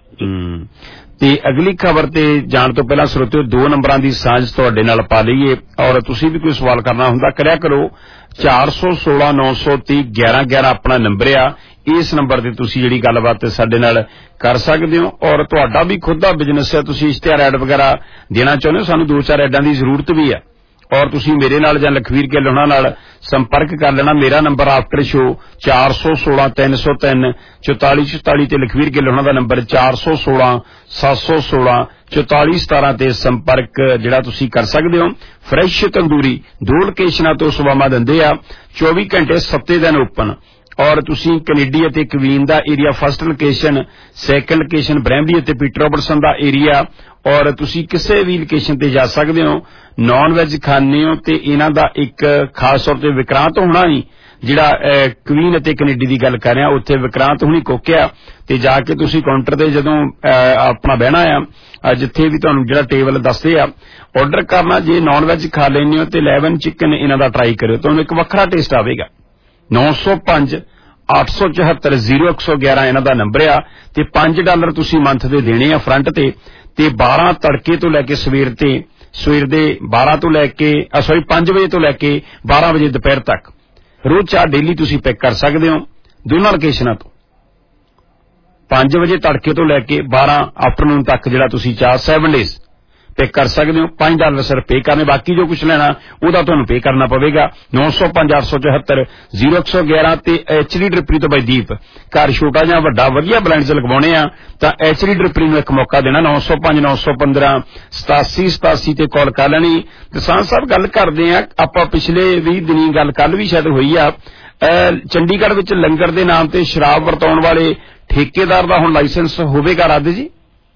ਤੇ ਅਗਲੀ ਖਬਰ ਤੇ ਜਾਣ ਤੋਂ ਪਹਿਲਾਂ ਸਰੋਤਿਓ ਦੋ ਨੰਬਰਾਂ ਦੀ ਸਾਂਝ ਤੁਹਾਡੇ ਨਾਲ ਪਾ ਲਈਏ ਔਰ ਤੁਸੀਂ ਵੀ ਕੋਈ ਸਵਾਲ ਕਰਨਾ ਹੁੰਦਾ ਕਰਿਆ ਕਰੋ। ਚਾਰ ਸੌ ਸੋਲਾਂ ਨੌ ਸੌ ਤੀਹ ਗਿਆਰਾਂ ਗਿਆਰਾਂ ਆਪਣਾ ਨੰਬਰ ਆ। ਇਸ ਨੰਬਰ ਤੇ ਤੁਸੀਂ ਜਿਹੜੀ ਗੱਲਬਾਤ ਸਾਡੇ ਨਾਲ ਕਰ ਸਕਦੇ ਹੋ ਔਰ ਤੁਹਾਡਾ ਵੀ ਖੁਦ ਦਾ ਬਿਜ਼ਨਸ ਹੈ, ਤੁਸੀਂ ਇਸ਼ਤਿਹਾਰ ਐਡ ਵਗੈਰਾ ਦੇਣਾ ਚਾਹੁੰਦੇ ਹੋ, ਸਾਨੂੰ ਦੋ ਚਾਰ ਐਡਾਂ ਦੀ ਜ਼ਰੂਰਤ ਵੀ ਹੈ ਔਰ ਤੁਸੀਂ ਮੇਰੇ ਨਾਲ ਜਾਂ ਲਖਵੀਰ ਗਿੱਲ ਹੋਣਾ ਨਾਲ ਸੰਪਰਕ ਕਰ ਲੈਣਾ। ਮੇਰਾ ਨੰਬਰ ਆਫਟਰ ਸ਼ੋ ਚਾਰ ਸੌ ਸੋਲਾਂ ਤਿੰਨ ਸੌ ਤਿੰਨ ਚੁਤਾਲੀ ਚੁਤਾਲੀ ਤੇ ਲਖਵੀਰ ਗਿੱਲ ਹੋਣਾ ਦਾ ਨੰਬਰ ਚਾਰ ਸੌ ਸੋਲਾਂ ਸੱਤ ਸੌ ਸੋਲਾਂ ਚੁਤਾਲੀ ਸਤਾਰਾਂ ਤੇ ਸੰਪਰਕ ਜਿਹੜਾ ਤੁਸੀਂ ਕਰ ਸਕਦੇ ਹੋ। ਫਰੈਸ਼ ਤੰਦੂਰੀ ਦੋ ਲੋਕੇਸ਼ਨਾਂ ਤੋਂ ਸੇਵਾਵਾਂ ਦਿੰਦੇ ਆ, ਚੌਵੀ ਘੰਟੇ ਸੱਤੇ ਦਿਨ ਓਪਨ ਔਰ ਤੁਸੀਂ ਕੈਨੇਡੀ ਅਤੇ ਕਵੀਨ ਦਾ area first location, second location Bramalea ਅਤੇ ਪੀਟਰ ਰੋਬਰਟਸਨ ਦਾ ਏਰੀਆ ਔਰ ਤੁਸੀਂ ਕਿਸੇ ਵੀ ਲੋਕੇਸ਼ਨ ਤੇ ਜਾ ਸਕਦੇ ਹੋ। ਨੌਨ ਵੈਜ ਖਾਣੇ ਹੋ ਤੇ ਇਹਨਾਂ ਦਾ ਇੱਕ ਖਾਸ ਤੌਰ ਤੇ ਵਿਕਰਾਂਤ ਹੋਣਾ ਨਹੀਂ ਜਿਹੜਾ ਕਵੀਨ ਅਤੇ ਕੈਨੇਡੀ ਦੀ ਗੱਲ ਕਰ ਰਿਹਾ ਉੱਥੇ ਵਿਕਰਾਂਤ ਹੁਣੀ ਕੋਕਿਆ ਤੇ ਜਾ ਕੇ ਤੁਸੀਂ ਕਾਊਂਟਰ ਤੇ ਜਦੋਂ ਆਪਣਾ ਬਹਿਣਾ ਆ ਜਿੱਥੇ ਵੀ ਤੁਹਾਨੂੰ ਜਿਹੜਾ ਟੇਬਲ ਦੱਸਦੇ ਆ ਆਰਡਰ ਕਰਨਾ। ਜੇ ਨੌਨ ਵੈਜ ਖਾ ਲੈਂਦੇ ਹੋ ਤੇ ਇਲੈਵਨ ਚਿਕਨ ਇਹਨਾਂ ਦਾ ਟਰਾਈ ਕਰਿਓ, ਤੁਹਾਨੂੰ ਇੱਕ ਵੱਖਰਾ ਟੇਸਟ ਆਵੇਗਾ। ਨੌ ਸੌ ਪੰਜ ਅੱਠ ਸੌ ਚੌਹੱਤਰ ਜ਼ੀਰੋ ਇੱਕ ਸੌ ਗਿਆਰਾਂ ਇਹਨਾਂ ਦਾ ਨੰਬਰ ਆ ਤੇ ਪੰਜ ਡਾਲਰ ਤੁਸੀਂ ਮੰਥ ਦੇ ਦੇਣੇ ਆ ਫਰੰਟ ਤੇ ਤੇ ਬਾਰਾਂ ਤੜਕੇ ਤੋਂ ਲੈ ਕੇ ਸਵੇਰ ਤੇ ਸਵੇਰ ਦੇ ਬਾਰਾਂ ਤੋਂ ਲੈ ਕੇ ਸੌਰੀ ਪੰਜ ਵਜੇ ਤੋਂ ਲੈ ਕੇ ਬਾਰਾਂ ਵਜੇ ਦੁਪਹਿਰ ਤੱਕ ਰੋਜ਼ ਚਾਹ ਡੇਲੀ ਤੁਸੀਂ ਪਿਕ ਕਰ ਸਕਦੇ ਹੋ ਦੋਨਾਂ ਲੋਕੇਸ਼ਨਾਂ ਤੋਂ ਪੰਜ ਵਜੇ ਤੜਕੇ ਤੋਂ ਲੈ ਕੇ ਬਾਰਾਂ ਆਫਟਰਨੂਨ ਤੱਕ ਜਿਹੜਾ ਤੁਸੀਂ ਚਾਹ ਸੈਵਨ ਡੇਜ਼ ਪਿਕ ਕਰ ਸਕਦੇ ਹੋ ਪੰਜ ਡਾਲਰ ਸਿਰ ਪੇ ਕਰਨੇ ਬਾਕੀ ਜੋ ਕੁਝ ਲੈਣਾ ਉਹਦਾ ਤੁਹਾਨੂੰ ਪੇ ਕਰਨਾ ਪਵੇਗਾ ਨੌ ਸੌ ਪੰਜ ਅੱਠ ਸੌ ਚੌਹੱਤਰ ਜ਼ੀਰੋ ਇੱਕ ਸੌ ਗਿਆਰਾਂ ਤੇ ਐਚਡੀ ਡ੍ਰਿਪਰੀ ਤੋਂ ਬਈਦੀਪ ਘਰ ਛੋਟਾ ਜਾਂ ਵੱਡਾ ਵਧੀਆ ਬਲੈਂਡਸ ਲਗਵਾਉਣੇ ਆ ਤਾਂ ਐਚਡੀ ਡ੍ਰਿਪਰੀ ਨੂੰ ਇੱਕ ਮੌਕਾ ਦੇਣਾ ਨੌ ਸੌ ਪੰਜ ਨੌ ਸੌ ਪੰਦਰਾਂ ਸਤਾਸੀ ਸਤਾਸੀ ਤੇ ਕਾਲ ਕਰ ਲੈਣੀ ਕਿਸਾਨ ਸਾਹਿਬ ਗੱਲ ਕਰਦੇ ਆ ਆਪਾਂ ਪਿਛਲੇ ਵੀਹ ਦਿਨੀ ਗੱਲ ਕੱਲ ਵੀ ਸ਼ਾਇਦ ਹੋਈ ਆ ਚੰਡੀਗੜ੍ਹ ਵਿੱਚ ਲੰਗਰ ਦੇ ਨਾਮ ਤੇ ਸ਼ਰਾਬ ਵਰਤਾਉਣ ਵਾਲੇ ਠੇਕੇਦਾਰ ਦਾ ਹੁਣ ਲਾਇਸੈਂਸ ਹੋਵੇਗਾ ਰੱਦ ਜੀ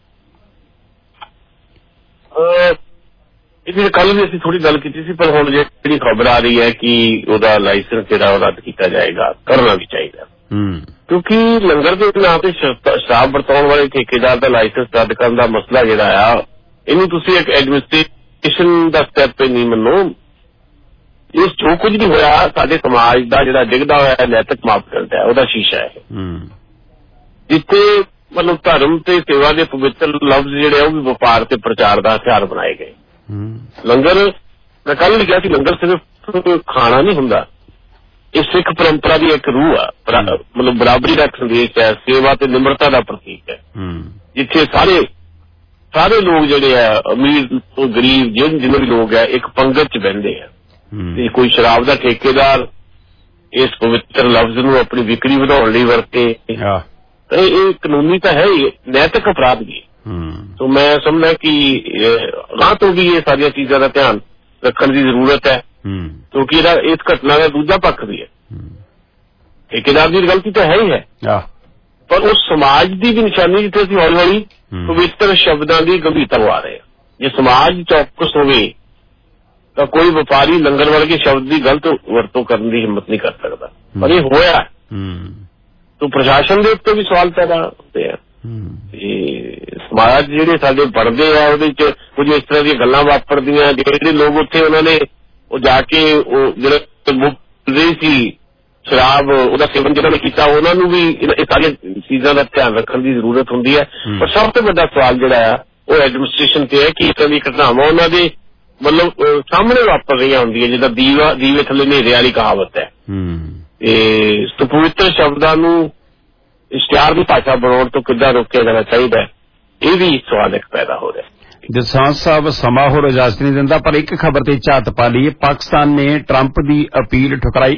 ਇਹਦੀ ਕੱਲ ਵੀ ਅਸੀਂ ਥੋੜੀ ਗੱਲ ਕੀਤੀ ਸੀ ਪਰ ਹੁਣ ਜਿਹੜੀ ਖਬਰ ਆ ਰਹੀ ਹੈ ਕਿ ਉਹਦਾ ਲਾਇਸੈਂਸ ਜਿਹੜਾ ਉਹ ਰੱਦ ਕੀਤਾ ਜਾਏਗਾ ਕਰਨਾ ਵੀ ਚਾਹੀਦਾ ਕਿਉਂਕਿ ਲੰਗਰ ਦੇ ਨਾਂ ਤੇ ਸ਼ਰਾਬ ਵਰਤਾਉਣ ਵਾਲੇ ਠੇਕੇਦਾਰ ਦਾ ਲਾਇਸੈਂਸ ਰੱਦ ਕਰਨ ਦਾ ਮਸਲਾ ਜਿਹੜਾ ਆ ਇਹਨੂੰ ਤੁਸੀਂ ਇੱਕ ਐਡਮਿਨਿਸਟ੍ਰੇਸ਼ਨ ਦਾ ਸਟੈਪ ਨਹੀਂ ਮੰਨੋ ਇਸ ਜੋ ਕੁਝ ਵੀ ਹੋਇਆ ਸਾਡੇ ਸਮਾਜ ਦਾ ਜਿਹੜਾ ਡਿੱਗਦਾ ਹੋਇਆ ਨੈਤਿਕ ਮਾਪਦੰਡ ਹੈ ਉਹਦਾ ਸ਼ੀਸ਼ਾ ਹੈ ਜਿੱਥੇ ਮਤਲਬ ਧਰਮ ਤੇ ਸੇਵਾ ਦੇ ਪਵਿੱਤਰ ਲਫ਼ਜ਼ ਜਿਹੜੇ ਉਹ ਵੀ ਵਪਾਰ ਤੇ ਪ੍ਰਚਾਰ ਦਾ ਹਥਿਆਰ ਬਣਾਏ ਗਏ ਲੰਗਰ ਮੈਂ ਕੱਲ ਵੀ ਕਿਹਾ ਸੀ ਲੰਗਰ ਸਿਰਫ ਖਾਣਾ ਨਹੀਂ ਹੁੰਦਾ ਇਹ ਸਿੱਖ ਪਰੰਪਰਾ ਦੀ ਇੱਕ ਰੂਹ ਆ ਮਤਲਬ ਬਰਾਬਰੀ ਦਾ ਸੰਦੇਸ਼ ਹੈ ਸੇਵਾ ਤੇ ਨਿਮਰਤਾ ਦਾ ਪ੍ਰਤੀਕ ਹੈ ਜਿੱਥੇ ਸਾਰੇ ਸਾਰੇ ਲੋਕ ਜਿਹੜੇ ਆ ਅਮੀਰ ਤੋਂ ਗਰੀਬ ਜਿੰਨੇ ਵੀ ਲੋਕ ਆ ਇੱਕ ਪੰਗਤ ਚ ਬਹਿੰਦੇ ਆ ਤੇ ਕੋਈ ਸ਼ਰਾਬ ਦਾ ਠੇਕੇਦਾਰ ਇਸ ਪਵਿੱਤਰ ਲਫ਼ਜ਼ ਨੂੰ ਆਪਣੀ ਵਿਕਰੀ ਵਧਾਉਣ ਲਈ ਵਰਤੇ ਇਹ ਕਾਨੂੰਨੀ ਤਾਂ ਹੈ ਹੀ ਨੈਤਿਕ ਅਪਰਾਧ ਵੀ ਸੋ ਮੈਂ ਸਮਝਦਾ ਕਿ ਗਾਂ ਤੋਂ ਵੀ ਇਹ ਸਾਰੀਆਂ ਚੀਜ਼ਾਂ ਦਾ ਧਿਆਨ ਰੱਖਣ ਦੀ ਜ਼ਰੂਰਤ ਹੈ ਕਿਉਂਕਿ ਇਹਦਾ ਇਸ ਘਟਨਾ ਦਾ ਦੂਜਾ ਪੱਖ ਵੀ ਹੈ ਠੇਕੇਦਾਰ ਦੀ ਗਲਤੀ ਤਾਂ ਹੈ ਹੀ ਹੈ ਪਰ ਉਸ ਸਮਾਜ ਦੀ ਵੀ ਨਿਸ਼ਾਨੀ ਜਿੱਥੇ ਅਸੀਂ ਹੌਲੀ ਹੌਲੀ ਪਵਿੱਤਰ ਸ਼ਬਦਾਂ ਦੀ ਗੰਭੀਰਤਾ ਲਵਾ ਰਹੇ ਹਾਂ ਜੇ ਸਮਾਜ ਚੌਕਸ ਹੋਵੇ ਤਾਂ ਕੋਈ ਵਪਾਰੀ ਲੰਗਰ ਵਰਗੇ ਸ਼ਬਦ ਦੀ ਗਲਤ ਵਰਤੋਂ ਕਰਨ ਦੀ ਹਿੰਮਤ ਨਹੀਂ ਕਰ ਸਕਦਾ ਪਰ ਇਹ ਹੋਇਆ ਤੋ ਪ੍ਰਸ਼ਾਸਨ ਦੇ ਉੱਤੇ ਵੀ ਸਵਾਲ ਪੈਦਾ ਹੁੰਦੇ ਆ ਸਮਾਜ ਜਿਹੜੇ ਸਾਡੇ ਬਣਦੇ ਆ ਉਹਦੇ ਚ ਕੁਝ ਇਸ ਤਰ੍ਹਾਂ ਦੀਆਂ ਗੱਲਾਂ ਵਾਪਰਦੀਆਂ ਜਿਹੜੇ ਲੋਕ ਉੱਥੇ ਉਹਨਾਂ ਨੇ ਉਹ ਜਾ ਕੇ ਉਹ ਜਿਹੜੇ ਮੁਕਤ ਸੀ ਸ਼ਰਾਬ ਉਹਦਾ ਸੇਵਨ ਜਿਹਨਾਂ ਨੇ ਕੀਤਾ ਉਹਨਾਂ ਨੂੰ ਵੀ ਇਹ ਸਾਰੀਆਂ ਚੀਜ਼ਾਂ ਦਾ ਧਿਆਨ ਰੱਖਣ ਦੀ ਜ਼ਰੂਰਤ ਹੁੰਦੀ ਹੈ ਪਰ ਸਭ ਤੋਂ ਵੱਡਾ ਸਵਾਲ ਜਿਹੜਾ ਆ ਉਹ ਐਡਮਿਨਿਸਟ੍ਰੇਸ਼ਨ ਤੇ ਹੈ ਕਿ ਇਸ ਤਰ੍ਹਾਂ ਦੀ ਘਟਨਾਵਾਂ ਉਹਨਾਂ ਦੇ ਮਤਲਬ ਸਾਹਮਣੇ ਵਾਪਰ ਰਹੀਆਂ ਹੁੰਦੀਆਂ ਜਿੱਦਾਂ ਦੀਵਾ ਦੀਵੇ ਥੱਲੇ ਹਨੇਰੇ ਵਾਲੀ ਕਹਾਵਤ ਹੈ ਤੇ ਪਵਿੱਤਰ ਸ਼ਬਦਾਂ ਨੂੰ ਇਸ਼ਤਿਹਾਰ ਦੀ ਭਾਸ਼ਾ ਬਣਾਉਣ ਤੋਂ ਕਿੱਦਾਂ ਰੋਕਿਆ ਜਾਣਾ ਚਾਹੀਦਾ ਇਹ ਵੀ ਸਵਾਲ ਇੱਕ ਪੈਦਾ ਹੋ ਰਿਹਾ ਜਸਾਂਝ ਸਾਹਿਬ ਸਮਾਂ ਹੋਰ ਇਜਾਜ਼ਤ ਨਹੀਂ ਦਿੰਦਾ ਪਰ ਇੱਕ ਖਬਰ ਤੇ ਝਾਤ ਪਾ ਲਈਏ ਪਾਕਿਸਤਾਨ ਨੇ ਟਰੰਪ ਦੀ ਅਪੀਲ ਠੁਕਰਾਈ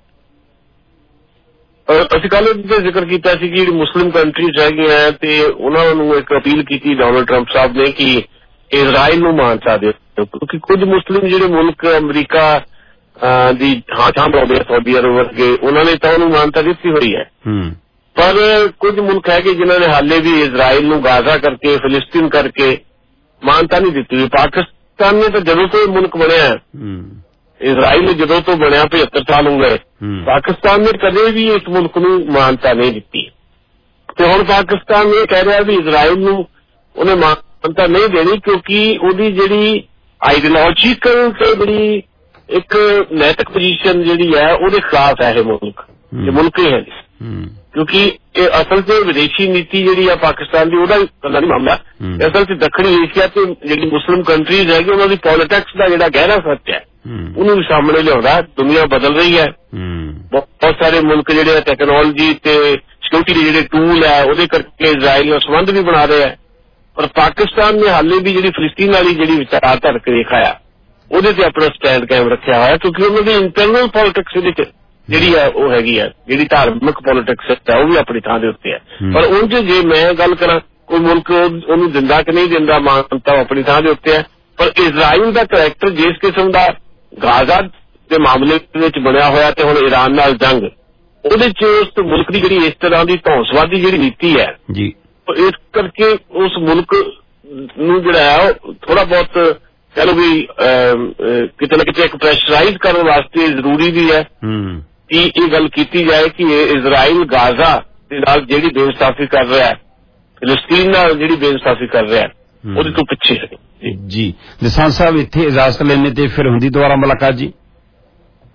ਅਸੀਂ ਕੱਲ੍ਹ ਇਹਦਾ ਜ਼ਿਕਰ ਕੀਤਾ ਸੀ ਕਿ ਜਿਹੜੀ ਮੁਸਲਿਮ ਕੰਟਰੀਜ਼ ਹੈਗੀਆਂ ਤੇ ਉਹਨਾਂ ਨੂੰ ਇੱਕ ਅਪੀਲ ਕੀਤੀ ਡੋਨਲਡ ਟਰੰਪ ਸਾਹਿਬ ਨੇ ਕਿ ਇਜ਼ਰਾਈਲ ਨੂੰ ਮਾਨਤਾ ਦਿਓ ਕਿਉਂਕਿ ਕੁਝ ਮੁਸਲਿਮ ਜਿਹੜੇ ਮੁਲਕ ਅਮਰੀਕਾ ਦੀ ਥਾਂ ਥਾਂ ਬਣਾਉਂਦੇ ਸਾਊਦੀ ਅਰਬ ਵਰਗੇ ਉਹਨਾਂ ਨੇ ਤਾਂ ਉਹਨੂੰ ਮਾਨਤਾ ਦਿੱਤੀ ਹੋਈ ਹੈ ਪਰ ਕੁਝ ਮੁਲਕ ਹੈਗੇ ਜਿਨ੍ਹਾਂ ਨੇ ਹਾਲੇ ਵੀ ਇਜ਼ਰਾਈਲ ਨੂੰ ਗਾਜ਼ਾ ਕਰਕੇ ਫਿਲਿਸਤੀਨ ਕਰਕੇ ਮਾਨਤਾ ਨਹੀਂ ਦਿੱਤੀ ਹੋਈ ਪਾਕਿਸਤਾਨ ਨੇ ਤਾਂ ਜਦੋਂ ਤੋਂ ਮੁਲਕ ਬਣਿਆ ਇਜ਼ਰਾਈਲ ਜਦੋਂ ਤੋਂ ਬਣਿਆ ਪਝੱਤਰ ਸਾਲ ਹੋ ਗਏ ਪਾਕਿਸਤਾਨ ਨੇ ਕਦੇ ਵੀ ਇਸ ਮੁਲਕ ਨੂੰ ਮਾਨਤਾ ਨਹੀਂ ਦਿੱਤੀ ਤੇ ਹੁਣ ਪਾਕਿਸਤਾਨ ਇਹ ਕਹਿ ਰਿਹਾ ਵੀ ਇਜ਼ਰਾਈਲ ਨੂੰ ਉਹਨੇ ਮਾਨਤਾ ਨਹੀਂ ਦੇਣੀ ਕਿਉਂਕਿ ਉਹਦੀ ਜਿਹੜੀ ਆਈਡੀਓਲੋਜੀਕਲ ਤੇ ਜਿਹੜੀ ਇੱਕ ਨੈਤਿਕ ਪੋਜੀਸ਼ਨ ਜਿਹੜੀ ਹੈ ਉਹਦੇ ਖਿਲਾਫ ਹੈ ਇਹ ਮੁਲਕ ਇਹ ਮੁਲਕ ਹੀ ਹੈ ਕਿਉਂਕਿ ਇਹ ਅਸਲ ਚ ਵਿਦੇਸ਼ੀ ਨੀਤੀ ਜਿਹੜੀ ਆ ਪਾਕਿਸਤਾਨ ਦੀ ਉਹਦਾ ਇਕੱਲਾ ਨਹੀਂ ਮਾਮਲਾ ਅਸਲ ਚ ਦੱਖਣੀ ਏਸ਼ੀਆ ਤੇ ਜਿਹੜੀ ਮੁਸਲਿਮ ਕੰਟਰੀਜ਼ ਹੈਗੀ ਉਹਨਾਂ ਦੀ ਪੋਲੀਟਿਕਸ ਦਾ ਜਿਹੜਾ ਗਹਿਰਾ ਸੱਚ ਹੈ ਉਹਨੂੰ ਵੀ ਸਾਹਮਣੇ ਲਿਆਉਂਦਾ ਦੁਨੀਆ ਬਦਲ ਰਹੀ ਹੈ ਬਹੁਤ ਸਾਰੇ ਮੁਲਕ ਜਿਹੜੇ ਟੈਕਨੋਲੋਜੀ ਤੇ ਸਿਕਿਉਰਿਟੀ ਦੇ ਜਿਹੜੇ ਟੂਲ ਹੈ ਉਹਦੇ ਕਰਕੇ ਇਜ਼ਰਾਈਲ ਨਾਲ ਸੰਬੰਧ ਵੀ ਬਣਾ ਰਹੇ ਹੈ ਪਰ ਪਾਕਿਸਤਾਨ ਨੇ ਹਾਲੇ ਵੀ ਜਿਹੜੀ ਫਿਲਿਸਤੀਨ ਵਾਲੀ ਜਿਹੜੀ ਵਿਚਾਰਧਾਰਕ ਰੇਖਾ ਆ ਉਹਦੇ ਤੇ ਆਪਣਾ ਸਟੈਂਡ ਕਾਇਮ ਰੱਖਿਆ ਹੋਇਆ ਕਿਉਂਕਿ ਉਹਨਾਂ ਦੀ ਇੰਟਰਨਲ ਪੋਲੀਟਿਕਸ ਇਹਦੇ ਚ ਜਿਹੜੀ ਆ ਉਹ ਹੈਗੀ ਆ ਜਿਹੜੀ ਧਾਰਮਿਕ ਪੋਲੀਟਿਕਸ ਹੈ ਉਹ ਵੀ ਆਪਣੀ ਥਾਂ ਦੇ ਉੱਤੇ ਹੈ ਪਰ ਉਂਝ ਜੇ ਮੈਂ ਗੱਲ ਕਰਾਂ ਕੋਈ ਮੁਲਕ ਉਹਨੂੰ ਦਿੰਦਾ ਕਿ ਨਹੀਂ ਦਿੰਦਾ ਮਾਨਤਾ ਆਪਣੀ ਥਾਂ ਦੇ ਉੱਤੇ ਹੈ ਪਰ ਇਜ਼ਰਾਈਲ ਦਾ ਕਰੈਕਟਰ ਜਿਸ ਕਿਸਮ ਦਾ ਗਾਜ਼ਾ ਦੇ ਮਾਮਲੇ ਵਿੱਚ ਬਣਿਆ ਹੋਇਆ ਤੇ ਹੁਣ ਈਰਾਨ ਨਾਲ ਜੰਗ ਉਹਦੇ ਚ ਉਸ ਮੁਲਕ ਦੀ ਜਿਹੜੀ ਇਸ ਤਰ੍ਹਾਂ ਦੀ ਧੌਂਸਵਾਦੀ ਜਿਹੜੀ ਨੀਤੀ ਹੈ ਜੀ ਇਸ ਕਰਕੇ ਉਸ ਮੁਲਕ ਨੂੰ ਜਿਹੜਾ ਹੈ ਉਹ ਥੋੜਾ ਬਹੁਤ ਕਹਿ ਲਓ ਵੀ ਕਿਤੇ ਨਾ ਕਿਤੇ ਇੱਕ ਪ੍ਰੈਸ਼ਰਾਈਜ਼ ਕਰਨ ਵਾਸਤੇ ਜ਼ਰੂਰੀ ਵੀ ਹੈ ਕਿ ਇਹ ਗੱਲ ਕੀਤੀ ਜਾਏ ਕਿ ਇਜ਼ਰਾਈਲ ਗਾਜ਼ਾ ਦੇ ਨਾਲ ਜਿਹੜੀ ਬੇਇਨਸਾਫੀ ਕਰ ਰਿਹਾ ਹੈ ਫਿਲਿਸਤੀਨ ਨਾਲ ਜਿਹੜੀ ਬੇਇਨਸਾਫੀ ਕਰ ਰਿਹਾ ਹੈ ਉਹਦੇ ਤੋਂ ਪਿੱਛੇ ਹੈ ਜੀ ਜਸਾਂਝ ਸਾਹਿਬ ਇੱਥੇ ਇਜਾਜ਼ਤ ਲੈਣੇ ਤੇ ਫਿਰ ਹੁੰਦੀ ਦੁਬਾਰਾ ਮੁਲਾਕਾਤ ਜੀ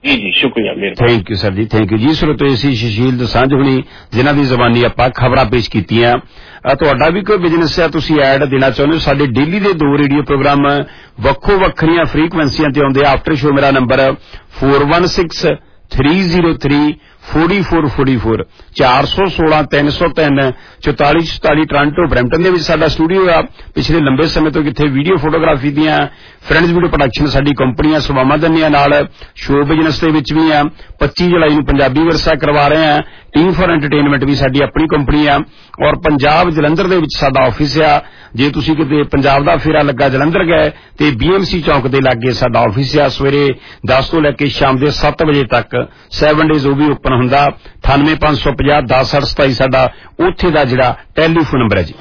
जी जी शुक्रिया मेहरबानी थैंक यू सर जी थैंक यू जी ਸਰੋਤੋ ਇਸੀ ਸੁਸ਼ੀਲ ਦਸਾਂਝ ਹੁਣੀ ਜਿਨ੍ਹਾਂ ਦੀ ਜ਼ਬਾਨੀ ਆਪਾਂ ਖਬਰਾਂ ਪੇਸ਼ ਕੀਤੀਆਂ ਤੁਹਾਡਾ ਵੀ ਕੋਈ ਬਿਜ਼ਨਸ ਹੈ ਤੁਸੀਂ ਐਡ ਦੇਣਾ ਚਾਹੁੰਦੇ ਹੋ ਸਾਡੇ ਡੇਲੀ ਦੇ ਦੋ ਰੇਡੀਓ ਪ੍ਰੋਗਰਾਮ ਵੱਖੋ ਵੱਖਰੀਆਂ ਫ੍ਰੀਕੁਐਂਸੀਆਂ ਤੇ ਆਉਂਦੇ ਆਫਟਰ ਸ਼ੋ ਮੇਰਾ number four one six three zero three forty-four forty-four ਚਾਰ ਸੌ ਸੋਲਾਂ ਤਿੰਨ ਸੌ ਤਿੰਨ ਚੁਤਾਲੀ ਚੁਤਾਲੀ ਟੋਰਾਂਟੋ ਬਰੈਂਪਟਨ ਦੇ ਵਿੱਚ ਸਾਡਾ ਸਟੂਡੀਓ ਆ ਪਿਛਲੇ ਲੰਬੇ ਸਮੇਂ ਤੋਂ ਕਿੱਥੇ ਵੀਡੀਓ ਫੋਟੋਗ੍ਰਾਫੀ ਦੀਆਂ ਫਰੈਂਡਸ ਵੀਡੀਓ ਪ੍ਰੋਡਕਸ਼ਨ ਸਾਡੀ ਕੰਪਨੀਆਂ ਸੇਵਾਵਾਂ ਦਿੰਦੀਆਂ ਨਾਲ ਸ਼ੋਅ ਬਿਜ਼ਨਸ ਦੇ ਵਿੱਚ ਵੀ ਆ ਪੱਚੀ ਜੁਲਾਈ ਨੂੰ ਪੰਜਾਬੀ ਵਿਰਸਾ ਕਰਵਾ ਰਹੇ ਆ ਟੀਮ ਫॉर ਐਂਟਰਟੇਨਮੈਂਟ ਵੀ ਸਾਡੀ ਆਪਣੀ ਕੰਪਨੀ ਆ ਔਰ ਪੰਜਾਬ ਜਲੰਧਰ ਦੇ ਵਿੱਚ ਸਾਡਾ ਆਫਿਸ ਆ ਜੇ ਤੁਸੀਂ ਕਿਤੇ ਪੰਜਾਬ ਦਾ ਫੇਰਾ ਲੱਗਾ ਜਲੰਧਰ ਗਏ ਤੇ ਬੀਐਮਸੀ ਚੌਕ ਦੇ ਲਾਗੇ ਸਾਡਾ ਆਫਿਸ ਆ ਸਵੇਰੇ ਦਸ ਤੋਂ ਲੈ ਕੇ ਸ਼ਾਮ ਦੇ ਸੱਤ ਵਜੇ ਤੱਕ ਸੈਵਨ ਡੇਜ਼ ਉਹ ਵੀ ਓਪਨ ਹੁੰਦਾ ਅਠਾਨਵੇਂ ਪੰਜ ਸੌ ਪੰਜਾਹ ਦਸ ਸੱਠ ਸਤਾਈ ਸਾਡਾ ਉੱਥੇ ਦਾ ਜਿਹੜਾ ਟੈਲੀਫੋਨ ਨੰਬਰ ਹੈ ਜੀ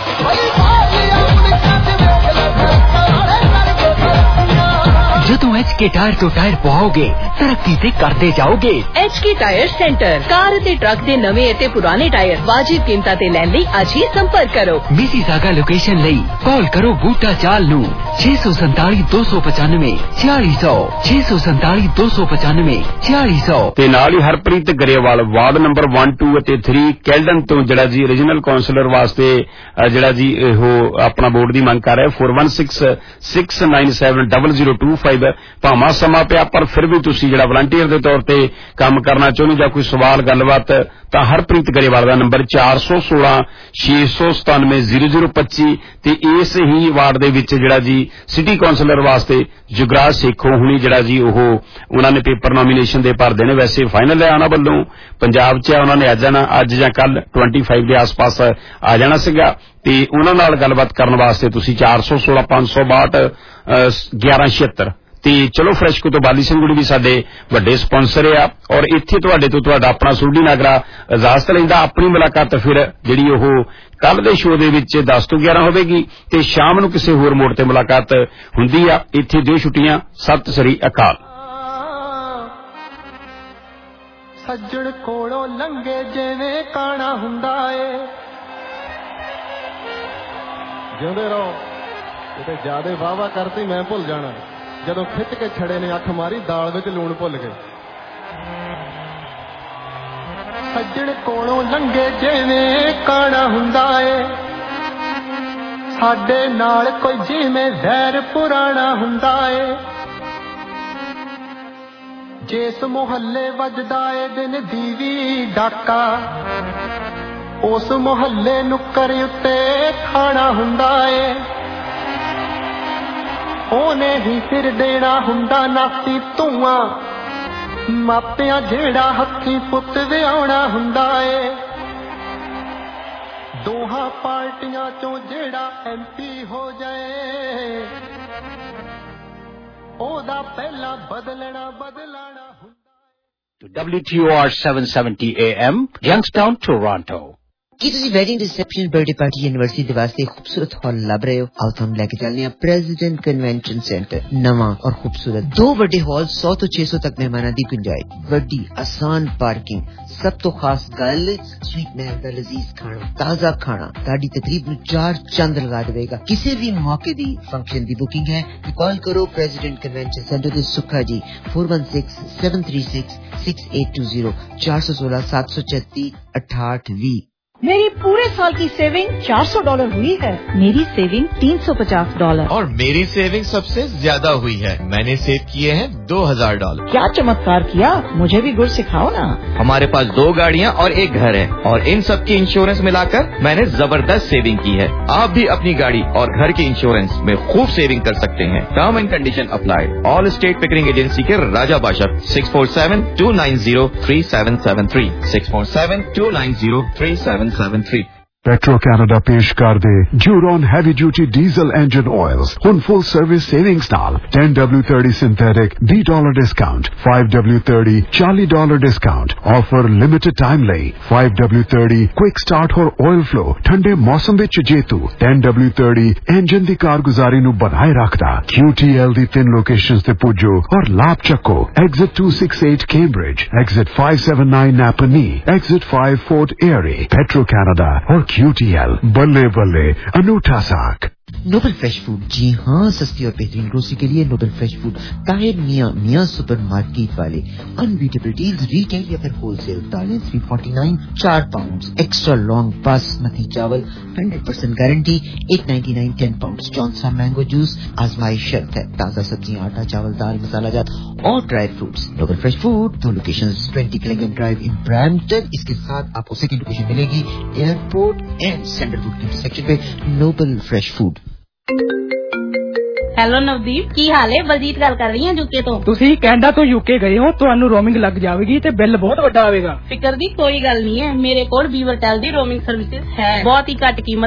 ਜਦੋਂ ਐਚ ਕੇ ਟਾਇਰ ਤੋਂ ਟਾਇਰ ਪਵਾਓਗੇ ਤਰੱਕੀ ਤੇ ਕਰਦੇ ਜਾਓਗੇ H K tyre centre car ਅਤੇ ਟਰੱਕ ਦੇ ਨਵੇਂ ਅਤੇ ਪੁਰਾਣੇ ਟਾਇਰ ਵਾਜਿਬ ਕੀਮਤਾਂ ਤੇ ਲੈਣ ਲਈ ਅੱਜ ਹੀ ਸੰਪਰਕ ਕਰੋ ਮਿਸੀਸਾਗਾ ਲੋਕੇਸ਼ਨ ਲਈ ਕਾਲ ਕਰੋ ਬੂਟਾ ਚਾਲ ਨੂੰ ਛੇ ਸੌ ਸੰਤਾਲੀ ਦੋ ਸੌ ਪਚਾਨਵੇਂ ਛਿਆਲੀ ਸੌ ਛੇ ਸੌ ਸੰਤਾਲੀ ਦੋ ਸੌ ਪਚਾਨਵੇਂ ਛਿਆਲੀ ਸੌ ਤੇ ਨਾਲ ਹੀ Harpreet Grewal ward number one two ਅਤੇ three ਕੈਲਡਨ ਤੋਂ ਜਿਹੜਾ ਜੀ ਰੀਜਨਲ ਕਾਉਂਸਲਰ ਵਾਸਤੇ ਜਿਹੜਾ ਜੀ ਉਹ ਆਪਣਾ ਵੋਟ ਦੀ ਮੰਗ ਕਰ ਰਿਹਾ four one six six nine seven zero zero two five ਭਾਵਾਂ ਸਮਾਂ ਪਿਆ ਪਰ ਫਿਰ ਵੀ ਤੁਸੀਂ ਜਿਹੜਾ ਵਲੰਟੀਅਰ ਦੇ ਤੌਰ ਤੇ ਕੰਮ ਕਰਨਾ ਚਾਹੁੰਦੇ ਜਾਂ ਕੋਈ ਸਵਾਲ ਗੱਲਬਾਤ ਤਾਂ ਹਰਪ੍ਰੀਤ ਗਰੇਵਾਲ ਦਾ ਨੰਬਰ ਚਾਰ ਸੌ ਸੋਲਾਂ ਛੇ ਸੌ ਸਤਾਨਵੇਂ ਜ਼ੀਰੋ ਜ਼ੀਰੋ ਪੱਚੀ ਤੇ ਇਸ ਹੀ ਵਾਰਡ ਦੇ ਵਿੱਚ ਜਿਹੜਾ ਜੀ ਸਿਟੀ ਕਾਉਂਸਲਰ ਵਾਸਤੇ ਜੁਗਰਾਜ ਸੇਖੋਂ ਹੁਣੀ ਜਿਹੜਾ ਜੀ ਉਹ ਉਹਨਾਂ ਨੇ ਪੇਪਰ ਨੋਮੀਨੇਸ਼ਨ ਦੇ ਭਰਦੇ ਨੇ ਵੈਸੇ ਫਾਈਨਲ ਹੈ ਉਹਨਾਂ ਵੱਲੋਂ ਪੰਜਾਬ 'ਚ ਉਹਨਾਂ ਨੇ ਅੱਜ ਜਾਣਾ ਅੱਜ ਜਾਂ ਕੱਲ ਪੱਚੀ ਦੇ ਆਸ-ਪਾਸ ਆ ਜਾਣਾ ਸੀਗਾ ਤੇ ਉਹਨਾਂ ਨਾਲ ਗੱਲਬਾਤ ਕਰਨ ਵਾਸਤੇ ਤੁਸੀਂ ਚਾਰ ਸੌ ਸੋਲਾਂ ਪੰਜ ਸੌ ਬਾਹਠ ਗਿਆਰਾਂ ਛਿਹੱਤਰ ਤੇ ਚਲੋ ਫਰੈਸ਼ਕੋ ਤੋਂ ਬਾਲੀ ਸਿੰਘ ਗੁੜੀ ਵੀ ਸਾਡੇ ਵੱਡੇ ਸਪਾਂਸਰ ਆ ਔਰ ਇੱਥੇ ਤੁਹਾਡੇ ਤੋਂ ਤੁਹਾਡਾ ਆਪਣਾ ਸੁਲਡੀ ਨਾਗਰਾ ਇਜਾਜ਼ਤ ਲੈਂਦਾ ਆਪਣੀ ਮੁਲਾਕਾਤ ਫਿਰ ਜਿਹੜੀ ਉਹ ਕੱਲ ਦੇ ਸ਼ੋਅ ਦੇ ਵਿੱਚ ਦਸ ਤੋਂ ਗਿਆਰਾਂ ਹੋਵੇਗੀ ਤੇ ਸ਼ਾਮ ਨੂੰ ਕਿਸੇ ਹੋਰ ਮੋੜ ਤੇ ਮੁਲਾਕਾਤ ਹੁੰਦੀ ਆ ਇੱਥੇ ਦਿਓ ਛੁੱਟੀਆਂ ਸਤਿ ਸ੍ਰੀ ਅਕਾਲ ਸੱਜਣ ਕੋਲੋਂ ਲੰਘੇ ਜਿਵੇਂ ਕਾਣਾ ਹੁੰਦਾ ਏ ਜਿਉਂਦੇ ਰਹੋ ਕਿਤੇ ਜਿਆਦੇ ਵਾਵਾ ਕਰਤੀ ਮੈਂ ਭੁੱਲ ਜਾਣਾ ਜਦੋਂ ਖਿੱਚ ਕੇ ਛੜੇ ਨੇ ਅੱਖ ਮਾਰੀ ਦਾਲ ਵਿੱਚ ਲੂਣ ਭੁੱਲ ਗਏ ਸੱਜਣ ਕੋਲੋਂ ਲੰਘੇ ਜਿਵੇਂ ਕਾਣਾ ਹੁੰਦਾ ਏ ਸਾਡੇ ਨਾਲ ਕੋਈ ਜਿਵੇਂ ਜ਼ਹਿਰ ਪੁਰਾਣਾ ਹੁੰਦਾ ਏ ਜਿਸ ਮੁਹੱਲੇ ਵੱਜਦਾ ਏ ਦਿਨ ਦੀਵੀ ਡਾਕਾ ਉਸ ਮੁਹੱਲੇ ਨੁੱਕਰ ਉੱਤੇ ਖਾਣਾ ਹੁੰਦਾ ਏ ਉਹਨੇ ਹੀ ਫਿਰ ਦੇਣਾ ਹੁੰਦਾ ਨਾਸੀ ਧੂਆਂ ਮਾਪਿਆਂ ਜਿਹੜਾ ਹੱਥੀਂ ਪੁੱਤ ਵਿਆਹੁਣਾ ਹੁੰਦਾ ਏ ਦੋਹਾਂ ਪਾਰਟੀਆਂ ਚੋਂ ਜਿਹੜਾ ਐਮਪੀ ਹੋ ਜਾਏ ਉਹਦਾ ਪਹਿਲਾਂ ਬਦਲਣਾ ਬਦਲਾਣਾ ਹੁੰਦਾ W T O R seven seventy A M Youngstown Toronto ਕੀ ਤੁਸੀਂ wedding reception birthday party university ਦੇ ਵਾਸਤੇ ਖੂਬਸੂਰਤ ਹਾਲ ਲੱਭ ਰਹੇ ਹੋ ਆਓ ਤੁਹਾਨੂੰ ਲੈ ਕੇ ਚੱਲਦੇ ਹਾਂ ਪ੍ਰੈਜ਼ੀਡੈਂਟ ਕਨਵੈਨਸ਼ਨ ਸੈਂਟਰ ਨਵਾਂ ਔਰ ਖੂਬਸੂਰਤ ਦੋ ਵੱਡੇ ਹਾਲ ਸੌ ਤੋਂ ਛੇ ਸੌ ਤੱਕ ਮਹਿਮਾਨਾਂ ਦੀ ਗੁੰਜਾਇਸ਼ ਵੱਡੀ ਆਸਾਨ ਪਾਰਕਿੰਗ ਸਭ ਤੋਂ ਖਾਸ ਗੱਲ ਸਵੀਟ ਮਹਿਲ ਦਾ ਲਜ਼ੀਜ਼ ਖਾਣਾ ਤਾਜ਼ਾ ਖਾਣਾ ਤੁਹਾਡੀ ਤਕਰੀਬ ਨੂੰ ਚਾਰ ਚੰਦ ਲਗਾ ਦੇਵੇਗਾ ਕਿਸੇ ਵੀ ਮੌਕੇ ਦੀ ਫੰਕਸ਼ਨ ਦੀ ਬੁਕਿੰਗ ਹੈ ਤਾਂ ਕਾਲ ਕਰੋ ਪ੍ਰੈਜ਼ੀਡੈਂਟ ਕਨਵੈਨਸ਼ਨ ਸੈਂਟਰ ਦੇ ਸੁੱਖਾ ਜੀ four one six seven three six six eight two zero ਚਾਰ ਸੌ ਸੋਲਾਂ ਸੱਤ ਸੌ ਛੱਤੀ अठाठ वी मेरी पूरे साल की सेविंग चार सौ डॉलर हुई है मेरी सेविंग तीन सौ पचास डॉलर और मेरी सेविंग सबसे ज्यादा हुई है मैंने सेव किए हैं दो हजार डॉलर क्या चमत्कार किया मुझे भी गुड़ सिखाओ ना हमारे पास दो गाड़ियाँ और एक घर है और इन सब की इंश्योरेंस मिलाकर मैंने जबरदस्त सेविंग की है आप भी अपनी गाड़ी और घर के इंश्योरेंस में खूब सेविंग कर सकते हैं term and condition applied Allstate Pickering agency के Raja Badshah six four seven two nine zero three seven seven three six four seven two nine zero three seven seven three Petro Canada पेश कर दे Duron heavy duty diesel engine oils ਹੁਣ full service savings ਨਾਲ ten W thirty synthetic B dollar discount five W thirty forty dollar discount offer limited time ਲਈ five W thirty quick start ਹੋਰ oil flow ਠੰਡੇ ਮੌਸਮ ਵਿੱਚ ਜੇਤੂ ten W thirty engine ਦੀ ਕਾਰਗੁਜ਼ਾਰੀ ਨੂੰ ਬਣਾਏ ਰੱਖਦਾ Q T L ਦੀ ਤਿੰਨ ਲੋਕੇਸ਼ਨਸ ਤੇ ਪੁੱਜੋ ਔਰ ਲਾਭ ਚੱਕੋ exit two sixty-eight Cambridge exit five seventy-nine Napanee exit five Fort Erie Petro Canada और Q T L बल्ले बल्ले अनूठा साक नोबल फ्रेश फूड, जी हाँ, सस्ती और बेहतरीन ग्रोसरी के लिए Nobel fresh food, Tahir Mian Mian supermarket वाले। अनबीटेबल डील्स, रिटेल या फिर होलसेल। दालें थ्री फोर्टी नाइन चार पाउंड, एक्स्ट्रा लॉन्ग बासमती चावल hundred percent guarantee eight ninety nine ten pound. जॉनसा मैंगो जूस, आजमाइश शर्त है। ताजा सब्जियां, आटा, चावल, दाल, मसाला जात और dry fruits. Noble fresh food, दो locations, twenty Clingan drive in Brampton. इसके साथ आपको सेकंड लोकेशन मिलेगी एयरपोर्ट एंड सैंडलवुड इंटरसेक्शन पे। Noble fresh food. Hello Navdeep, ਕੀ ਹਾਲ ਹੈ? ਬਲਜੀਤ ਗੱਲ ਕਰ ਰਹੀ ਹਾਂ ਯੂਕੇ ਤੋਂ। ਤੁਸੀਂ ਕੈਨੇਡਾ ਤੋਂ ਯੂਕੇ ਗਏ ਹੋ, ਤੁਹਾਨੂੰ ਰੋਮਿੰਗ ਲੱਗ ਜਾਵੇਗੀ ਤੇ ਬਿੱਲ ਬਹੁਤ ਵੱਡਾ ਆਵੇਗਾ। ਫਿਕਰ ਦੀ ਕੋਈ ਗੱਲ ਨਹੀਂ ਹੈ, ਮੇਰੇ ਕੋਲ ਵੀਵਰਟੈਲ ਦੀ ਰੋਮਿੰਗ ਸਰਵਿਸਿਜ਼ ਹੈ। ਬਹੁਤ ਹੀ ਘੱਟ ਕੀਮਤ